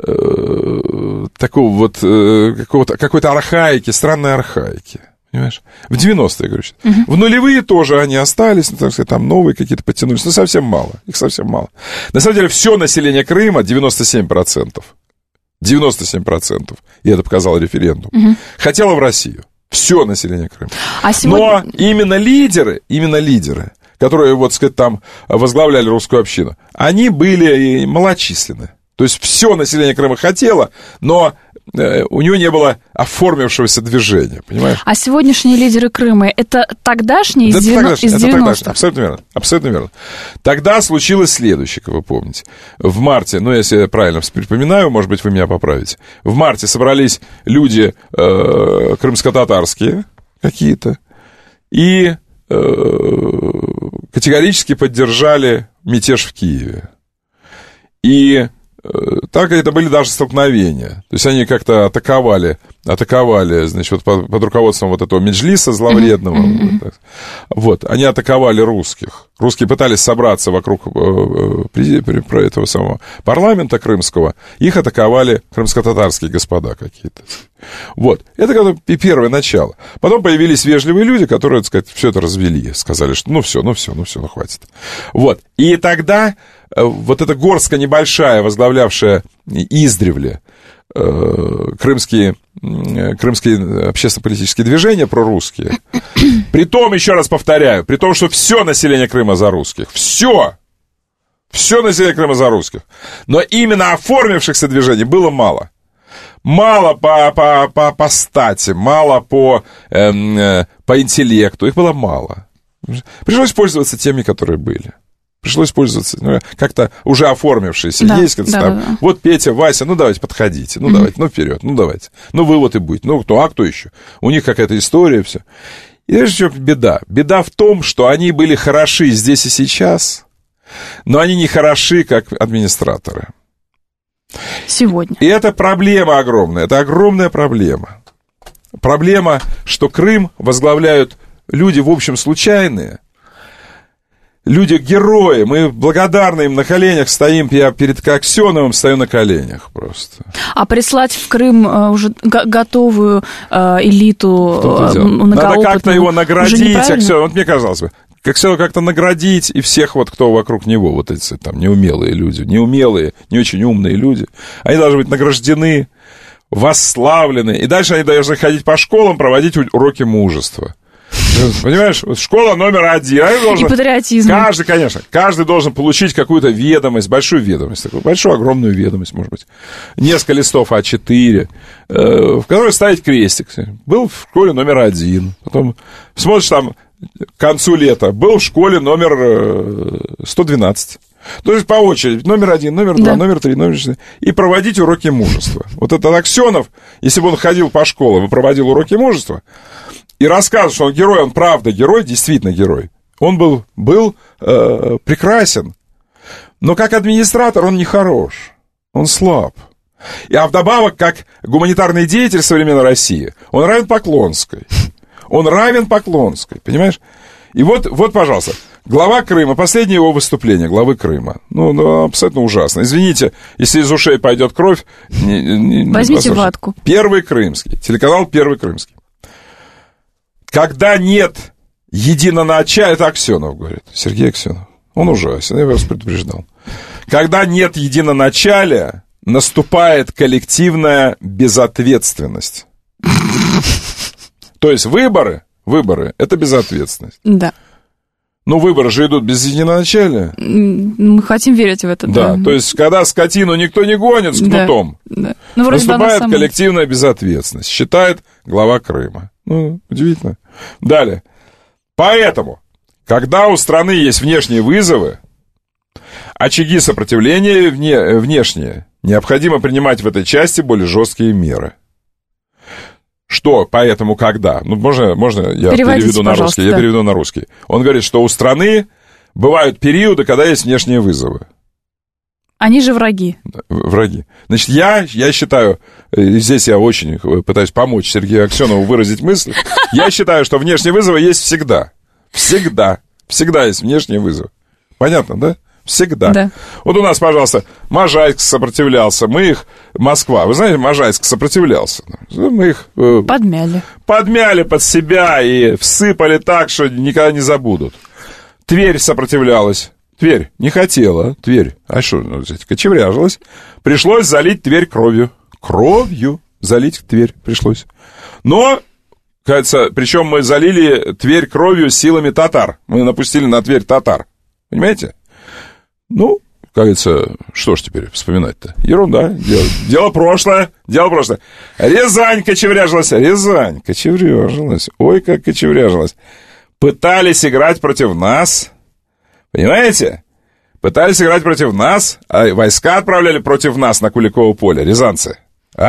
Speaker 4: э, такого вот э, какого-то, какой-то архаики, странной архаики. Понимаешь? В девяностые, я говорю. сейчас.
Speaker 5: Мгм.
Speaker 4: В нулевые тоже они остались, ну, так сказать, там новые какие-то подтянулись, но совсем мало, их совсем мало. На самом деле, все население Крыма, девяносто семь процентов, девяносто семь процентов, и это показал референдум,
Speaker 5: Мгм.
Speaker 4: хотело в Россию. Все население Крыма.
Speaker 5: А сегодня...
Speaker 4: Но именно лидеры, именно лидеры, которые, вот сказать, там возглавляли русскую общину, они были и малочисленны. То есть все население Крыма хотело, но э, у него не было оформившегося движения, понимаешь?
Speaker 5: А сегодняшние лидеры Крыма, это тогдашние из,
Speaker 4: Это
Speaker 5: девяно-
Speaker 4: тогдашнее,
Speaker 5: из
Speaker 4: это тогдашнее.
Speaker 5: девяностых?
Speaker 4: Абсолютно верно, абсолютно верно. Тогда случилось следующее, как вы помните. В марте, ну, если я правильно припоминаю, может быть, вы меня поправите. В марте собрались люди э, крымско-татарские какие-то и э, категорически поддержали мятеж в Киеве. И Так это были даже столкновения. То есть они как-то атаковали, атаковали, значит, вот под, под руководством вот этого Меджлиса зловредного. Mm-hmm. Вот, вот, они атаковали русских. Русские пытались собраться вокруг э, про этого самого парламента крымского. Их атаковали крымско-татарские господа какие-то. Вот. Это как первое начало. Потом появились вежливые люди, которые, так сказать, все это развели. Сказали, что ну все, ну все, ну все, ну хватит. Вот. И тогда вот эта горстка небольшая, возглавлявшая издревле э, крымские, э, крымские общественно-политические движения прорусские, при том, еще раз повторяю, при том, что все население Крыма за русских, все, все население Крыма за русских, но именно оформившихся движений было мало. Мало по, по, по, по стати, мало по, э, э, по интеллекту, их было мало. Пришлось пользоваться теми, которые были. Пришлось пользоваться, ну, как-то уже оформившиеся. Да, есть, да, там, да. Вот Петя, Вася, ну давайте, подходите, ну mm-hmm. давайте, ну вперед, ну давайте. Ну вы вот и будете, ну кто, а кто еще? У них какая-то история, все. И знаешь, что беда? Беда в том, что они были хороши здесь и сейчас, но они не хороши, как администраторы.
Speaker 5: Сегодня.
Speaker 4: И это проблема огромная, это огромная проблема. Проблема, что Крым возглавляют люди, в общем, случайные. Люди-герои, мы благодарны им, на коленях стоим, я перед Аксеновым стою на коленях просто.
Speaker 5: А прислать в Крым э, уже г- готовую э, элиту
Speaker 4: э, надо как-то его наградить, Аксенов, вот мне казалось бы, Аксенова как-то наградить, и всех вот, кто вокруг него, вот эти там неумелые люди, неумелые, не очень умные люди, они должны быть награждены, восславлены, и дальше они должны ходить по школам, проводить уроки мужества. Понимаешь, школа номер один. Должен,
Speaker 5: и патриотизм.
Speaker 4: Каждый, конечно, каждый должен получить какую-то ведомость, большую ведомость, такую большую, огромную ведомость, может быть, несколько листов а четыре, э, в которой ставить крестик. Был в школе номер один, потом смотришь там к концу лета, был в школе номер сто двенадцать. То есть по очереди, номер один, номер два, да. номер три, номер четыре, и проводить уроки мужества. Вот этот Аксенов, если бы он ходил по школам и проводил уроки мужества, и рассказывал, что он герой, он правда герой, действительно герой. Он был, был э, прекрасен. Но как администратор он не хорош. Он слаб. И, а вдобавок, как гуманитарный деятель современной России, он равен Поклонской. Он равен Поклонской, понимаешь? И вот, вот, пожалуйста, глава Крыма, последнее его выступление главы Крыма. Ну, ну абсолютно ужасно. Извините, если из ушей пойдет кровь. Не, не,
Speaker 5: Возьмите
Speaker 4: не
Speaker 5: ватку.
Speaker 4: Первый Крымский. Телеканал Первый Крымский. Когда нет единоначалия, это Аксенов говорит, Сергей Аксенов, он ужасен, я вас предупреждал. Когда нет единоначалия, наступает коллективная безответственность. То есть выборы, выборы, это безответственность.
Speaker 5: Да.
Speaker 4: Но выборы же идут без единоначалия.
Speaker 5: Мы хотим верить в это,
Speaker 4: да. Да, то есть когда скотину никто не гонит с кнутом,
Speaker 5: да, да. Ну,
Speaker 4: наступает коллективная безответственность, считает глава Крыма. Ну, удивительно. Далее. Поэтому, когда у страны есть внешние вызовы, очаги сопротивления вне, внешние, необходимо принимать в этой части более жесткие меры. Что, поэтому, когда? Ну, можно, можно я переведу на русский? Да. Я переведу на русский. Он говорит, что у страны бывают периоды, когда есть внешние вызовы.
Speaker 5: Они же враги.
Speaker 4: Враги. Значит, я, я считаю, здесь я очень пытаюсь помочь Сергею Аксенову выразить мысль, я считаю, что внешние вызовы есть всегда. Всегда. Всегда есть внешние вызовы. Понятно, да? Всегда.
Speaker 5: Да.
Speaker 4: Вот у нас, пожалуйста, Можайск сопротивлялся, мы их... Москва, вы знаете, Можайск сопротивлялся. Мы их...
Speaker 5: Подмяли.
Speaker 4: Подмяли под себя и всыпали так, что никогда не забудут. Тверь сопротивлялась. Тверь не хотела, Тверь, а что, ну, кочевряжилась. Пришлось залить Тверь кровью. Кровью залить Тверь пришлось. Но, кажется, причем мы залили Тверь кровью силами татар. Мы напустили на Тверь татар. Понимаете? Ну, кажется, что ж теперь вспоминать-то? Ерунда. Дело, дело прошлое. Дело прошлое. Рязань кочевряжилась. Рязань кочевряжилась. Ой, как кочевряжилась. Пытались играть против нас... Понимаете? Пытались играть против нас, а войска отправляли против нас на Куликово поле, рязанцы.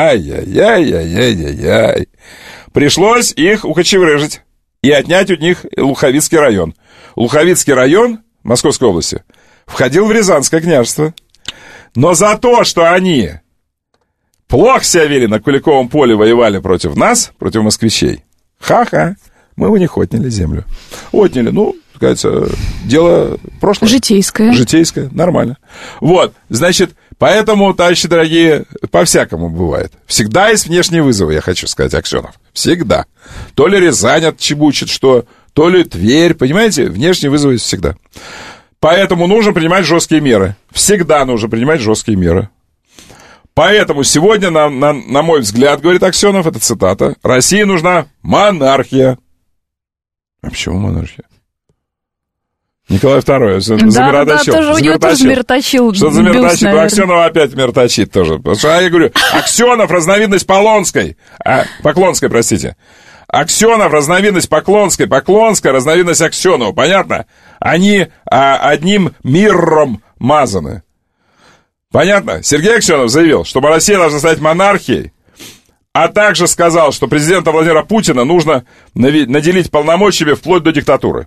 Speaker 4: Ай-яй-яй-яй-яй-яй. Пришлось их укочеврыжить и отнять у них Луховицкий район. Луховицкий район Московской области входил в Рязанское княжество. Но за то, что они плохо себя вели на Куликовом поле, воевали против нас, против москвичей, ха-ха, мы у них отняли землю. Отняли, ну, кажется, дело прошлое.
Speaker 5: Житейское.
Speaker 4: Житейское, нормально. Вот, значит, поэтому, товарищи дорогие, по-всякому бывает. Всегда есть внешние вызовы, я хочу сказать, Аксенов. Всегда. То ли Рязань отчебучит, что, то ли Тверь, понимаете, внешние вызовы есть всегда. Поэтому нужно принимать жесткие меры. Всегда нужно принимать жесткие меры. Поэтому сегодня, на, на, на мой взгляд, говорит Аксенов, это цитата, России нужна монархия. А почему монархия? Николай второй замироточил.
Speaker 5: Да, да, тоже, у него тоже замироточил.
Speaker 4: Что замироточит? У Аксенова опять мироточит тоже. Потому что, я говорю, Аксенов разновидность Поклонской. А, Поклонской, простите. Аксенов разновидность Поклонской. Поклонская разновидность Аксенова. Понятно? Они а, одним миром мазаны. Понятно? Сергей Аксенов заявил, что Россия должна стать монархией, а также сказал, что президента Владимира Путина нужно наделить полномочиями вплоть до диктатуры.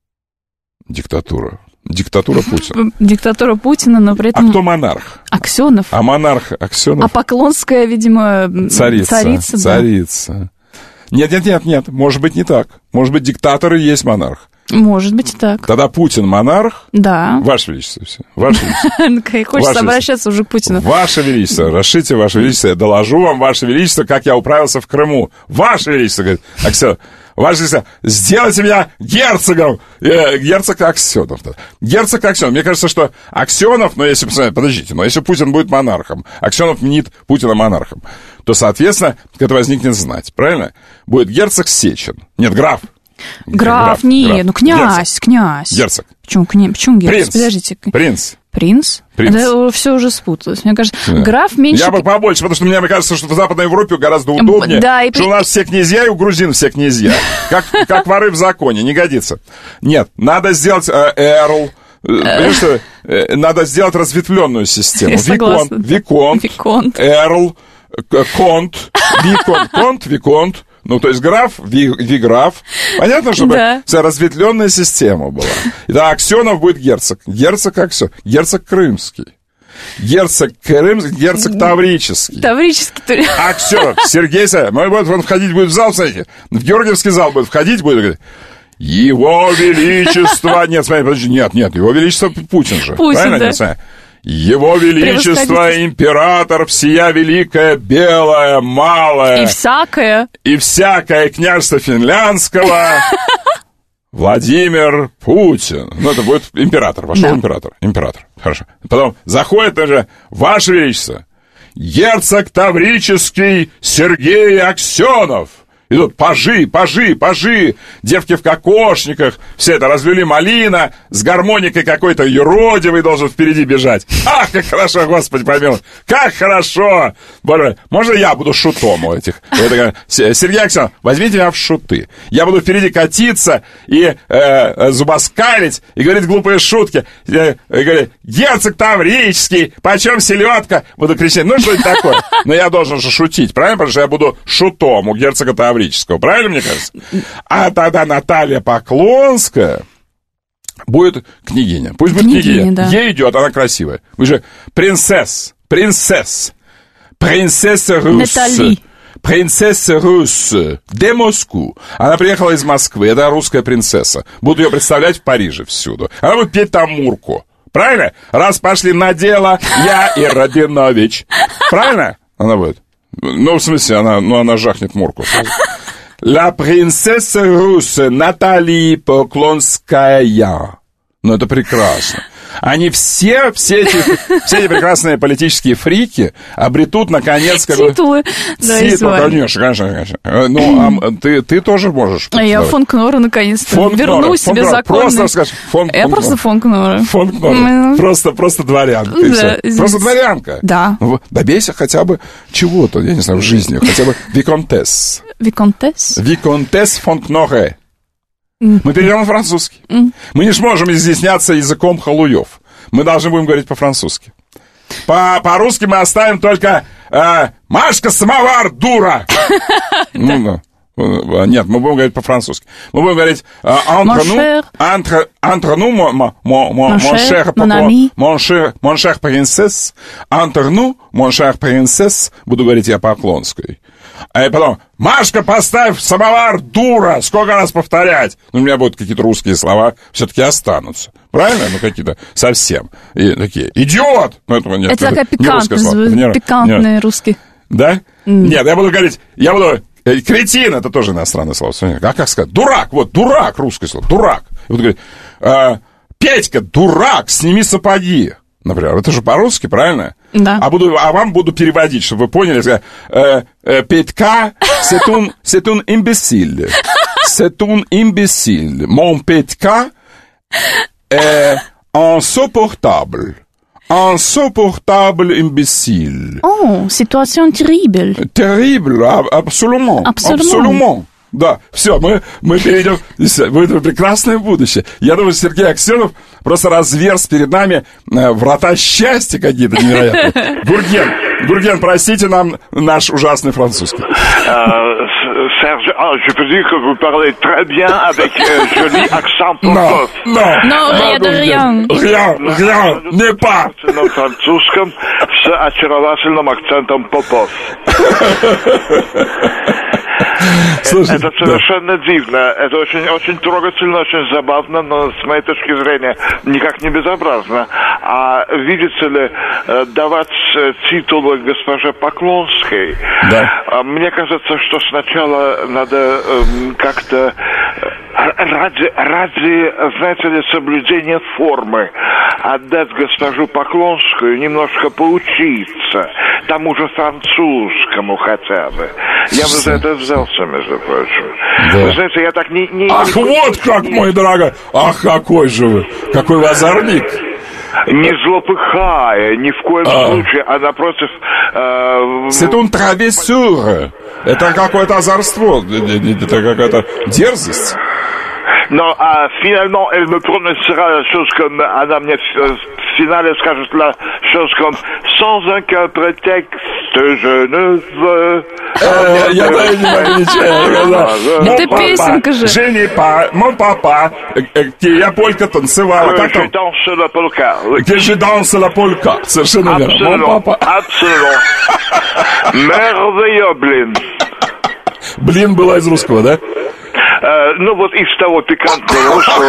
Speaker 4: Диктатура. Диктатура Путина.
Speaker 5: Диктатура Путина, но при этом...
Speaker 4: А кто монарх?
Speaker 5: Аксенов.
Speaker 4: А монарх Аксенов?
Speaker 5: А Поклонская, видимо,
Speaker 4: царица.
Speaker 5: Царица,
Speaker 4: царица. Да. Нет, нет, нет, нет, может быть не так. Может быть, диктатор и есть монарх.
Speaker 5: Может быть и так.
Speaker 4: Тогда Путин монарх?
Speaker 5: Да.
Speaker 4: Ваше Величество, все. Ваше Величество.
Speaker 5: Хочется обращаться уже к Путину.
Speaker 4: Ваше Величество, расшите, Ваше Величество, я доложу вам, Ваше Величество, как я управился в Крыму. Ваше Величество, говорит Аксенов. Ваше Величество, сделайте меня герцогом. Э, герцог Аксенов. Герцог Аксенов. Мне кажется, что Аксенов, ну, если, подождите, но если Путин будет монархом, Аксенов мнит Путина монархом, то, соответственно, это возникнет знать, правильно? Будет герцог Сечин. Нет, граф.
Speaker 5: Граф, граф нет, граф. Ну, князь, герцог. князь.
Speaker 4: Герцог.
Speaker 5: Почему, кня... Почему герцог?
Speaker 4: Принц.
Speaker 5: Подождите.
Speaker 4: Принц.
Speaker 5: Принц?
Speaker 4: Принц.
Speaker 5: Это все уже спуталось. Мне кажется, да. Граф меньше...
Speaker 4: Я бы побольше, потому что мне кажется, что в Западной Европе гораздо удобнее,
Speaker 5: да, и...
Speaker 4: что у нас все князья, и у грузин все князья. Как, как воры в законе, не годится. Нет, надо сделать э, эрл, понимаешь, что, э, надо сделать разветвленную систему. Виконт, Виконт, Виконт, эрл, конт, Виконт, конт, Виконт. Ну, то есть граф, ви, виграф. Понятно, чтобы да. вся разветвленная система была. И да, Аксенов будет герцог. Герцог Аксенов. Герцог Крымский. Герцог Крымский, герцог Таврический.
Speaker 5: Таврический.
Speaker 4: Аксенов. Сергей Савельев. Он входить будет в зал, смотрите. В Георгиевский зал будет входить, будет говорить: Его Величество... Нет, смотри, подожди, нет, нет, Его Величество Путин же.
Speaker 5: Путин,
Speaker 4: правильно?
Speaker 5: да.
Speaker 4: Нет, смотри. Его Величество, император, всея великая, белая, малая...
Speaker 5: И всякое.
Speaker 4: И всякое княжество финляндского... Владимир Путин. Ну, это будет император. Вошел да. император. Император. Хорошо. Потом заходит даже Ваше Величество. Герцог Таврический Сергей Аксенов. И тут пажи, пажи, пажи, девки в кокошниках, все это развели малина, с гармоникой какой-то юродивый должен впереди бежать. Ах, как хорошо, Господи помилуй, как хорошо! Боже, можно я буду шутом у этих? Сергей Аксенов, возьмите меня в шуты. Я буду впереди катиться и э, зубоскалить, и говорить глупые шутки. И, и говорить: герцог Таврический, почем селедка? Буду кричать, ну что это такое? Но я должен же шутить, правильно? Потому что я буду шутом у герцога Таврического. Правильно, мне кажется? А тогда Наталья Поклонская будет княгиня. Пусть будет княгиня. княгиня. Да. Ей идет, она красивая. Вы же принцесс, принцесс, принцесса Рус.
Speaker 5: Натали.
Speaker 4: Принцесса Рус де Москву. Она приехала из Москвы, это русская принцесса. Буду ее представлять в Париже всюду. Она будет петь там Мурку. Правильно? Раз пошли на дело, я и Рабинович. Правильно? Она будет. Ну, в смысле, она, ну, она жахнет Мурку. La принцесса Руsse Натали Поклонская. Ну, это прекрасно. Они все, все эти, все эти прекрасные политические фрики обретут, наконец, как бы...
Speaker 5: Титулы. Да,
Speaker 4: Титулы, конечно, конечно, конечно. Ну, а ты, ты тоже можешь.
Speaker 5: А я фон Кнора, наконец-то, фон верну Кнора. себе фон законный. Просто скажи,
Speaker 4: фон,
Speaker 5: я
Speaker 4: фон
Speaker 5: просто фон Кнора.
Speaker 4: Фон Кнора. Mm. Просто, просто дворянка. Да, просто дворянка.
Speaker 5: Да.
Speaker 4: Добейся хотя бы чего-то, я не знаю, в жизни. Хотя бы виконтесс.
Speaker 5: Виконтесс?
Speaker 4: Виконтесс фон Кноре. Mm. Мы перейдем на французский. Mm. Мы не сможем изъясняться языком халуев. Мы должны будем говорить по-французски. По- по-русски мы оставим только э, «Машка, самовар, дура!» Ну, Нет, мы будем говорить по-французски. Мы будем говорить entre nous, entre, entre nous, mon, mon, mon, mon, mon cher,
Speaker 5: mon ami,
Speaker 4: mon cher, mon cher принцесс, entre nous, mon cher принцесс, буду говорить я по-поклонски. А потом, Машка, поставь самовар, дура, сколько раз повторять? Ну, у меня будут какие-то русские слова, все-таки останутся. Правильно? Ну, какие-то совсем. И такие, идиот! Ну, этого нет.
Speaker 5: Это такая пикантная, пикантные русские.
Speaker 4: Да? Mm. Нет, я буду говорить, я буду... Кретин, это тоже иностранное слово. А как сказать? Дурак, вот, дурак, русское слово, дурак. И вот говорит, э, Петька, дурак, сними сапоги. Например, это же по-русски, правильно?
Speaker 5: Да.
Speaker 4: А, буду, а вам буду переводить, чтобы вы поняли. Э, э, Петька, c'est un, c'est un imbécile. C'est un imbécile. Mon Петька est insupportable. Insupportable imbécile.
Speaker 5: О, ситуация terrible.
Speaker 4: Terrible, абсолютно. Абсолютно. Да, все, мы, мы перейдем в прекрасное будущее. Я думаю, Сергей Аксенов просто разверз перед нами врата счастья какие-то невероятные. Гурген, Гурген, простите нам наш ужасный французский.
Speaker 17: Serge, ah, je peux dire que vous parlez très bien avec un joli accent
Speaker 4: Non, non,
Speaker 5: non, rien de rien.
Speaker 4: Rien, rien, не pas.
Speaker 17: На французском с очаровательным акцентом Попов.
Speaker 4: Слушай,
Speaker 17: это совершенно да. дивно. Это очень, очень трогательно, очень забавно, но с моей точки зрения никак не безобразно. А видите ли, давать титул госпоже Поклонской,
Speaker 4: да.
Speaker 17: мне кажется, что сначала надо как-то ради, ради, знаете ли, соблюдения формы отдать госпожу Поклонскую, немножко поучиться тому же французскому хотя бы. Я бы за это взялся, между прочим.
Speaker 4: Да.
Speaker 17: Вы знаете, я так не... не
Speaker 4: Ах,
Speaker 17: не,
Speaker 4: вот как,
Speaker 17: не,
Speaker 4: мой дорогой! Ах, какой же вы! Какой вы озорник!
Speaker 17: Не злопыхая, ни в коем а. случае, а напротив... Э,
Speaker 4: C'est un travessure. Это какое-то озорство, это какая-то дерзость.
Speaker 17: Но а, finalement, elle me prononcera la chose comme... Она мне в финале скажет la chose comme... Sans aucun prétexte, je ne veux...
Speaker 4: Я даже не могу ничего.
Speaker 5: Это песенка же.
Speaker 4: Жени па, мон папа, я полька танцевала.
Speaker 17: Que je danse la polka.
Speaker 4: Que je danse la polka. Совершенно верно. Мон папа.
Speaker 17: Абсолютно. Мервея, блин.
Speaker 4: Блин была из русского, да?
Speaker 17: Uh, ну вот из того пикантного русского.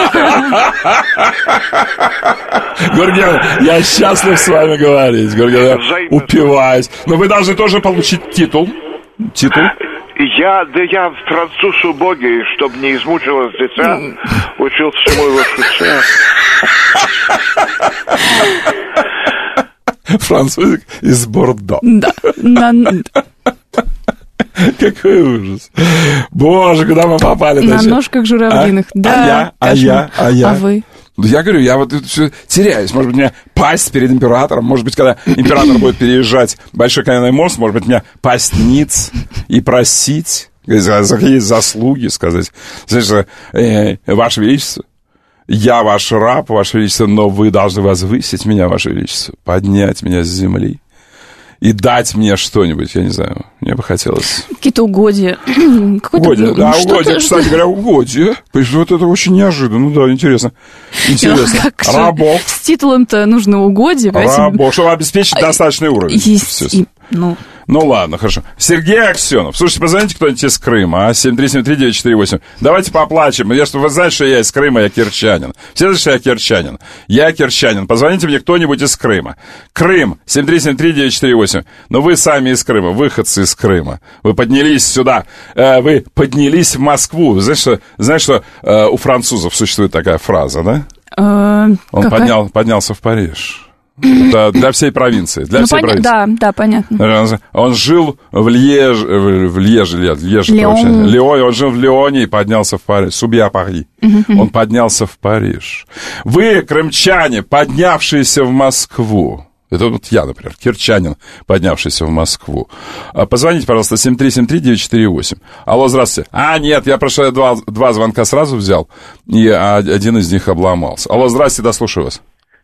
Speaker 4: Гурген, я счастлив с вами говорить. Гурген, я упиваюсь. Но вы должны тоже получить титул. Титул.
Speaker 17: Я, да я француз убогий, чтобы не измучилось дитя, учил всему его шутя.
Speaker 4: Французик из Бордо.
Speaker 5: Да.
Speaker 4: Какой ужас. Боже, куда мы попали?
Speaker 5: На ножках журавлиных.
Speaker 4: А?
Speaker 5: Да.
Speaker 4: А я? А я? А я?
Speaker 5: А вы?
Speaker 4: Я говорю, я вот все теряюсь. Может быть, у меня пасть перед императором. Может быть, когда император будет переезжать Большой Каменный мост, может быть, меня пасть ниц и просить за, за какие заслуги сказать. Знаешь, э, Ваше Величество, я ваш раб, Ваше Величество, но вы должны возвысить меня, Ваше Величество, поднять меня с земли и дать мне что-нибудь, я не знаю, мне бы хотелось...
Speaker 5: Какие-то угодья.
Speaker 4: Угодья, да, угодья, кстати говоря, угодья. Вот это очень неожиданно, да, интересно. Интересно. Рабов.
Speaker 5: С титулом-то нужно угодья.
Speaker 4: Рабов, чтобы обеспечить достаточный уровень.
Speaker 5: Естественно. Ну...
Speaker 4: Ну ладно, хорошо. Сергей Аксенов. Слушайте, позвоните кто-нибудь из Крыма, а? семь три семь три девять четыре восемь. Давайте поплачем. Я, что, вы знаете, что я из Крыма, я кирчанин. Все знают, что я кирчанин. Я кирчанин. Позвоните мне кто-нибудь из Крыма. Крым. семь три семь три девять четыре восемь. Но вы сами из Крыма, выходцы из Крыма. Вы поднялись сюда. Э, вы поднялись в Москву. Знаете, что, знаете, что э, у французов существует такая фраза, да? Он поднял, поднялся в Париж. Это для всей провинции. Для
Speaker 5: ну,
Speaker 4: всей
Speaker 5: поня-
Speaker 4: провинции.
Speaker 5: Да, да, понятно.
Speaker 4: Он жил в Льеже, в Льеже, Льеже,
Speaker 5: Леон.
Speaker 4: Леон, он жил в Лионе и поднялся в Париж. Субья Пари.
Speaker 5: Uh-huh.
Speaker 4: Он поднялся в Париж. Вы, крымчане, поднявшиеся в Москву. Это вот я, например, кирчанин, поднявшийся в Москву. Позвоните, пожалуйста, семь три семь три девять четыре восемь. Алло, здравствуйте. А, нет, я прошлый два, два звонка сразу взял, и один из них обломался. Алло, здравствуйте, да, слушаю вас.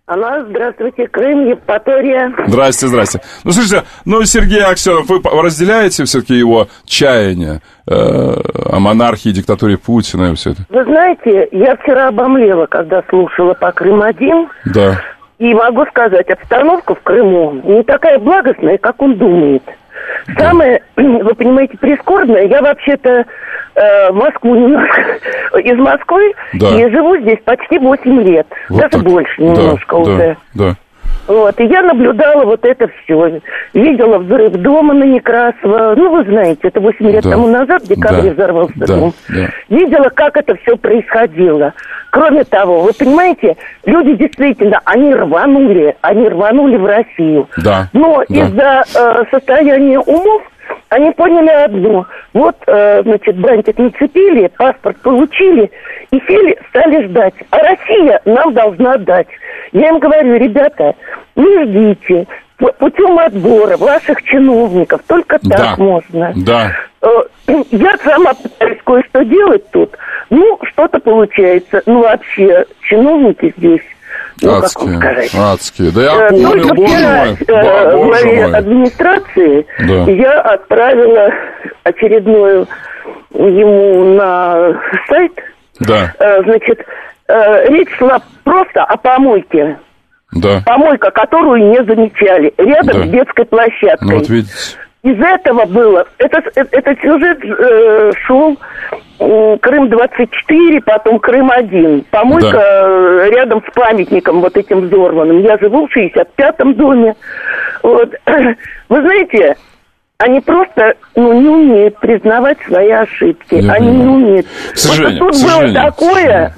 Speaker 18: Алло, здравствуйте, Крым, Евпатория.
Speaker 4: Здрасте, здрасте. Ну, слушайте, ну, Сергей Аксенов, вы разделяете все-таки его чаяние э, о монархии, диктатуре Путина и все это?
Speaker 18: Вы знаете, я вчера обомлела, когда слушала по Крым-один. Да. И могу сказать, обстановка в Крыму не такая благостная, как он думает. Самое, вы понимаете, прискорбное, я вообще-то э, Москву немножко, из Москвы, да. И живу здесь почти восемь лет, вот даже так. Больше немножко да, уже. Да, да. Вот, и я наблюдала вот это все. Видела взрыв дома на Некрасова. Ну, вы знаете, это восемь лет да. тому назад, в декабре да. взорвался да. дом. Да. Видела, как это все происходило. Кроме того, вы понимаете, люди действительно, они рванули, они рванули в Россию. Да. Но да. из-за э, состояния умов они поняли одно. Вот, э, значит, бантик нацепили, паспорт получили и сели, стали ждать. А Россия нам должна дать. Я им говорю, ребята, не ждите. Путем отбора ваших чиновников. Только так да. можно. Да. Я сама пытаюсь кое-что делать тут. Ну, что-то получается. Ну, вообще, чиновники здесь... Ну, адские, как вам сказать? Адские. Да я помню, только боже вчера мой. Э, в главе администрации да. я отправила очередную ему на сайт. Да. Э, значит, э, речь шла просто о помойке. Да. Помойка, которую не замечали. Рядом да. с детской площадкой. Ну, вот видите. Из этого было... Это, этот сюжет э, шел э, Крым двадцать четыре, потом Крым один. Помойка да. э, рядом с памятником вот этим взорванным. Я живу в шестьдесят пятом доме. Вот. Вы знаете, они просто ну, не умеют признавать свои ошибки. Я они понимаю. Не умеют. К сожалению, вот тут было такое...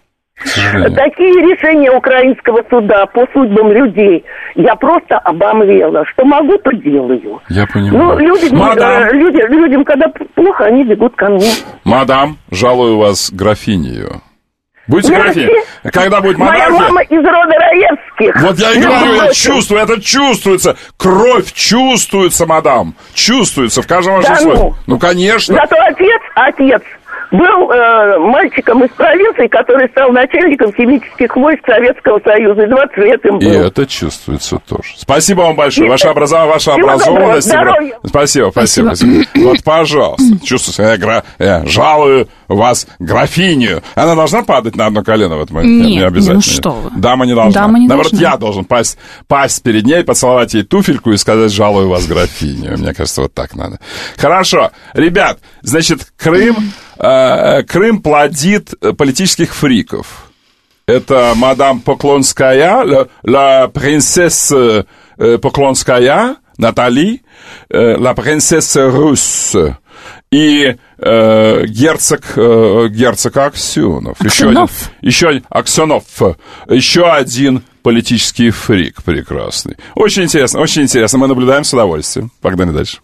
Speaker 18: Такие решения украинского суда по судьбам людей, я просто обомлела. Что могу, то делаю. Я понимаю. Ну, люди, э, люди, людям, когда плохо, они бегут ко мне. Мадам, жалую вас графинею. Будете графиней? Когда будет монархия? Моя мама из рода Раевских. Вот я и говорю, я чувствую, это чувствуется. Кровь чувствуется, мадам. Чувствуется в каждом вашем да слове. Ну, ну, конечно. Зато отец, отец. Был э, мальчиком из провинции, который стал начальником химических войск Советского Союза. И двадцать лет им был. И это чувствуется тоже. Спасибо вам большое. Ваше образование, ваша образованность. Спасибо, спасибо, спасибо. Вот, пожалуйста. Чувствуется, я, гра... я жалую вас графиню. Она должна падать на одно колено в этот момент? Нет, не обязательно. Ну что вы. Дама не должна. Дама не Наоборот, должна. Я должен пасть, пасть перед ней, поцеловать ей туфельку и сказать, жалую вас, графиню. Мне кажется, вот так надо. Хорошо. Ребят, значит, Крым... Крым плодит политических фриков. Это мадам Поклонская, ла, ла принцесса Поклонская, Натали, ла принцесса Русс и э, герцог, э, герцог Аксенов. Аксенов. Еще один, еще Аксенов. Еще один политический фрик прекрасный. Очень интересно, очень интересно. Мы наблюдаем с удовольствием. Погнали дальше.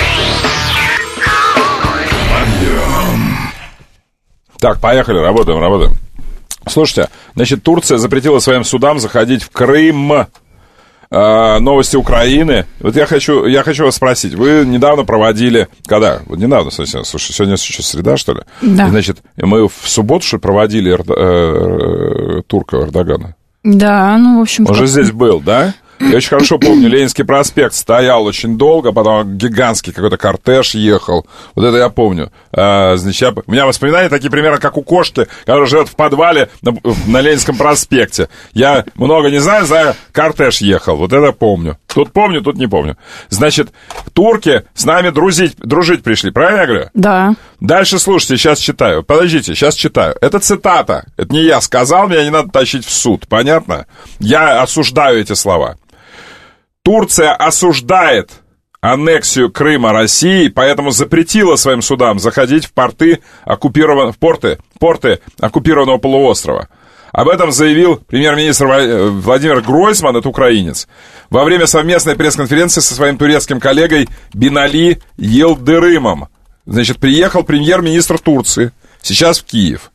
Speaker 18: Так, поехали, работаем, работаем. Слушайте, значит, Турция запретила своим судам заходить в Крым. Э, новости Украины. Вот я хочу, я хочу вас спросить. Вы недавно проводили... Когда? Вот недавно, слушай, сегодня сейчас среда, что ли? Да. И, значит, мы в субботу, что ли, проводили Эрд... э, турка Эрдогана? Да, ну, в общем... Он же здесь был, да? Я очень хорошо помню, Ленинский проспект стоял очень долго, потом гигантский какой-то кортеж ехал. Вот это я помню. А, значит, я, у меня воспоминания такие примерно, как у кошки, которая живет в подвале на, на Ленинском проспекте. Я много не знаю, знаю, кортеж ехал. Вот это помню. Тут помню, тут не помню. Значит, турки с нами дружить, дружить пришли, правильно я говорю? Да. Дальше слушайте, сейчас читаю. Подождите, сейчас читаю. Это цитата. Это не я сказал, меня не надо тащить в суд. Понятно? Я осуждаю эти слова. Турция осуждает аннексию Крыма России, поэтому запретила своим судам заходить в порты, оккупированного, в порты, порты оккупированного полуострова. Об этом заявил премьер-министр Владимир Гройсман, это украинец, во время совместной пресс-конференции со своим турецким коллегой Бинали Йылдырымом. Значит, приехал премьер-министр Турции, сейчас в Киев.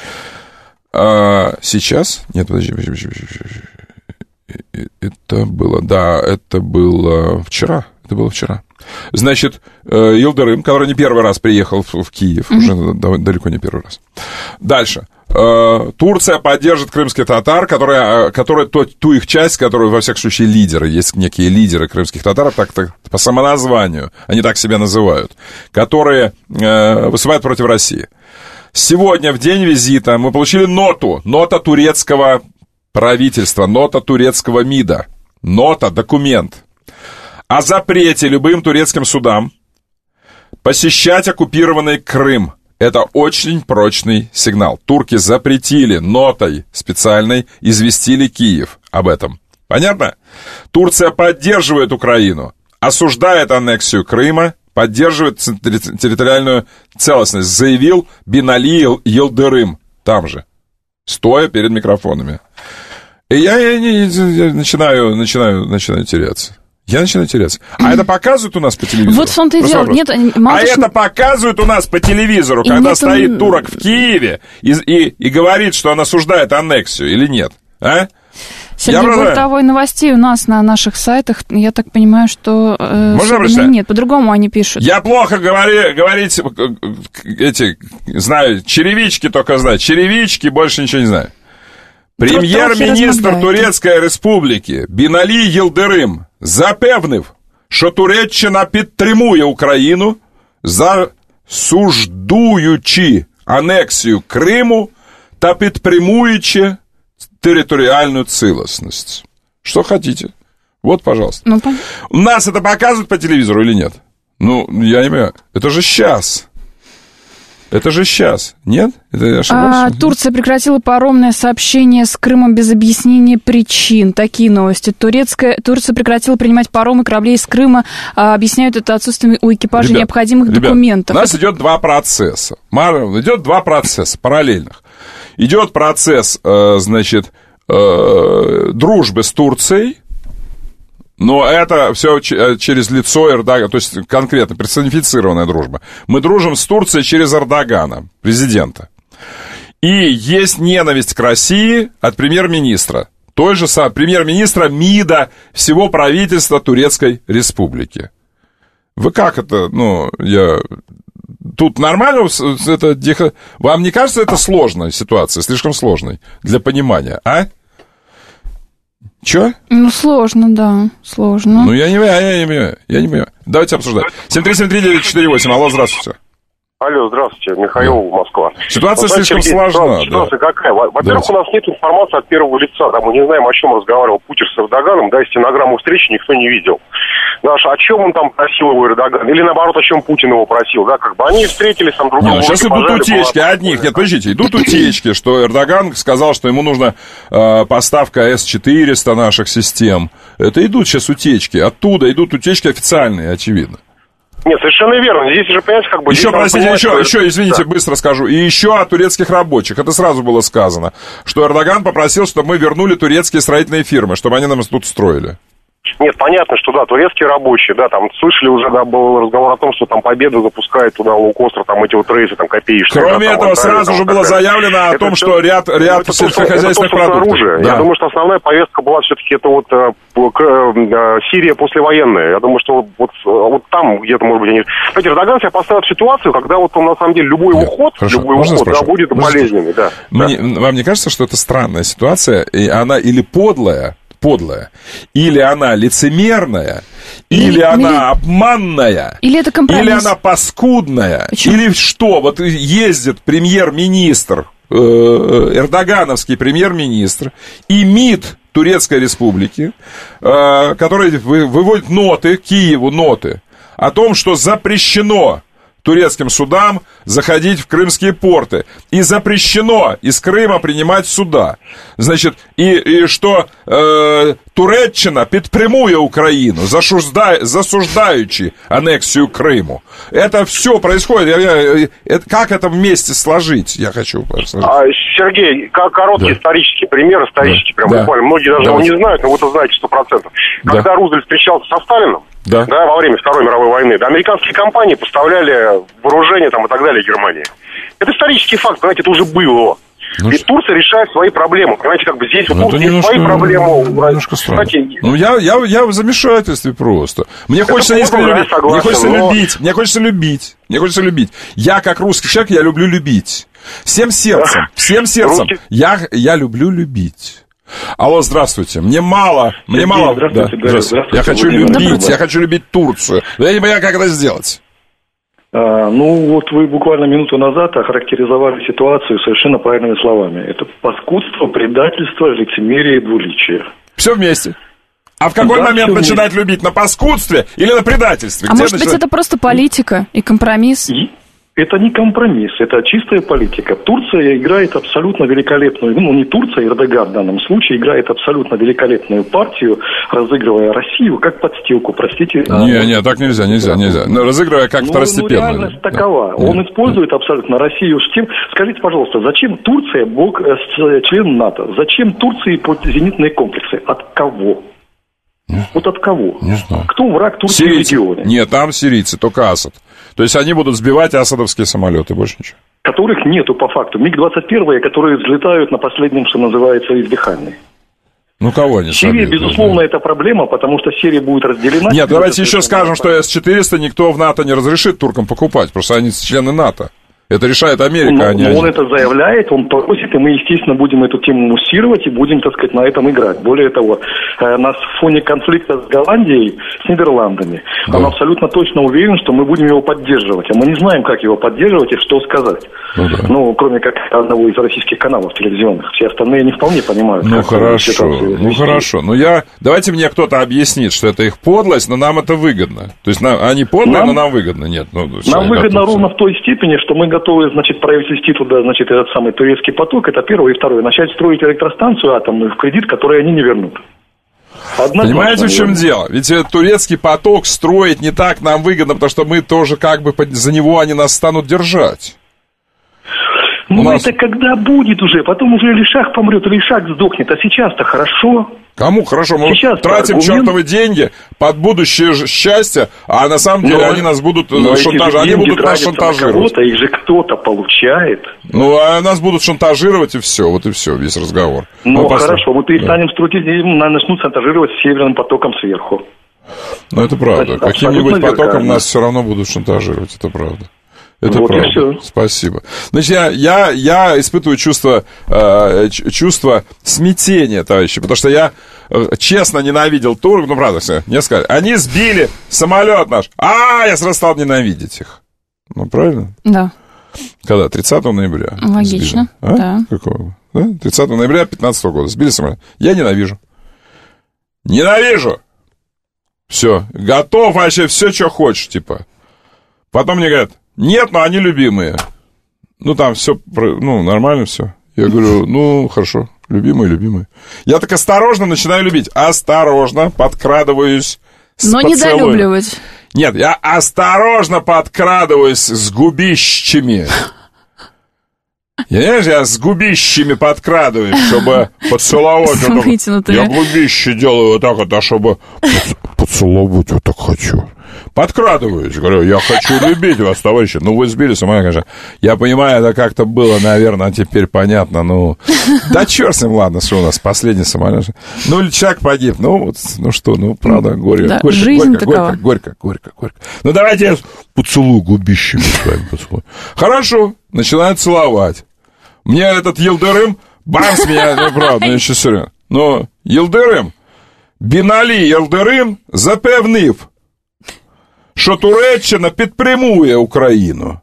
Speaker 18: А, сейчас? Нет, подожди, подожди, подожди, подожди. Это было, да, это было вчера.
Speaker 4: Это было вчера. Значит, Йылдырым, который не первый раз приехал в, в Киев, mm-hmm. уже далеко не первый раз. Дальше. Турция поддержит крымских татар, которые, которые ту, ту их часть, которую, во всяком случае, лидеры, есть некие лидеры крымских татар, так, так, по самоназванию, они так себя называют, которые э, выступают против России. Сегодня, в день визита, мы получили ноту, нота турецкого правительства, нота турецкого МИДа, нота, документ о запрете любым турецким судам посещать оккупированный Крым. Это очень прочный сигнал. Турки запретили, нотой специальной известили Киев об этом. Понятно? Турция поддерживает Украину, осуждает аннексию Крыма, поддерживает территориальную целостность, заявил Бинали Йылдырым там же, стоя перед микрофонами. И я, я, я, я начинаю, начинаю, начинаю теряться. Я начинаю теряться. А это показывают у нас по телевизору?
Speaker 5: Вот в том-то и дело. Нет,
Speaker 4: мало а это показывают у нас по телевизору, и когда нет, стоит он... турок в Киеве и, и, и говорит, что он осуждает аннексию, или нет? А?
Speaker 5: Сергей, бортовой новостей у нас на наших сайтах, я так понимаю, что э, нет, по-другому они пишут.
Speaker 4: Я плохо говори, говорить, эти, знаю, черевички только знаю, черевички, больше ничего не знаю. Прем'єр-міністр Турецької Республіки Біналі Йилдирим запевнив, що Туреччина підтримує Україну, засуджуючи анексію Криму та підтримуючи территориальную целостность. Что хотите? Вот, пожалуйста.
Speaker 5: Ну,
Speaker 4: У нас это показывают по телевизору или нет? Ну, я не понимаю. Это же сейчас. Это же сейчас, нет? Это я
Speaker 5: а, Турция прекратила паромное сообщение с Крымом без объяснения причин. Такие новости. Турецкая, Турция прекратила принимать паромы кораблей из Крыма. А, объясняют это отсутствием у экипажа ребят, необходимых ребят, документов.
Speaker 4: У нас
Speaker 5: это...
Speaker 4: идет два процесса. Идет два процесса параллельных. Идет процесс, значит, дружбы с Турцией. Но это все через лицо Эрдогана, то есть конкретно персонифицированная дружба. Мы дружим с Турцией через Эрдогана, президента. И есть ненависть к России от премьер-министра. Той же самой премьер-министра МИДа всего правительства Турецкой Республики. Вы как это, ну, я... Тут нормально, это... Вам не кажется, это сложная ситуация, слишком сложной для понимания, а? Чё?
Speaker 5: Ну, сложно, да, сложно.
Speaker 4: Ну, я не понимаю, я не понимаю, я не понимаю. Давайте обсуждать. семь три семь три девять четыре восемь, алло, здравствуйте.
Speaker 19: Алло, здравствуйте, Михаил, да. Москва.
Speaker 4: Ситуация ну, слишком сложна.
Speaker 19: Ситуация
Speaker 4: да.
Speaker 19: какая? Во-первых,
Speaker 4: Давайте.
Speaker 19: У нас нет информации от первого лица, да, мы не знаем, о чем разговаривал Путин с Эрдоганом, да, и стенограмму встречи никто не видел. Наш, о чем он там просил его Эрдоган, или наоборот, о чем Путин его просил, да, как бы они встретились там друг друга.
Speaker 4: Сейчас идут утечки была... одних, нет, подождите, идут утечки, что Эрдоган сказал, что ему нужна э, поставка эс четыреста наших систем. Это идут сейчас утечки, оттуда идут утечки официальные, очевидно.
Speaker 19: Нет, совершенно верно. Здесь же, понимаете, как бы...
Speaker 4: Еще, простите,
Speaker 19: понимать,
Speaker 4: еще,
Speaker 19: что...
Speaker 4: еще, извините, да. быстро скажу. И еще о турецких рабочих. Это сразу было сказано, что Эрдоган попросил, чтобы мы вернули турецкие строительные фирмы, чтобы они нам тут строили.
Speaker 19: Нет, понятно, что да, турецкие рабочие, да, там слышали уже, да, был разговор о том, что там Победа запускает туда лоукостер, там эти вот рейсы, там копеечные.
Speaker 4: Кроме
Speaker 19: да,
Speaker 4: этого,
Speaker 19: там,
Speaker 4: сразу
Speaker 19: там,
Speaker 4: же было
Speaker 19: такая.
Speaker 4: заявлено о
Speaker 19: это
Speaker 4: том,
Speaker 19: все,
Speaker 4: что ряд, ряд
Speaker 19: это
Speaker 4: сельскохозяйственных
Speaker 19: то,
Speaker 4: продуктов.
Speaker 19: Оружие.
Speaker 4: Да.
Speaker 19: Я думаю, что основная повестка была все-таки это вот э, э, Сирия послевоенная. Я думаю, что вот, вот там где-то, может быть, они... Знаете, Эрдоган себя поставил в ситуацию, когда вот он, на самом деле, любой его ход,
Speaker 4: Хорошо.
Speaker 19: любой
Speaker 4: Можно
Speaker 19: его ход, да, будет
Speaker 4: Можно
Speaker 19: болезненный, да.
Speaker 4: Мне,
Speaker 19: да.
Speaker 4: Вам не кажется, что это странная ситуация, и она или подлая, подлая, или она лицемерная, или, или она или... обманная,
Speaker 5: или, это
Speaker 4: или она паскудная, Почему? Или что? Вот ездит премьер-министр, э, эрдогановский премьер-министр, и МИД Турецкой Республики, э, который выводит ноты, Киеву ноты, о том, что запрещено турецким судам заходить в крымские порты. И запрещено из Крыма принимать суда. Значит, и, и что э, Туреччина підтримує Украину, засужда, засуждаючи аннексию Крыму. Это все происходит. Я, я, это, как это вместе сложить? Я хочу
Speaker 19: а, Сергей, короткий да. исторический пример, исторический, да. прям да. буквально. Многие даже Давайте. его не знают, но вы это знаете сто процентов. Когда да. Рузвельт встречался со Сталином, Да. Да, во время Второй мировой войны. Да, американские компании поставляли вооружение там, и так далее Германии. Это исторический факт, понимаете, это уже было. Ну, и Турция решает свои проблемы. Понимаете, как бы здесь
Speaker 4: ну,
Speaker 19: у Турции немножко, свои проблемы. Немножко
Speaker 4: странно. Ну, я, я, я в замешательстве просто. Мне это хочется искренне любить. Согласен, мне хочется но... любить. Мне хочется любить. Мне хочется любить. Я, как русский человек, я люблю любить. Всем сердцем. Всем сердцем. Русский... Я, я люблю любить. Алло, здравствуйте. Мне мало. Мне Сергей, мало.
Speaker 20: Здравствуйте, да,
Speaker 4: здравствуйте. здравствуйте. Я хочу любить. Я хочу любить Турцию. Но я не понимаю, как это сделать.
Speaker 20: А, ну, вот вы буквально минуту назад охарактеризовали ситуацию совершенно правильными словами. Это паскудство, предательство, лицемерие и двуличие.
Speaker 4: Все вместе. А в какой да, момент начинать вместе. Любить? На паскудстве или на предательстве?
Speaker 5: А
Speaker 4: Где
Speaker 5: может начинать... быть, это просто политика и компромисс?
Speaker 20: И... Это не компромисс, это чистая политика. Турция играет абсолютно великолепную, ну не Турция, Эрдоган в данном случае играет абсолютно великолепную партию, разыгрывая Россию как подстилку, простите.
Speaker 4: Не, не, так нельзя, нельзя, нельзя. Но разыгрывая как ну, второстепенно.
Speaker 20: Ну, реальность такова. Да. Он использует абсолютно Россию с тем. Скажите, пожалуйста, зачем Турция бок, член НАТО? Зачем Турции зенитные комплексы? От кого?
Speaker 4: Не
Speaker 20: вот от кого?
Speaker 4: Не знаю.
Speaker 20: Кто враг Турции в регионе?
Speaker 4: Нет, там сирийцы, только Асад. То есть они будут сбивать асадовские самолеты, больше ничего.
Speaker 20: Которых нету по факту. МиГ двадцать один, которые взлетают на последнем, что называется, издыхательной.
Speaker 4: Ну, кого они
Speaker 20: Сирия,
Speaker 4: собьют,
Speaker 20: безусловно,
Speaker 4: да.
Speaker 20: это проблема, потому что Сирия будет разделена.
Speaker 4: Нет, давайте еще скажем, что эс четыреста никто в НАТО не разрешит туркам покупать, потому что они члены НАТО. Это решает Америка,
Speaker 20: но,
Speaker 4: а не
Speaker 20: но
Speaker 4: они.
Speaker 20: Он это заявляет, он просит, и мы, естественно, будем эту тему муссировать и будем, так сказать, на этом играть. Более того, на фоне конфликта с Голландией, с Нидерландами, да. Он абсолютно точно уверен, что мы будем его поддерживать. А мы не знаем, как его поддерживать и что сказать. Ну, да. ну кроме как одного из российских каналов телевизионных. Все остальные не вполне понимают.
Speaker 4: Ну, хорошо, ну, хорошо. Ну, я... Давайте мне кто-то объяснит, что это их подлость, но нам это выгодно. То есть, нам... они подлые, нам... но нам выгодно. Нет, ну,
Speaker 20: нам выгодно ровно в той степени, что мы готовы, значит, провести туда, значит, этот самый турецкий поток, это первое, и второе, начать строить электростанцию атомную в кредит, который они не вернут. Однозначно.
Speaker 4: Понимаете, в чем дело? Ведь этот турецкий поток строить не так нам выгодно, потому что мы тоже как бы за него они нас станут держать.
Speaker 20: Ну,
Speaker 4: нас...
Speaker 20: это когда будет уже, потом уже или шах помрет, или шах сдохнет, а сейчас-то хорошо.
Speaker 4: Кому хорошо? Мы сейчас тратим аргумент... чертовы деньги под будущее счастье, а на самом деле но, они нас будут шантажировать. Они будут нас шантажировать.
Speaker 20: На их же кто-то получает.
Speaker 4: Ну, а нас будут шантажировать, и все, вот и все, весь разговор.
Speaker 20: Ну, мы хорошо, посмотрим. Мы перестанем да. строить, и начнут шантажировать Северным потоком сверху.
Speaker 4: Ну, это правда. Каким-нибудь потоком нас все равно будут шантажировать, это правда. Это вот правда. Спасибо. Значит, я, я, я испытываю чувство, э, чувство смятения, товарищи, потому что я э, честно ненавидел турок, ну, правда, мне сказали, они сбили самолет наш, а я сразу стал ненавидеть их. Ну, правильно?
Speaker 5: Да.
Speaker 4: Когда? тридцатого ноября.
Speaker 5: Логично,
Speaker 4: а?
Speaker 5: да.
Speaker 4: Какого? Да? тридцатого ноября пятнадцатого года сбили самолет. Я ненавижу. Ненавижу! Все, готов вообще все, что хочешь, типа. Потом мне говорят, нет, но они любимые. Ну, там все, ну, нормально все. Я говорю, ну, хорошо, любимые, любимые. Я так осторожно начинаю любить. Осторожно подкрадываюсь с
Speaker 5: но
Speaker 4: поцелуем.
Speaker 5: Недолюбливать.
Speaker 4: Нет, я осторожно подкрадываюсь с губищами. Я, знаешь, я с губищами подкрадываюсь, чтобы поцеловать. Я губище делаю вот так вот, а чтобы поцеловать вот так хочу. Подкрадываюсь, говорю, я хочу любить вас, товарищи. Ну, вы сбили самолет, конечно. Я понимаю, это как-то было, наверное, а теперь понятно, ну... Да черт с ним, ладно, что у нас последний самолет. Ну, человек погиб, ну, вот, ну что, ну, правда, горько,
Speaker 5: да,
Speaker 4: горько,
Speaker 5: жизнь
Speaker 4: горько,
Speaker 5: такова.
Speaker 4: горько, горько, горько, горько. Ну, давайте я поцелую губищами с вами поцелую. Хорошо, начинаю целовать. Мне этот Йылдырым, бамс меня, ну, правда, ну, еще серьезно. Но Йылдырым, Біналі Йылдырым запевнив, що Туреччина підтримує Україну,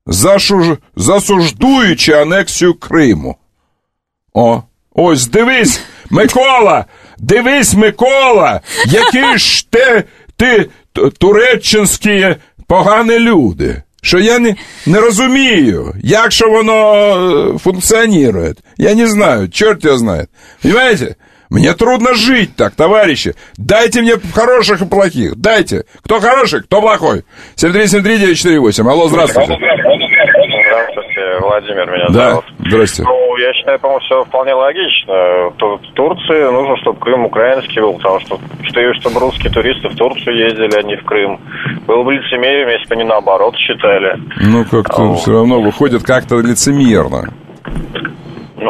Speaker 4: засуджуючи анексію Криму. О, ось, дивись, Микола, дивись, Микола, які ж ти, ти туреччинські погані люди. Що я не, не розумію, як що воно функціонує. Я не знаю, черт його знає. Понимаете? Мне трудно жить так, товарищи. Дайте мне хороших и плохих. Дайте. Кто хороший, кто плохой. семь три семь три девять четыре восемь. Алло, здравствуйте.
Speaker 21: Здравствуйте, Владимир меня
Speaker 4: да,
Speaker 21: зовут.
Speaker 4: Здравствуйте.
Speaker 21: Ну, я считаю, по-моему, все вполне логично. Тут в Турции нужно, чтобы Крым украинский был, потому что, чтобы русские туристы в Турцию ездили, а не в Крым. Было бы лицемерием, если бы они наоборот считали.
Speaker 4: Ну, как-то а, все равно выходит как-то лицемерно.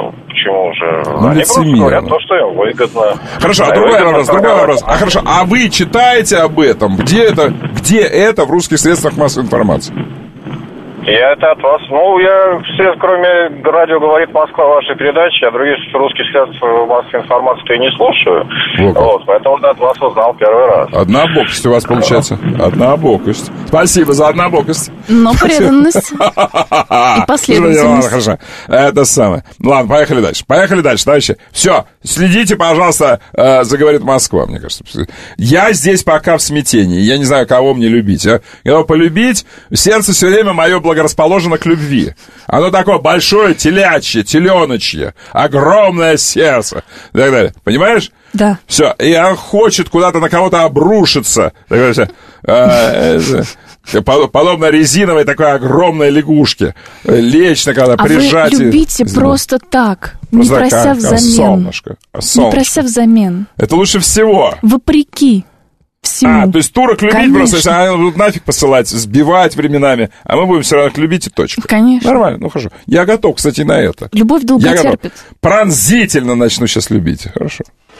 Speaker 21: почему же?
Speaker 4: Ну,
Speaker 21: Они просто
Speaker 4: лицемерно.
Speaker 21: говорят то, что им выгодно.
Speaker 4: Хорошо, а
Speaker 21: Да,
Speaker 4: другой
Speaker 21: выгодно
Speaker 4: вопрос, другой
Speaker 21: торговать.
Speaker 4: вопрос. А хорошо, а вы читаете об этом? Где это, где это в русских средствах массовой информации?
Speaker 21: Я это от вас. Ну, я, все, кроме радио «Говорит Москва» вашей передачи, я других русских средств массовой информации и не слушаю.
Speaker 4: Вот,
Speaker 21: вот, поэтому от вас узнал первый раз.
Speaker 4: Однобокость у вас получается. Однобокость. Спасибо за однобокость.
Speaker 5: Но преданность и последовательность.
Speaker 4: Хорошо. Это самое. Ладно, поехали дальше. Поехали дальше, товарищи. Все, следите, пожалуйста, э, за «Говорит Москва», мне кажется. Я здесь пока в смятении. Я не знаю, кого мне любить. А? Кого полюбить, сердце все время мое благорасположено к любви. Оно такое большое, телячье, теленочье, огромное сердце. И так далее. Понимаешь?
Speaker 5: Да.
Speaker 4: Все. И он хочет куда-то на кого-то обрушиться. Так говорится, э, э, подобно резиновой такой огромной лягушке. Лечь на кого-то,
Speaker 5: а
Speaker 4: прижать.
Speaker 5: вы любите
Speaker 4: и...
Speaker 5: просто так,
Speaker 4: просто
Speaker 5: не прося
Speaker 4: как,
Speaker 5: взамен.
Speaker 4: Солнышко, солнышко.
Speaker 5: Не прося взамен.
Speaker 4: Это лучше всего.
Speaker 5: Вопреки всему.
Speaker 4: А, то есть турок любить
Speaker 5: Конечно.
Speaker 4: просто, если а, ну, нафиг посылать, сбивать временами, а мы будем все равно их любить и точка.
Speaker 5: Конечно.
Speaker 4: Нормально, ну хорошо. Я готов, кстати, на это.
Speaker 5: Любовь долго
Speaker 4: Я
Speaker 5: терпит.
Speaker 4: готов. Пронзительно начну сейчас любить. Хорошо.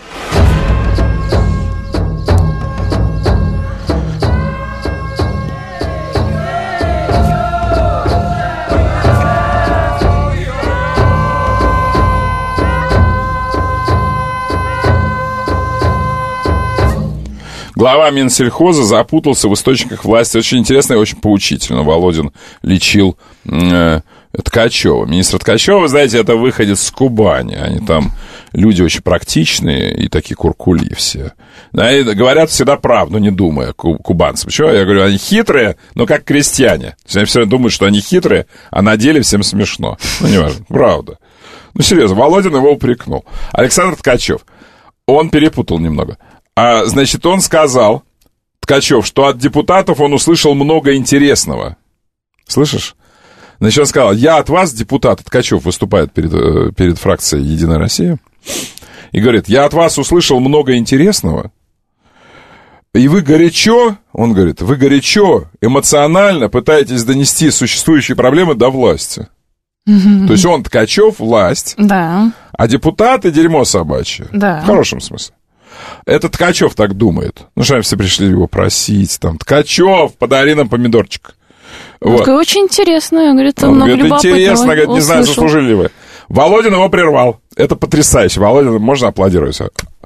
Speaker 4: Глава Минсельхоза запутался в источниках власти. Очень интересно и очень поучительно. Володин лечил э, Ткачева. Министр Ткачева, вы знаете, это выходец с Кубани. Они там люди очень практичные и такие куркули все. Да, и говорят всегда правду, не думая, кубанцы. Почему? Я говорю, они хитрые, но как крестьяне. То есть они все время думают, что они хитрые, а на деле всем смешно. Ну, не важно, правда. Ну, серьезно, Володин его упрекнул. Александр Ткачев, он перепутал немного. А, значит, он сказал, Ткачев, что от депутатов он услышал много интересного. Слышишь? Значит, он сказал, я от вас, депутат, Ткачев выступает перед, перед фракцией «Единая Россия», и говорит, я от вас услышал много интересного, и вы горячо, он говорит, вы горячо, эмоционально пытаетесь донести существующие проблемы до власти. То есть он, Ткачев, власть,
Speaker 5: да.
Speaker 4: А депутаты дерьмо собачье.
Speaker 5: Да.
Speaker 4: В хорошем смысле. Это Ткачев так думает. Ну, что они все пришли его просить. Там, Ткачев, подари нам помидорчик. Вот.
Speaker 5: Такое очень интересно. Говорит,
Speaker 4: он
Speaker 5: много
Speaker 4: говорит,
Speaker 5: любопытного.
Speaker 4: интересно, говорит, не знаю, заслужили ли вы. Володин его прервал. Это потрясающе. Володин, можно аплодировать?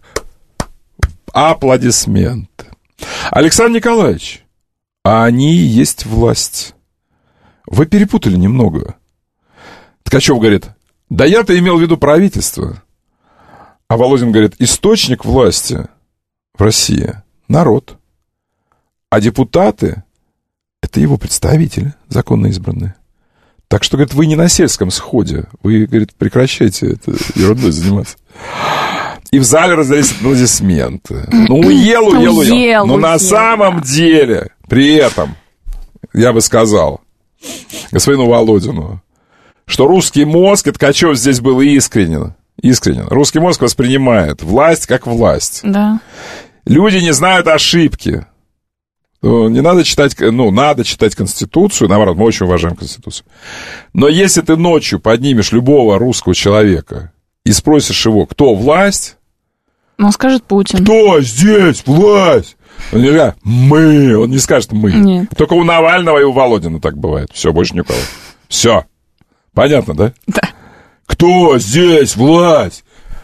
Speaker 4: Аплодисменты. Александр Николаевич, а они и есть власть. Вы перепутали немного. Ткачев говорит, да я-то имел в виду правительство. А Володин говорит, источник власти в России – народ. А депутаты – это его представители, законно избранные. Так что, говорит, вы не на сельском сходе. Вы, говорит, прекращайте это ерундой заниматься. И в зале раздались аплодисменты. Ну, уел, уел, уел. Но на самом деле, при этом, я бы сказал, господину Володину, что русский мозг, и Ткачев здесь был искренен. Искренне. Русский мозг воспринимает власть как власть.
Speaker 5: Да.
Speaker 4: Люди не знают ошибки. Не надо читать, ну, надо читать Конституцию, наоборот, мы очень уважаем Конституцию. Но если ты ночью поднимешь любого русского человека и спросишь его, кто власть?
Speaker 5: Он скажет Путин.
Speaker 4: Кто здесь власть? Он не скажет, мы. Он не скажет мы.
Speaker 5: Нет.
Speaker 4: Только у Навального и у Володина так бывает. Все, больше ни у кого. Все. Понятно, да?
Speaker 5: Да.
Speaker 4: Кто здесь власть?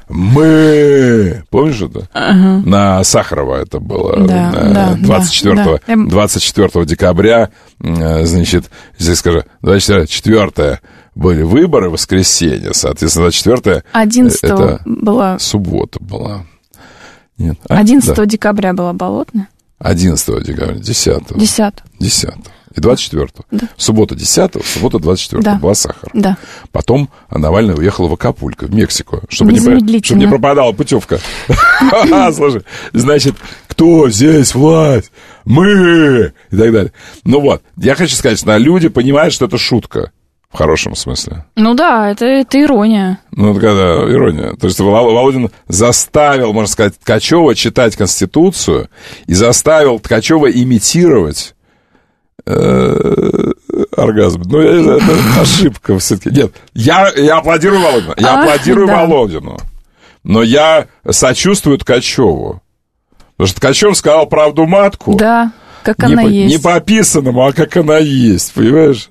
Speaker 4: Мы. Помнишь это?
Speaker 5: Ага.
Speaker 4: На Сахарова это было.
Speaker 5: Да, да,
Speaker 4: двадцать четвёртого,
Speaker 5: да.
Speaker 4: двадцать четвёртого декабря, значит, здесь скажу, двадцать четвёртое были выборы в воскресенье, соответственно, двадцать четвёртое
Speaker 5: одиннадцатого
Speaker 4: это
Speaker 5: была.
Speaker 4: Суббота была. Нет. А?
Speaker 5: одиннадцатого
Speaker 4: Да.
Speaker 5: декабря была Болотная.
Speaker 4: одиннадцатого декабря, десятого.
Speaker 5: десятого.
Speaker 4: десятого. И двадцать четвёртого.
Speaker 5: Да.
Speaker 4: Суббота десятого, суббота двадцать четвёртого
Speaker 5: Да.
Speaker 4: была Сахар.
Speaker 5: Да.
Speaker 4: Потом Навальный уехал в Акапулько, в Мексику, чтобы не,
Speaker 5: Незамедлительно.
Speaker 4: чтобы не пропадала путевка. Слушай, значит, кто здесь власть? Мы! И так далее. Ну вот, я хочу сказать, что люди понимают, что это шутка. В хорошем смысле.
Speaker 5: Ну да, это, это ирония.
Speaker 4: Ну, это когда ирония. То есть Володин заставил, можно сказать, Ткачева читать Конституцию и заставил Ткачева имитировать оргазм. Ну, это ошибка все-таки. Нет, я, я аплодирую Володину. Я аплодирую да. Володину. Но я сочувствую Ткачеву. Потому что Ткачев сказал правду матку.
Speaker 5: Да, как
Speaker 4: не
Speaker 5: она
Speaker 4: по,
Speaker 5: есть.
Speaker 4: Не по описанному, а как она есть, понимаешь?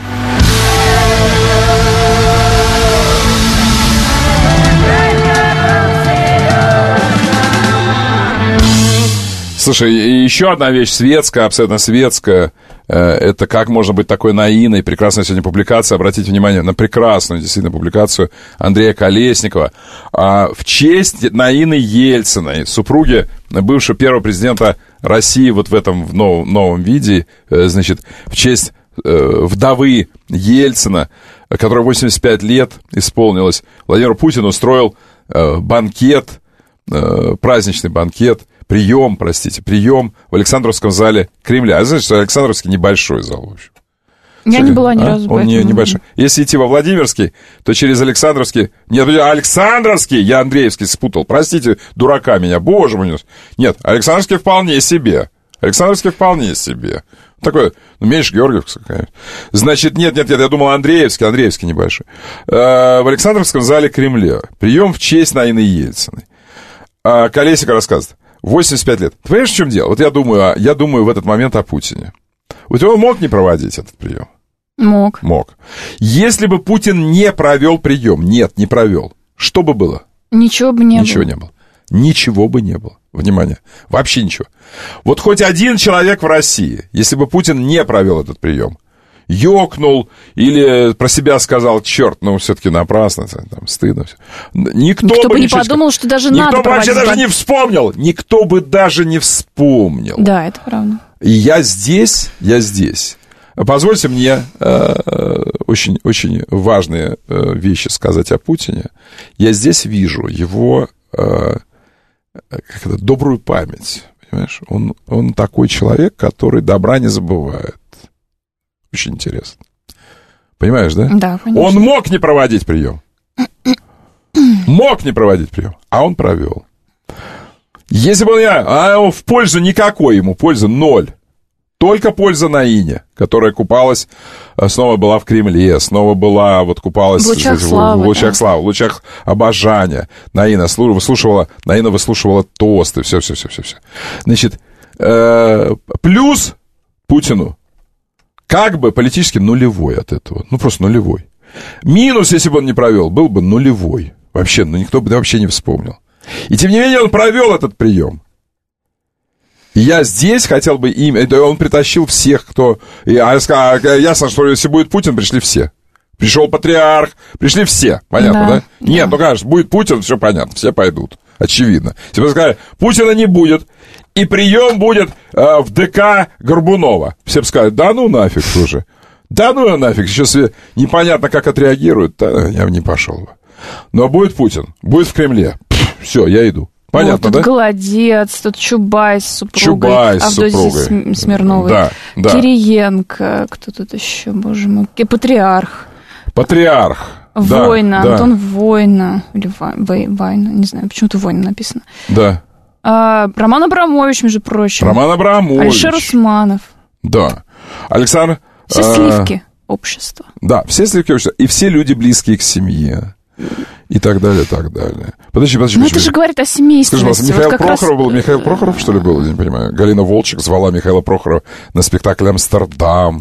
Speaker 4: Слушай, еще одна вещь светская, абсолютно светская. Это как можно быть такой наивной. Прекрасная сегодня публикация. Обратите внимание на прекрасную действительно публикацию Андрея Колесникова. В честь Наины Ельциной, супруги бывшего первого президента России вот в этом в новом, новом виде, значит, в честь вдовы Ельцина, которой восемьдесят пять лет исполнилось, Владимир Путин устроил банкет, праздничный банкет, прием, простите, прием в Александровском зале Кремля. А знаете, что Александровский небольшой зал, в общем.
Speaker 5: Я Сегодня, не была ни
Speaker 4: а?
Speaker 5: разу.
Speaker 4: Он не, небольшой. Если идти во Владимирский, то через Александровский... Нет, Александровский, я Андреевский спутал. Простите, дурака меня, боже мой. Нет, Александровский вполне себе. Александровский вполне себе. Такой, ну, меньше Георгиевский, конечно. Значит, нет, нет, нет, я думал Андреевский, Андреевский небольшой. Э, в Александровском зале Кремля. Прием в честь Наины Ельциной. Э, Колесников рассказывает. восемьдесят пять лет. Ты понимаешь, в чем дело? Вот я думаю, я думаю в этот момент о Путине. Вот он мог не проводить этот прием?
Speaker 5: Мог.
Speaker 4: Мог. Если бы Путин не провел прием, нет, не провел, что бы было?
Speaker 5: Ничего бы не
Speaker 4: ничего
Speaker 5: было.
Speaker 4: Ничего не было. Ничего бы не было. Внимание. Вообще ничего. Вот хоть один человек в России, если бы Путин не провел этот прием, ёкнул или про себя сказал, черт, ну, все-таки напрасно, там, стыдно. Все. Никто,
Speaker 5: Никто бы не
Speaker 4: ничего,
Speaker 5: подумал, что даже
Speaker 4: никто
Speaker 5: надо
Speaker 4: бы вообще
Speaker 5: проводить.
Speaker 4: даже не вспомнил. Никто бы даже не вспомнил.
Speaker 5: Да, это правда.
Speaker 4: И я здесь, я здесь. Позвольте мне э, очень, очень важные э, вещи сказать о Путине. Я здесь вижу его э, как это, добрую память. Понимаешь? Он, он такой человек, который добра не забывает. Очень интересно. Понимаешь, да?
Speaker 5: Да, конечно.
Speaker 4: Он мог не проводить прием. Мог не проводить прием, а он провел. Если бы он я, а в пользу никакой ему, польза ноль. Только польза Наине, которая купалась, снова была в Кремле, снова была, вот купалась
Speaker 5: в лучах,
Speaker 4: в,
Speaker 5: славы,
Speaker 4: в лучах
Speaker 5: да. славы,
Speaker 4: в лучах обожания. Наина выслушивала, Наина выслушивала тосты, все-все-все-все. Значит, э, плюс Путину как бы политически нулевой от этого. Ну, просто нулевой. Минус, если бы он не провел, был бы нулевой. Вообще, ну, никто бы вообще не вспомнил. И, тем не менее, он провел этот прием. И я здесь хотел бы им... Он притащил всех, кто... Ясно, что если будет Путин, пришли все. Пришел патриарх, пришли все. Понятно, да? да? да. Нет, ну, конечно, будет Путин, все понятно, все пойдут. Очевидно. Если бы сказали, Путина не будет, и прием будет э, в ДК Горбунова. Все бы сказали, да ну нафиг уже. Да ну нафиг, сейчас непонятно, как отреагируют, да, я бы не пошел бы. Но будет Путин, будет в Кремле. Пфф, все, я иду. Понятно, вот,
Speaker 5: тут
Speaker 4: да?
Speaker 5: Голодец, тут Чубайс с супругой.
Speaker 4: Чубайс с
Speaker 5: Авдотьей
Speaker 4: супругой.
Speaker 5: Смирновой.
Speaker 4: Да, да.
Speaker 5: Кириенко, кто тут еще, боже мой, Патриарх.
Speaker 4: Патриарх.
Speaker 5: Война,
Speaker 4: да,
Speaker 5: Антон
Speaker 4: да.
Speaker 5: Война. Или Война, не знаю, почему-то Война написано.
Speaker 4: Да.
Speaker 5: А, Роман Абрамович, между прочим.
Speaker 4: Роман Абрамович.
Speaker 5: Алишер Усманов.
Speaker 4: Да. Александр...
Speaker 5: Все сливки а... общества.
Speaker 4: Да, все сливки общества. И все люди, близкие к семье. И так далее, и так далее. Подожди, подожди.
Speaker 5: Ну,
Speaker 4: подожди.
Speaker 5: это же говорит о семействе.
Speaker 4: Скажи, пожалуйста, Михаил
Speaker 5: вот
Speaker 4: Прохоров
Speaker 5: раз...
Speaker 4: был? Михаил Прохоров, что ли, был? Я не понимаю. Галина Волчек звала Михаила Прохорова на спектакль «Амстердам».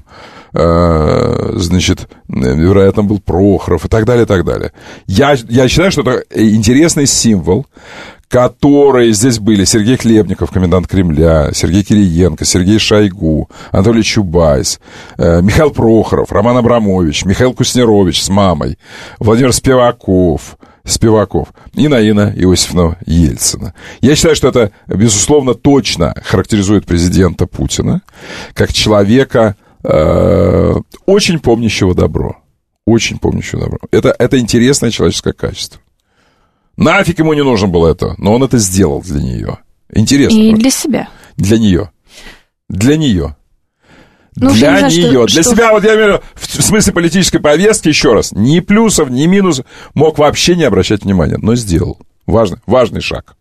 Speaker 4: Значит, вероятно, был Прохоров и так далее, и так далее. Я, я считаю, что это интересный символ, которые здесь были. Сергей Хлебников, комендант Кремля, Сергей Кириенко, Сергей Шойгу, Анатолий Чубайс, Михаил Прохоров, Роман Абрамович, Михаил Куснерович с мамой, Владимир Спиваков, Спиваков и Наина Иосифовна Ельцина. Я считаю, что это, безусловно, точно характеризует президента Путина как человека, э, очень помнящего добро. Очень помнящего добро. Это, это интересное человеческое качество. Нафиг ему не нужно было это, но он это сделал для нее. Интересно.
Speaker 5: И
Speaker 4: правда?
Speaker 5: для себя.
Speaker 4: Для нее. Для нее.
Speaker 5: Ну,
Speaker 4: для
Speaker 5: знаю,
Speaker 4: нее.
Speaker 5: что,
Speaker 4: для
Speaker 5: что...
Speaker 4: себя, вот я имею в виду, в смысле политической повестки, еще раз, ни плюсов, ни минусов, мог вообще не обращать внимания, но сделал. Важный, важный шаг.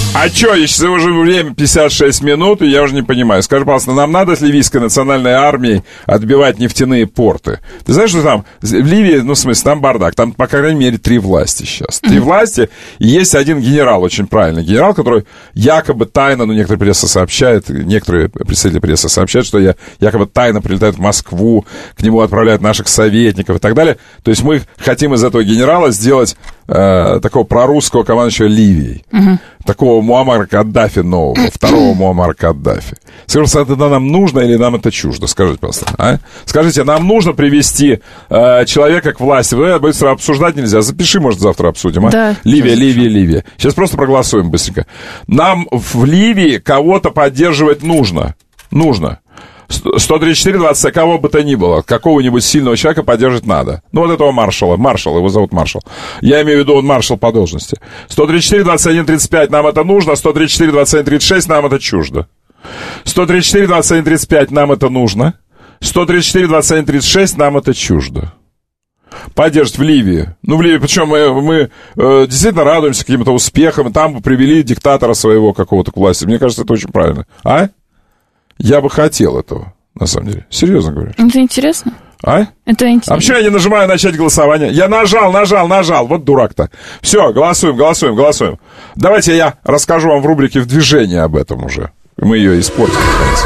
Speaker 4: А чё, если уже время пятьдесят шесть минут, и я уже не понимаю. Скажи, пожалуйста, нам надо с ливийской национальной армией отбивать нефтяные порты? Ты знаешь, что там в Ливии, ну, в смысле, там бардак, там, по крайней мере, три власти сейчас. Три власти, и есть один генерал, очень правильный генерал, который якобы тайно, ну, некоторые пресса сообщают, некоторые представители прессы сообщают, что я якобы тайно прилетает в Москву, к нему отправляют наших советников и так далее. То есть мы хотим из этого генерала сделать э, такого прорусского командующего Ливией. Uh-huh. Такого Муаммара Каддафи нового, второго Муаммара Каддафи. Скажите, это нам нужно или нам это чуждо? Скажите, пожалуйста. А? Скажите, нам нужно привести э, человека к власти? Вы быстро обсуждать нельзя. Запиши, может, завтра обсудим. А? Да. Ливия, Ливия, Ливия. Сейчас просто проголосуем быстренько. Нам в Ливии кого-то поддерживать нужно. Нужно. сто тридцать четыре двадцать, кого бы то ни было, какого-нибудь сильного человека поддержать надо. Ну, вот этого маршала. Маршал, его зовут маршал. Я имею в виду, он маршал по должности. сто тридцать четыре двадцать один тридцать пять, нам это нужно. сто тридцать четыре двадцать один тридцать шесть, нам это чуждо. сто тридцать четыре двадцать один тридцать пять, нам это нужно. сто тридцать четыре двадцать один тридцать шесть, нам это чуждо. Поддержать в Ливии. Ну, в Ливии, причем мы, мы э, действительно радуемся каким-то успехам. Там привели диктатора своего какого-то к власти. Мне кажется, это очень правильно. А? Я бы хотел этого, на самом деле. Серьезно говорю.
Speaker 5: Это интересно.
Speaker 4: А?
Speaker 5: Это интересно.
Speaker 4: А почему я не нажимаю начать голосование? Я нажал, нажал, нажал. Вот дурак-то. Все, голосуем, голосуем, голосуем. Давайте я расскажу вам в рубрике «В движении» об этом уже. Мы ее испортим, наконец.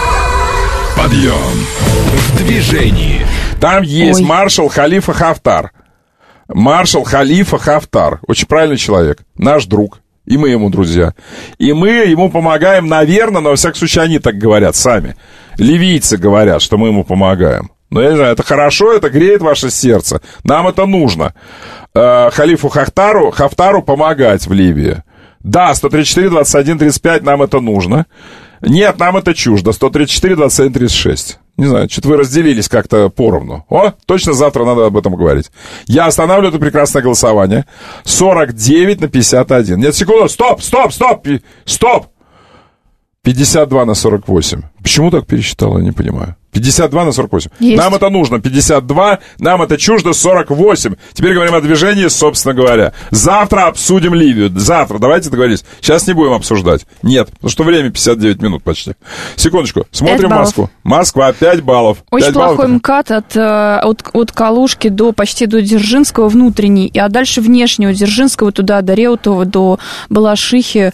Speaker 1: Подъем в движении.
Speaker 4: Там есть
Speaker 1: Ой.
Speaker 4: маршал Халифа Хафтар. Маршал Халифа Хафтар. Очень правильный человек. Наш друг. И мы ему друзья. И мы ему помогаем, наверное, но, во всяком случае, они так говорят сами. Ливийцы говорят, что мы ему помогаем. Но я не знаю, это хорошо, это греет ваше сердце. Нам это нужно. Э, Халифу Хафтару, Хафтару помогать в Ливии. Да, сто тридцать четыре двадцать один тридцать пять, нам это нужно. Нет, нам это чуждо. сто тридцать четыре двадцать один тридцать шесть. Не знаю, что-то вы разделились как-то поровну. О, точно завтра надо об этом говорить. Я останавливаю это прекрасное голосование. сорок девять на пятьдесят один. Нет, секунду. Стоп, стоп, стоп, стоп. пятьдесят два на сорок восемь. Почему так пересчитал, я не понимаю. пятьдесят два на сорок восемь. Есть. Нам это нужно. пятьдесят два, нам это чуждо. сорок восемь. Теперь говорим о движении, собственно говоря. Завтра обсудим Ливию. Завтра, давайте договорились. Сейчас не будем обсуждать. Нет, потому что время пятьдесят девять минут почти. Секундочку. Смотрим Москву. Москва, пять баллов.
Speaker 5: Очень
Speaker 4: пять
Speaker 5: плохой
Speaker 4: баллов.
Speaker 5: МКАД от, от, от Калужки до почти до Дзержинского внутренний, а дальше внешний от Дзержинского туда до Реутова, до Балашихи,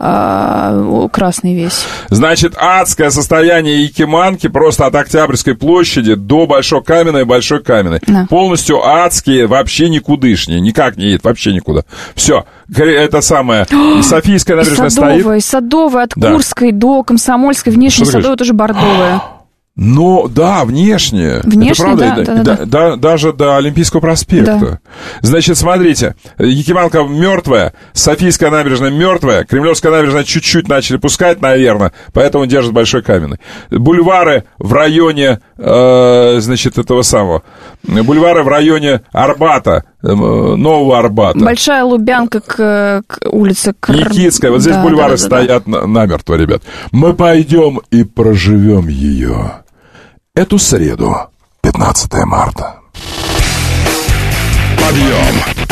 Speaker 5: а, красный весь.
Speaker 4: Значит, адское состояние Якиманки просто от Октябрьской площади до Большой Каменной и Большой Каменной. Да. Полностью адские, вообще никудышние. Никак не едет, вообще никуда. Все. Это самое. Софийская набережная стоит.
Speaker 5: Садовая, Садовая, от да. Курской до Комсомольской, внешняя Садовая тоже бордовая.
Speaker 4: Ну, да, внешне.
Speaker 5: Внешне,
Speaker 4: это правда,
Speaker 5: да,
Speaker 4: да,
Speaker 5: да,
Speaker 4: да,
Speaker 5: да.
Speaker 4: да, даже до Олимпийского проспекта. Да. Значит, смотрите, Якиманка мертвая, Софийская набережная мертвая, Кремлевская набережная чуть-чуть начали пускать, наверное, поэтому держат Большой Каменный. Бульвары в районе, э, значит, этого самого, бульвары в районе Арбата, э, Нового Арбата.
Speaker 5: Большая Лубянка к, к улице Кр...
Speaker 4: Никитская, вот здесь да, бульвары да, да, стоят да. намертво, ребят. Мы пойдем и проживем ее. Эту среду, пятнадцатое марта. Подъем!